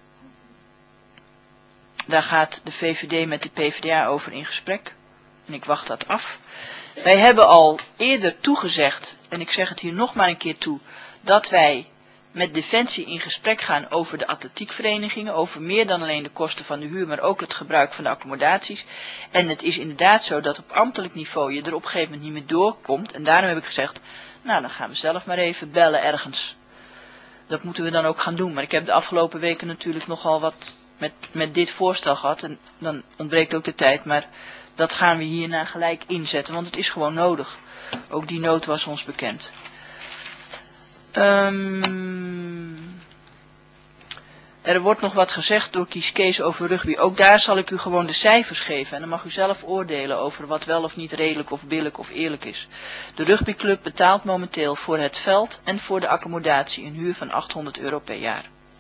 Speaker 4: Daar gaat de V V D met de P v d A over in gesprek. En ik wacht dat af. Wij hebben al eerder toegezegd, en ik zeg het hier nog maar een keer toe, dat wij met Defensie in gesprek gaan over de atletiekverenigingen, over meer dan alleen de kosten van de huur, maar ook het gebruik van de accommodaties. En het is inderdaad zo dat op ambtelijk niveau je er op een gegeven moment niet meer doorkomt. En daarom heb ik gezegd, nou dan gaan we zelf maar even bellen ergens. Dat moeten we dan ook gaan doen. Maar ik heb de afgelopen weken natuurlijk nogal wat met, met dit voorstel gehad. En dan ontbreekt ook de tijd, maar dat gaan we hierna gelijk inzetten, want het is gewoon nodig. Ook die nood was ons bekend. Um, er wordt nog wat gezegd door Kies Kees over rugby. Ook daar zal ik u gewoon de cijfers geven. En dan mag u zelf oordelen over wat wel of niet redelijk of billijk of eerlijk is. De rugbyclub betaalt momenteel voor het veld en voor de accommodatie een huur van achthonderd euro per jaar.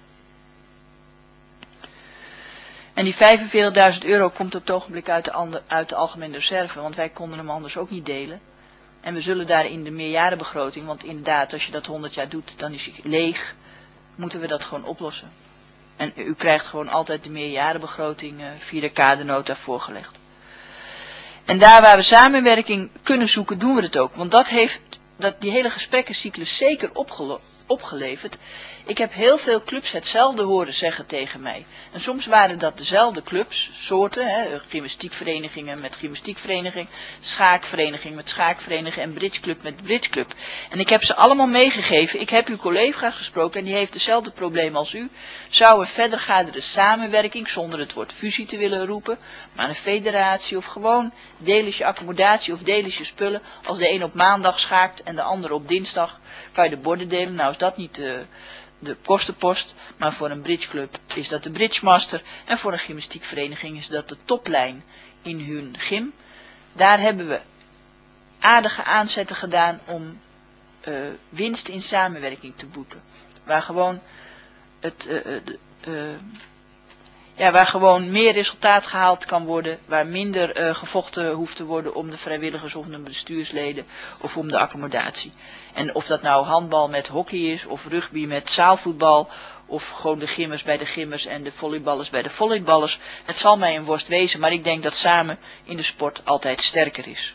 Speaker 4: En die vijfenveertigduizend euro komt op het ogenblik uit de, ander, uit de algemene reserve, want wij konden hem anders ook niet delen. En we zullen daar in de meerjarenbegroting, want inderdaad als je dat honderd jaar doet, dan is hij leeg, moeten we dat gewoon oplossen. En u krijgt gewoon altijd de meerjarenbegroting uh, via de kadernota voorgelegd. En daar waar we samenwerking kunnen zoeken, doen we het ook. Want dat heeft dat die hele gesprekkencyclus zeker opgelo- opgeleverd. Ik heb heel veel clubs hetzelfde horen zeggen tegen mij. En soms waren dat dezelfde clubs, soorten, hè, gymnastiekverenigingen met gymnastiekvereniging, schaakvereniging met schaakvereniging en bridgeclub met bridgeclub. En ik heb ze allemaal meegegeven. Ik heb uw collega's gesproken en die heeft hetzelfde probleem als u. Zou er verdergaandere samenwerking, zonder het woord fusie te willen roepen, maar een federatie of gewoon deel is je accommodatie of deel is je spullen. Als de een op maandag schaakt en de ander op dinsdag, kan je de borden delen. Nou is dat niet de, de kostenpost, maar voor een bridgeclub is dat de bridgemaster en voor een gymnastiekvereniging is dat de toplijn in hun gym. Daar hebben we aardige aanzetten gedaan om uh, winst in samenwerking te boeken. Waar gewoon het uh, uh, uh, ja, waar gewoon meer resultaat gehaald kan worden, waar minder uh, gevochten hoeft te worden om de vrijwilligers of de bestuursleden of om de accommodatie. En of dat nou handbal met hockey is, of rugby met zaalvoetbal, of gewoon de gimmers bij de gimmers en de volleyballers bij de volleyballers. Het zal mij een worst wezen, maar ik denk dat samen in de sport altijd sterker is.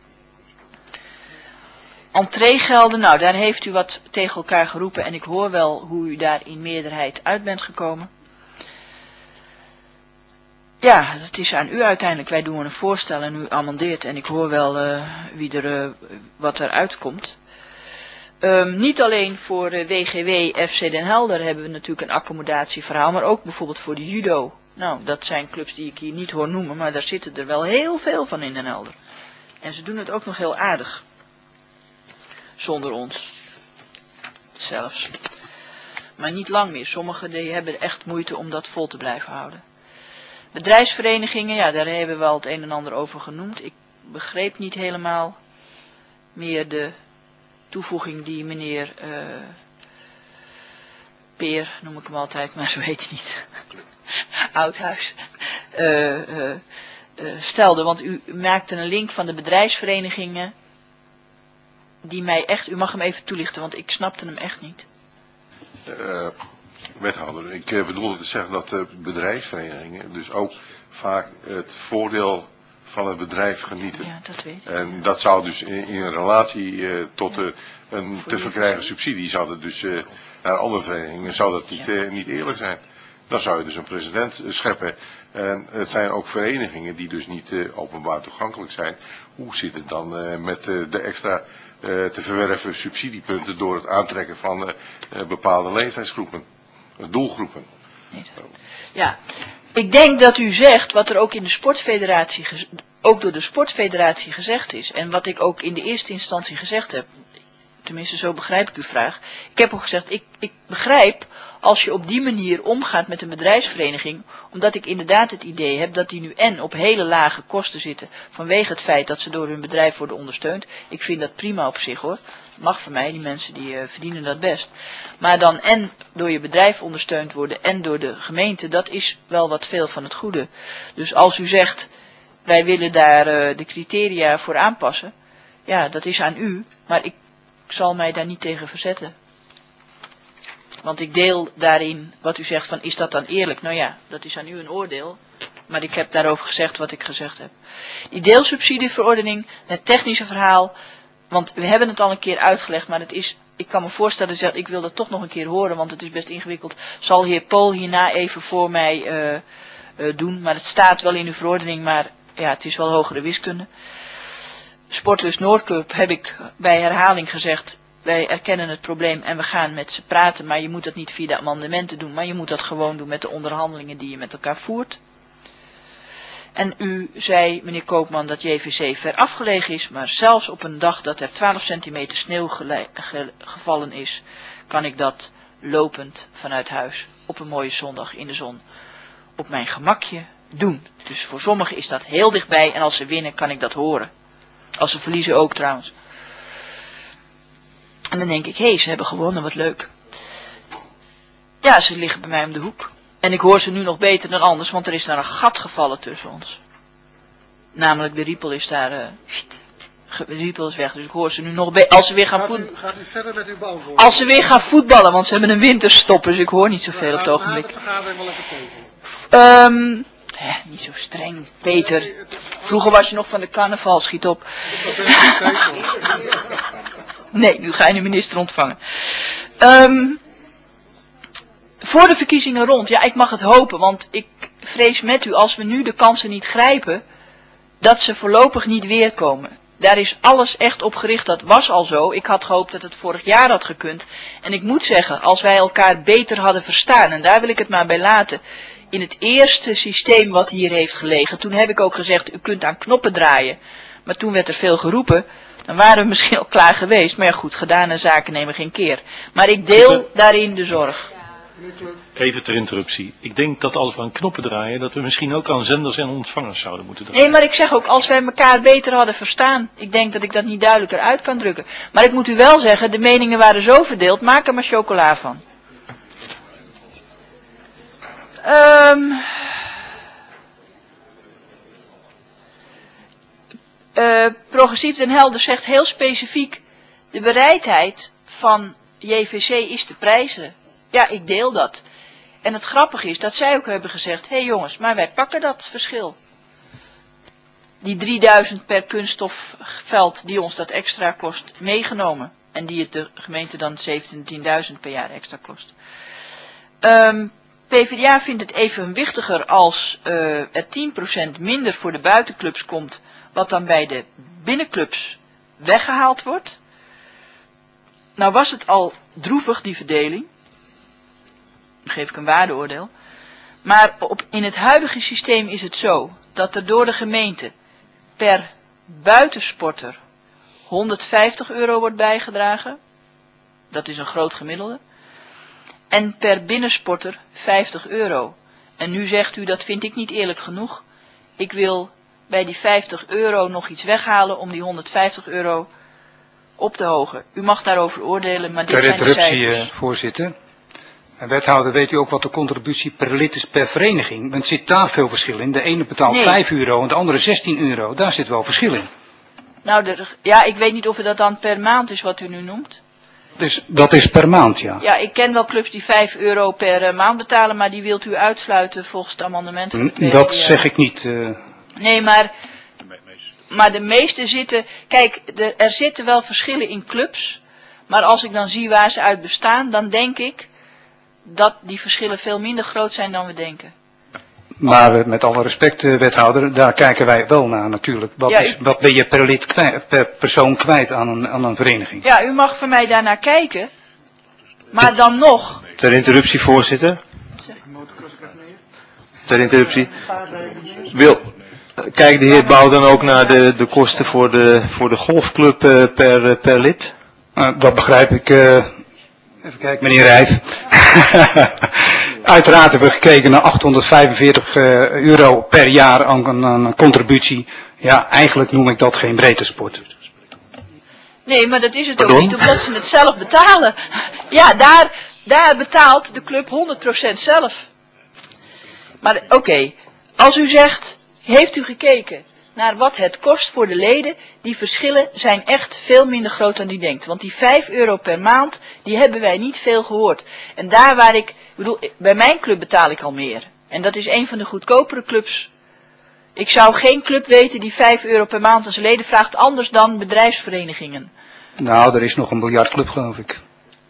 Speaker 4: Entreegelden, nou daar heeft u wat tegen elkaar geroepen en ik hoor wel hoe u daar in meerderheid uit bent gekomen. Ja, het is aan u uiteindelijk. Wij doen een voorstel en u amendeert en ik hoor wel uh, wie er, uh, wat er uitkomt. Um, niet alleen voor uh, W G W F C Den Helder hebben we natuurlijk een accommodatieverhaal, maar ook bijvoorbeeld voor de judo. Nou, dat zijn clubs die ik hier niet hoor noemen, maar daar zitten er wel heel veel van in Den Helder. En ze doen het ook nog heel aardig. Zonder ons. Zelfs. Maar niet lang meer. Sommigen die hebben echt moeite om dat vol te blijven houden. Bedrijfsverenigingen, ja, daar hebben we al het een en ander over genoemd. Ik begreep niet helemaal meer de toevoeging die meneer uh, Peer, noem ik hem altijd, maar zo heet hij niet, Oudhuis, uh, uh, uh, stelde. Want u maakte een link van de bedrijfsverenigingen die mij echt, u mag hem even toelichten, want ik snapte hem echt niet.
Speaker 11: Uh, wethouder, ik uh, bedoelde te zeggen dat de bedrijfsverenigingen dus ook vaak het voordeel van het bedrijf genieten.
Speaker 4: Ja, dat weet ik.
Speaker 11: En dat zou dus in, in relatie uh, tot ja. de, een te verkrijgen subsidie, zou dat dus uh, naar andere verenigingen, zou dat niet, ja. uh, niet eerlijk zijn. Dan zou je dus een president scheppen. En het zijn ook verenigingen die dus niet uh, openbaar toegankelijk zijn. Hoe zit het dan uh, met uh, de extra uh, te verwerven subsidiepunten door het aantrekken van uh, uh, bepaalde leeftijdsgroepen, doelgroepen?
Speaker 4: Ja, ik denk dat u zegt wat er ook in de sportfederatie, ook door de sportfederatie gezegd is. En wat ik ook in de eerste instantie gezegd heb. Tenminste, zo begrijp ik uw vraag. Ik heb ook gezegd, ik, ik begrijp als je op die manier omgaat met een bedrijfsvereniging, omdat ik inderdaad het idee heb dat die nu en op hele lage kosten zitten, vanwege het feit dat ze door hun bedrijf worden ondersteund. Ik vind dat prima op zich hoor. Mag van mij, die mensen die uh, verdienen dat best. Maar dan en door je bedrijf ondersteund worden en door de gemeente, dat is wel wat veel van het goede. Dus als u zegt, wij willen daar uh, de criteria voor aanpassen, ja, dat is aan u, maar ik Ik zal mij daar niet tegen verzetten. Want ik deel daarin wat u zegt van, is dat dan eerlijk? Nou ja, dat is aan u een oordeel. Maar ik heb daarover gezegd wat ik gezegd heb. Die deelsubsidieverordening, het technische verhaal. Want we hebben het al een keer uitgelegd, maar het is, ik kan me voorstellen, dat ik wil dat toch nog een keer horen, want het is best ingewikkeld. Zal heer Pool hierna even voor mij uh, uh, doen. Maar het staat wel in uw verordening, maar ja, het is wel hogere wiskunde. Sportlust Noordcup heb ik bij herhaling gezegd, wij erkennen het probleem en we gaan met ze praten, maar je moet dat niet via de amendementen doen, maar je moet dat gewoon doen met de onderhandelingen die je met elkaar voert. En u zei, meneer Koopman, dat J V C ver afgelegen is, maar zelfs op een dag dat er twaalf centimeter sneeuw ge ge gevallen is, kan ik dat lopend vanuit huis op een mooie zondag in de zon op mijn gemakje doen. Dus voor sommigen is dat heel dichtbij en als ze winnen kan ik dat horen. Als ze verliezen ook trouwens. En dan denk ik, hé, hey, ze hebben gewonnen, wat leuk. Ja, ze liggen bij mij om de hoek. En ik hoor ze nu nog beter dan anders, want er is daar een gat gevallen tussen ons. Namelijk de riepel is daar uh, Riepel is weg, dus ik hoor ze nu nog be- als ze weer gaan voetballen.
Speaker 1: Gaat u verder met uw beantwoording?
Speaker 4: Als ze weer gaan voetballen, want ze hebben een winterstop, dus ik hoor niet zoveel op het ogenblik.
Speaker 1: Na de vergadering wel even tegelen.
Speaker 4: Um, ja, niet zo streng, Peter. Vroeger was je nog van de carnaval, schiet op. Nee, nu ga je de minister ontvangen. Um, voor de verkiezingen rond, ja, ik mag het hopen, want ik vrees met u, als we nu de kansen niet grijpen, dat ze voorlopig niet weerkomen. Daar is alles echt op gericht, dat was al zo. Ik had gehoopt dat het vorig jaar had gekund. En ik moet zeggen, als wij elkaar beter hadden verstaan, en daar wil ik het maar bij laten, in het eerste systeem wat hier heeft gelegen, toen heb ik ook gezegd, u kunt aan knoppen draaien. Maar toen werd er veel geroepen, dan waren we misschien al klaar geweest. Maar ja goed, gedane zaken nemen geen keer. Maar ik deel daarin de zorg.
Speaker 6: Even ter interruptie. Ik denk dat als we aan knoppen draaien, dat we misschien ook aan zenders en ontvangers zouden moeten draaien.
Speaker 4: Nee, maar ik zeg ook, als wij elkaar beter hadden verstaan. Ik denk dat ik dat niet duidelijker uit kan drukken. Maar ik moet u wel zeggen, de meningen waren zo verdeeld, maak er maar chocola van. Um, uh, Progressief Den Helder zegt heel specifiek, de bereidheid van J V C is te prijzen. Ja, ik deel dat. En het grappige is dat zij ook hebben gezegd, hé hey jongens, maar wij pakken dat verschil. Die drieduizend per kunststofveld die ons dat extra kost, meegenomen. En die het de gemeente dan zeventienduizend per jaar extra kost. Um, PvdA vindt het evenwichtiger als uh, er tien procent minder voor de buitenclubs komt, wat dan bij de binnenclubs weggehaald wordt. Nou was het al droevig, die verdeling. Dan geef ik een waardeoordeel. Maar op, in het huidige systeem is het zo, dat er door de gemeente per buitensporter honderdvijftig euro wordt bijgedragen. Dat is een groot gemiddelde. En per binnensporter vijftig euro. En nu zegt u, dat vind ik niet eerlijk genoeg. Ik wil bij die vijftig euro nog iets weghalen om die honderdvijftig euro op te hogen. U mag daarover oordelen, maar dit
Speaker 8: Ter
Speaker 4: zijn de
Speaker 8: interruptie,
Speaker 4: cijfers.
Speaker 8: uh, voorzitter. En wethouder, weet u ook wat de contributie per lid is per vereniging? Want zit daar veel verschil in? De ene betaalt
Speaker 4: Nee.
Speaker 8: vijf euro en de andere zestien euro. Daar zit wel verschil in.
Speaker 4: Nou, de, ja, ik weet niet of het dat dan per maand is wat u nu noemt.
Speaker 8: Dus dat is per maand, ja.
Speaker 4: Ja, ik ken wel clubs die vijf euro per uh, maand betalen, maar die wilt u uitsluiten volgens het amendement van de PvdA.
Speaker 8: Dat zeg ik niet. Uh...
Speaker 4: Nee, maar, maar de meeste zitten, kijk, de, er zitten wel verschillen in clubs, maar als ik dan zie waar ze uit bestaan, dan denk ik dat die verschillen veel minder groot zijn dan we denken.
Speaker 8: Maar uh, met alle respect, uh, wethouder, daar kijken wij wel naar natuurlijk. Wat,
Speaker 4: Ja,
Speaker 8: is,
Speaker 4: u...
Speaker 8: wat ben je per, lid kwijt, per persoon kwijt aan een, aan een vereniging?
Speaker 4: Ja, u mag voor mij daarnaar kijken, maar dan nog.
Speaker 15: Ter interruptie, voorzitter. Ter interruptie. Wil, kijkt de heer Bouw dan ook naar de, de kosten voor de, voor de golfclub uh, per, uh, per lid?
Speaker 8: Uh, dat begrijp ik. Uh, even kijken, meneer Rijf. Uiteraard hebben we gekeken naar achthonderdvijfenveertig uh, euro per jaar aan een, een contributie. Ja, eigenlijk noem ik dat geen breedte sport.
Speaker 4: Nee, maar dat is het
Speaker 15: Pardon?
Speaker 4: ook niet, omdat ze het zelf betalen. Ja, daar, daar betaalt de club honderd procent zelf. Maar oké, okay, als u zegt, heeft u gekeken naar wat het kost voor de leden, die verschillen zijn echt veel minder groot dan u denkt. Want die vijf euro per maand, die hebben wij niet veel gehoord. En daar waar ik, ik bedoel, bij mijn club betaal ik al meer. En dat is een van de goedkopere clubs. Ik zou geen club weten die vijf euro per maand aan zijn leden vraagt, anders dan bedrijfsverenigingen.
Speaker 8: Nou, er is nog een biljartclub, geloof ik.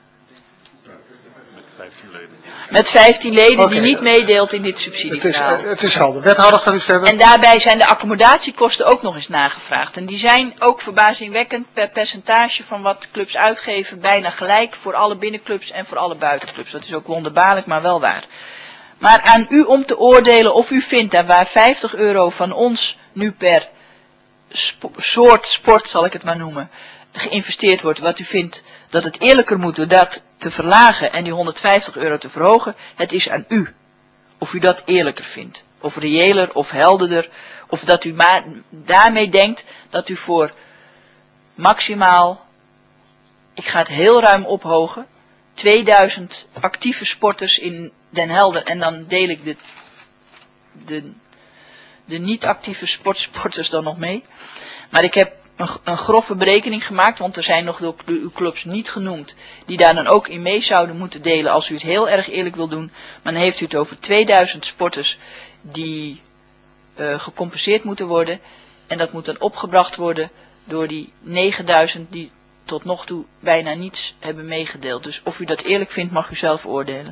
Speaker 4: Met vijftien leden
Speaker 1: Okay.
Speaker 4: die niet meedeelt in dit subsidieverhaal.
Speaker 1: Het is, uh, het is helder. Wethouder, gaat u verder.
Speaker 4: En daarbij zijn de accommodatiekosten ook nog eens nagevraagd. En die zijn ook verbazingwekkend per percentage van wat clubs uitgeven bijna gelijk voor alle binnenclubs en voor alle buitenclubs. Dat is ook wonderbaarlijk, maar wel waar. Maar aan u om te oordelen of u vindt dat waar vijftig euro van ons nu per sp- soort sport, zal ik het maar noemen, geïnvesteerd wordt, wat u vindt dat het eerlijker moet door dat te verlagen en die honderdvijftig euro te verhogen, het is aan u. Of u dat eerlijker vindt. Of reëler of helderder. Of dat u maar daarmee denkt dat u voor maximaal, ik ga het heel ruim ophogen, tweeduizend actieve sporters in Den Helder. En dan deel ik de, de, de niet actieve sportsporters dan nog mee. Maar ik heb een, een grove berekening gemaakt, want er zijn nog door uw clubs niet genoemd, die daar dan ook in mee zouden moeten delen als u het heel erg eerlijk wil doen. Maar dan heeft u het over tweeduizend sporters die uh, gecompenseerd moeten worden. En dat moet dan opgebracht worden door die negenduizend die tot nog toe bijna niets hebben meegedeeld. Dus of u dat eerlijk vindt, mag u zelf oordelen.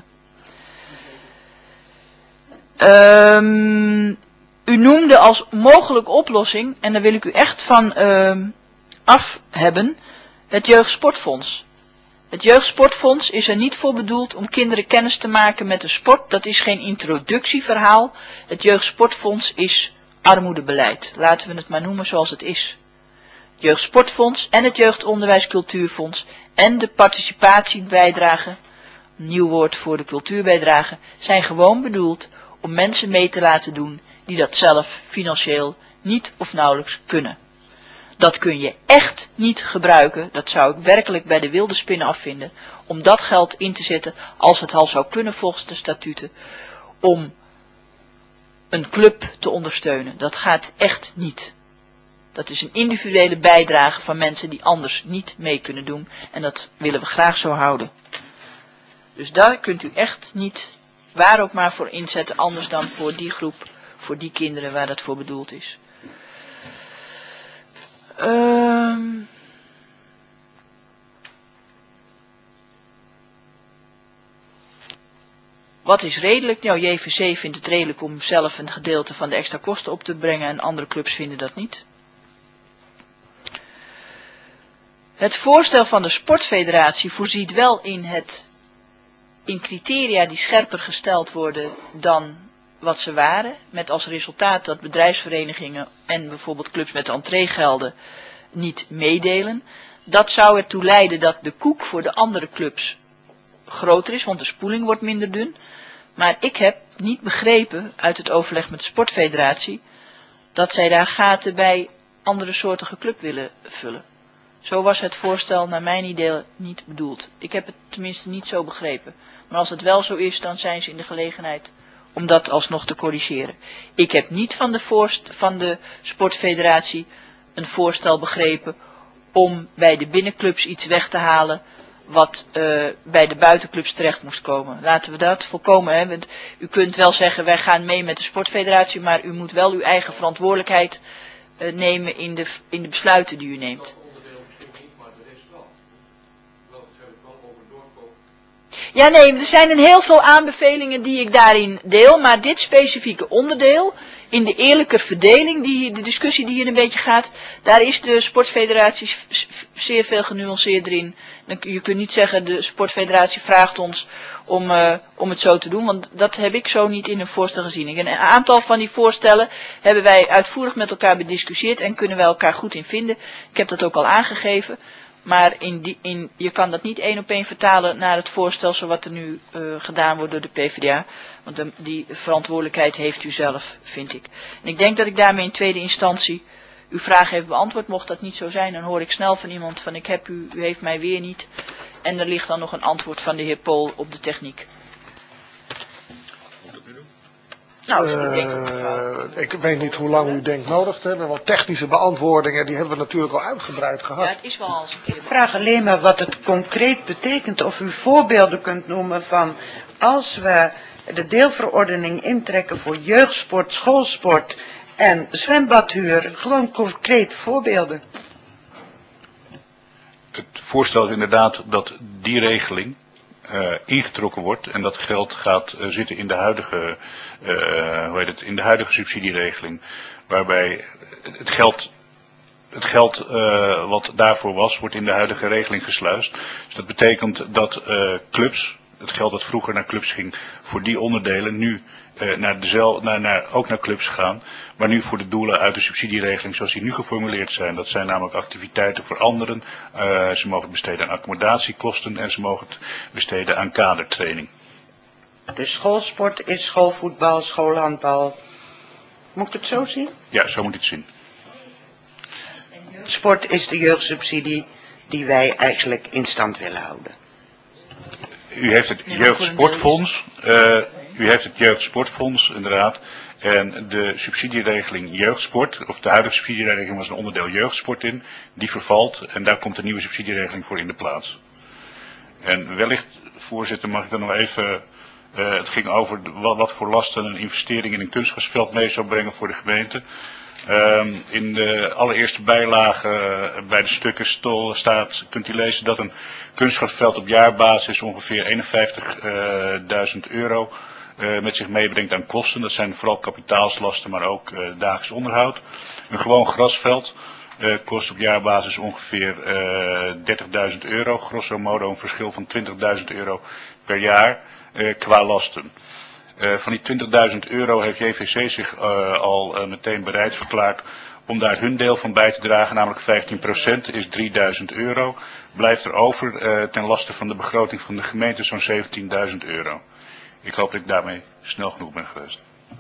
Speaker 4: Um, u noemde als mogelijke oplossing, en daar wil ik u echt van um, af hebben, het Jeugdsportfonds. Het Jeugdsportfonds is er niet voor bedoeld om kinderen kennis te maken met de sport. Dat is geen introductieverhaal. Het Jeugdsportfonds is armoedebeleid. Laten we het maar noemen zoals het is. Het Jeugdsportfonds en het Jeugdonderwijs Cultuurfonds en de participatiebijdrage, nieuw woord voor de cultuurbijdrage, zijn gewoon bedoeld om mensen mee te laten doen die dat zelf financieel niet of nauwelijks kunnen. Dat kun je echt niet gebruiken, dat zou ik werkelijk bij de wilde spinnen afvinden, om dat geld in te zetten, als het al zou kunnen volgens de statuten, om een club te ondersteunen. Dat gaat echt niet. Dat is een individuele bijdrage van mensen die anders niet mee kunnen doen, en dat willen we graag zo houden. Dus daar kunt u echt niet waar ook maar voor inzetten, anders dan voor die groep, voor die kinderen waar dat voor bedoeld is. Um, wat is redelijk? Nou, J V C vindt het redelijk om zelf een gedeelte van de extra kosten op te brengen en andere clubs vinden dat niet. Het voorstel van de sportfederatie voorziet wel in, het, in criteria die scherper gesteld worden dan wat ze waren, met als resultaat dat bedrijfsverenigingen en bijvoorbeeld clubs met entreegelden niet meedelen. Dat zou ertoe leiden dat de koek voor de andere clubs groter is, want de spoeling wordt minder dun. Maar ik heb niet begrepen uit het overleg met de sportfederatie dat zij daar gaten bij andere soortige club willen vullen. Zo was het voorstel naar mijn idee niet bedoeld. Ik heb het tenminste niet zo begrepen. Maar als het wel zo is, dan zijn ze in de gelegenheid om dat alsnog te corrigeren. Ik heb niet van de, voorst van de sportfederatie een voorstel begrepen om bij de binnenclubs iets weg te halen wat uh, bij de buitenclubs terecht moest komen. Laten we dat voorkomen. Hè? Want u kunt wel zeggen, wij gaan mee met de sportfederatie, maar u moet wel uw eigen verantwoordelijkheid uh, nemen in de, in de besluiten die u neemt. Ja, nee, er zijn een heel veel aanbevelingen die ik daarin deel, maar dit specifieke onderdeel, in de eerlijke verdeling, die, de discussie die hier een beetje gaat, daar is de sportfederatie zeer veel genuanceerder in. Je kunt niet zeggen, de sportfederatie vraagt ons om, uh, om het zo te doen, want dat heb ik zo niet in een voorstel gezien. Een aantal van die voorstellen hebben wij uitvoerig met elkaar bediscussieerd en kunnen wij elkaar goed in vinden. Ik heb dat ook al aangegeven. Maar in die, in, je kan dat niet één op één vertalen naar het voorstel zoals er nu uh, gedaan wordt door de P v d A. Want de, die verantwoordelijkheid heeft u zelf, vind ik. En ik denk dat ik daarmee in tweede instantie uw vraag heeft beantwoord. Mocht dat niet zo zijn, dan hoor ik snel van iemand van ik heb u, u heeft mij weer niet. En er ligt dan nog een antwoord van de heer Pool op de techniek.
Speaker 1: Nou, uh, ik weet niet hoe lang u denkt nodig te hebben, want technische beantwoordingen die hebben we natuurlijk al uitgebreid gehad.
Speaker 4: Ja, het is wel eens een keer.
Speaker 10: Ik vraag alleen maar wat het concreet betekent, of u voorbeelden kunt noemen van als we de deelverordening intrekken voor jeugdsport, schoolsport en zwembadhuur, gewoon concreet voorbeelden.
Speaker 16: Het voorstel is inderdaad dat die regeling Uh, ingetrokken wordt en dat geld gaat uh, zitten in de huidige, uh, hoe heet het, in de huidige subsidieregeling, waarbij het geld, het geld uh, wat daarvoor was, wordt in de huidige regeling gesluist. Dus dat betekent dat uh, clubs, het geld dat vroeger naar clubs ging, voor die onderdelen nu uh, naar dezel, naar, naar, ook naar clubs gaan, maar nu voor de doelen uit de subsidieregeling zoals die nu geformuleerd zijn. Dat zijn namelijk activiteiten voor anderen. Uh, ze mogen het besteden aan accommodatiekosten en ze mogen het besteden aan kadertraining.
Speaker 10: Dus schoolsport is schoolvoetbal, schoolhandbal. Moet ik het zo zien?
Speaker 16: Ja, zo moet je het zien.
Speaker 10: Sport is de jeugdsubsidie die wij eigenlijk in stand willen houden.
Speaker 16: U heeft het jeugdsportfonds. Uh, u heeft het Jeugdsportfonds inderdaad. En de subsidieregeling jeugdsport, of de huidige subsidieregeling was een onderdeel jeugdsport in. Die vervalt en daar komt een nieuwe subsidieregeling voor in de plaats. En wellicht, voorzitter, mag ik dan nog even... Uh, het ging over wat, wat voor lasten een investering in een kunstgrasveld mee zou brengen voor de gemeente. Uh, in de allereerste bijlage uh, bij de stukken stol staat, kunt u lezen dat een kunstgrasveld op jaarbasis ongeveer eenenvijftigduizend euro uh, met zich meebrengt aan kosten. Dat zijn vooral kapitaalslasten, maar ook uh, dagelijks onderhoud. Een gewoon grasveld uh, kost op jaarbasis ongeveer uh, dertigduizend euro. Grosso modo een verschil van twintigduizend euro per jaar. Uh, qua lasten. Uh, van die twintigduizend euro heeft J V C zich uh, al uh, meteen bereid verklaard om daar hun deel van bij te dragen, namelijk vijftien procent is drieduizend euro. Blijft er over uh, ten laste van de begroting van de gemeente zo'n zeventienduizend euro. Ik hoop dat ik daarmee snel genoeg ben geweest.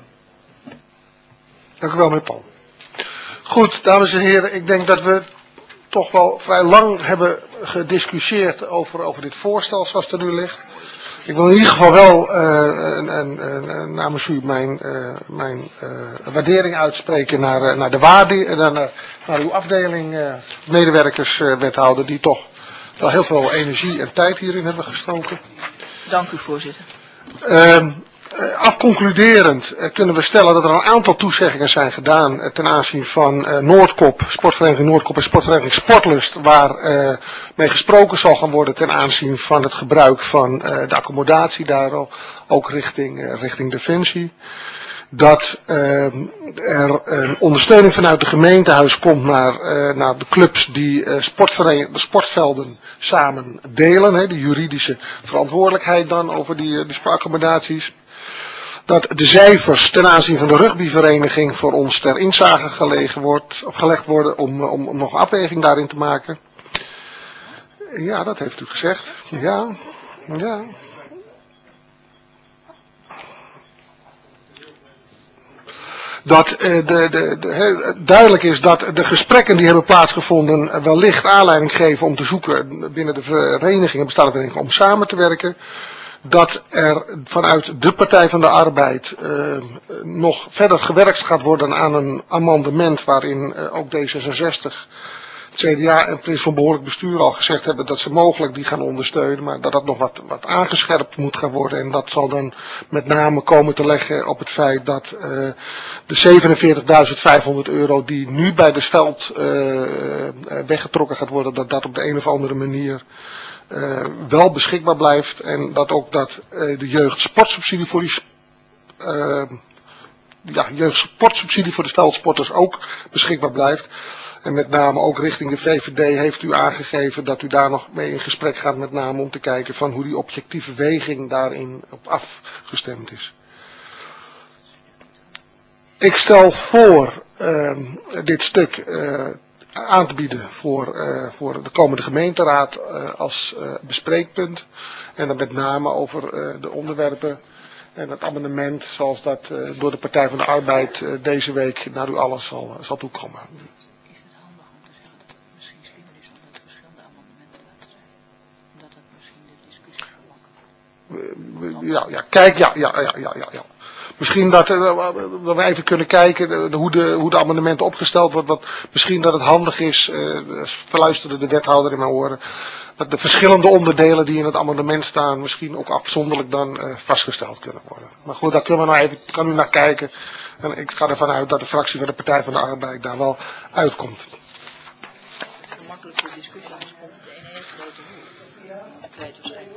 Speaker 1: Dank u wel, meneer Paul. Goed, dames en heren, ik denk dat we toch wel vrij lang hebben gediscussieerd over, over dit voorstel zoals het er nu ligt. Ik wil in ieder geval wel uh, en, en, en, namens u mijn, uh, mijn uh, waardering uitspreken naar, uh, naar de waarde, uh, naar, naar uw afdeling uh, medewerkers, uh, wethouder, die toch wel heel veel energie en tijd hierin hebben gestoken.
Speaker 4: Dank u, voorzitter.
Speaker 1: Uh, Afconcluderend uh, kunnen we stellen dat er een aantal toezeggingen zijn gedaan uh, ten aanzien van uh, Noordkop, sportvereniging Noordkop en sportvereniging Sportlust, waar uh, mee gesproken zal gaan worden ten aanzien van het gebruik van uh, de accommodatie daar al, ook richting, uh, richting Defensie. Dat uh, er een ondersteuning vanuit de gemeentehuis komt naar, uh, naar de clubs die uh, sportvereniging, de sportvelden samen delen, hè, de juridische verantwoordelijkheid dan over die, uh, die accommodaties. Dat de cijfers ten aanzien van de rugbyvereniging voor ons ter inzage gelegen wordt, of gelegd worden om, om, om nog een afweging daarin te maken. Ja, dat heeft u gezegd. Ja, ja. Dat uh, de, de, de, he, duidelijk is dat de gesprekken die hebben plaatsgevonden wellicht aanleiding geven om te zoeken binnen de verenigingen, bestaande verenigingen, om samen te werken. Dat er vanuit de Partij van de Arbeid uh, nog verder gewerkt gaat worden aan een amendement waarin uh, ook D zesenzestig, het C D A en Prins van Behoorlijk Bestuur al gezegd hebben dat ze mogelijk die gaan ondersteunen, maar dat dat nog wat, wat aangescherpt moet gaan worden. En dat zal dan met name komen te leggen op het feit dat uh, de zevenenveertigduizend vijfhonderd euro die nu bij de veld uh, weggetrokken gaat worden, dat dat op de een of andere manier Uh, wel beschikbaar blijft en dat ook dat uh, de jeugdsportsubsidie voor die uh, ja, jeugdsportsubsidie voor de veldsporters ook beschikbaar blijft. En met name ook richting de V V D heeft u aangegeven dat u daar nog mee in gesprek gaat, met name om te kijken van hoe die objectieve weging daarin op afgestemd is. Ik stel voor uh, dit stuk uh, aan te bieden voor, uh, voor de komende gemeenteraad uh, als uh, bespreekpunt. En dan met name over uh, de onderwerpen en het amendement zoals dat uh, door de Partij van de Arbeid uh, deze week naar u alles zal, uh, zal toekomen.
Speaker 4: Is het handig om te zeggen dat het misschien slimmer is om dat verschillende amendementen laten zijn? Omdat het misschien de discussie gemakkelijker.
Speaker 1: Uh, ja, ja, kijk, ja, ja, ja, ja, ja. ja. Misschien dat, uh, dat we even kunnen kijken uh, hoe, de, hoe de amendementen opgesteld worden. Dat misschien dat het handig is, uh, verluisterde de wethouder in mijn oren, dat de verschillende onderdelen die in het amendement staan misschien ook afzonderlijk dan uh, vastgesteld kunnen worden. Maar goed, daar kunnen we nou even, kan u naar kijken. En ik ga ervan uit dat de fractie van de Partij van de Arbeid daar wel uitkomt.
Speaker 4: Gemakkelijke discussie, anders komt het ene heel grote woord. Ik weet waarschijnlijk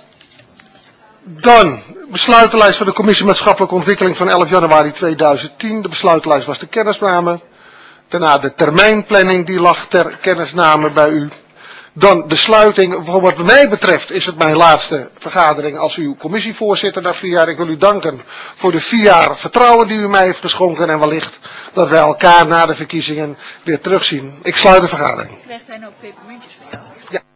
Speaker 1: Dan besluitenlijst van de Commissie Maatschappelijke Ontwikkeling van elf januari tweeduizend tien. De besluitenlijst was de kennisname. Daarna de termijnplanning die lag ter kennisname bij u. Dan de sluiting. Voor wat mij betreft is het mijn laatste vergadering als uw commissievoorzitter na vier jaar. Ik wil u danken voor de vier jaar vertrouwen die u mij heeft geschonken. En wellicht dat wij elkaar na de verkiezingen weer terugzien. Ik sluit de vergadering.
Speaker 4: Krijgt hij nou pepermuntjes van jou?
Speaker 1: Ja.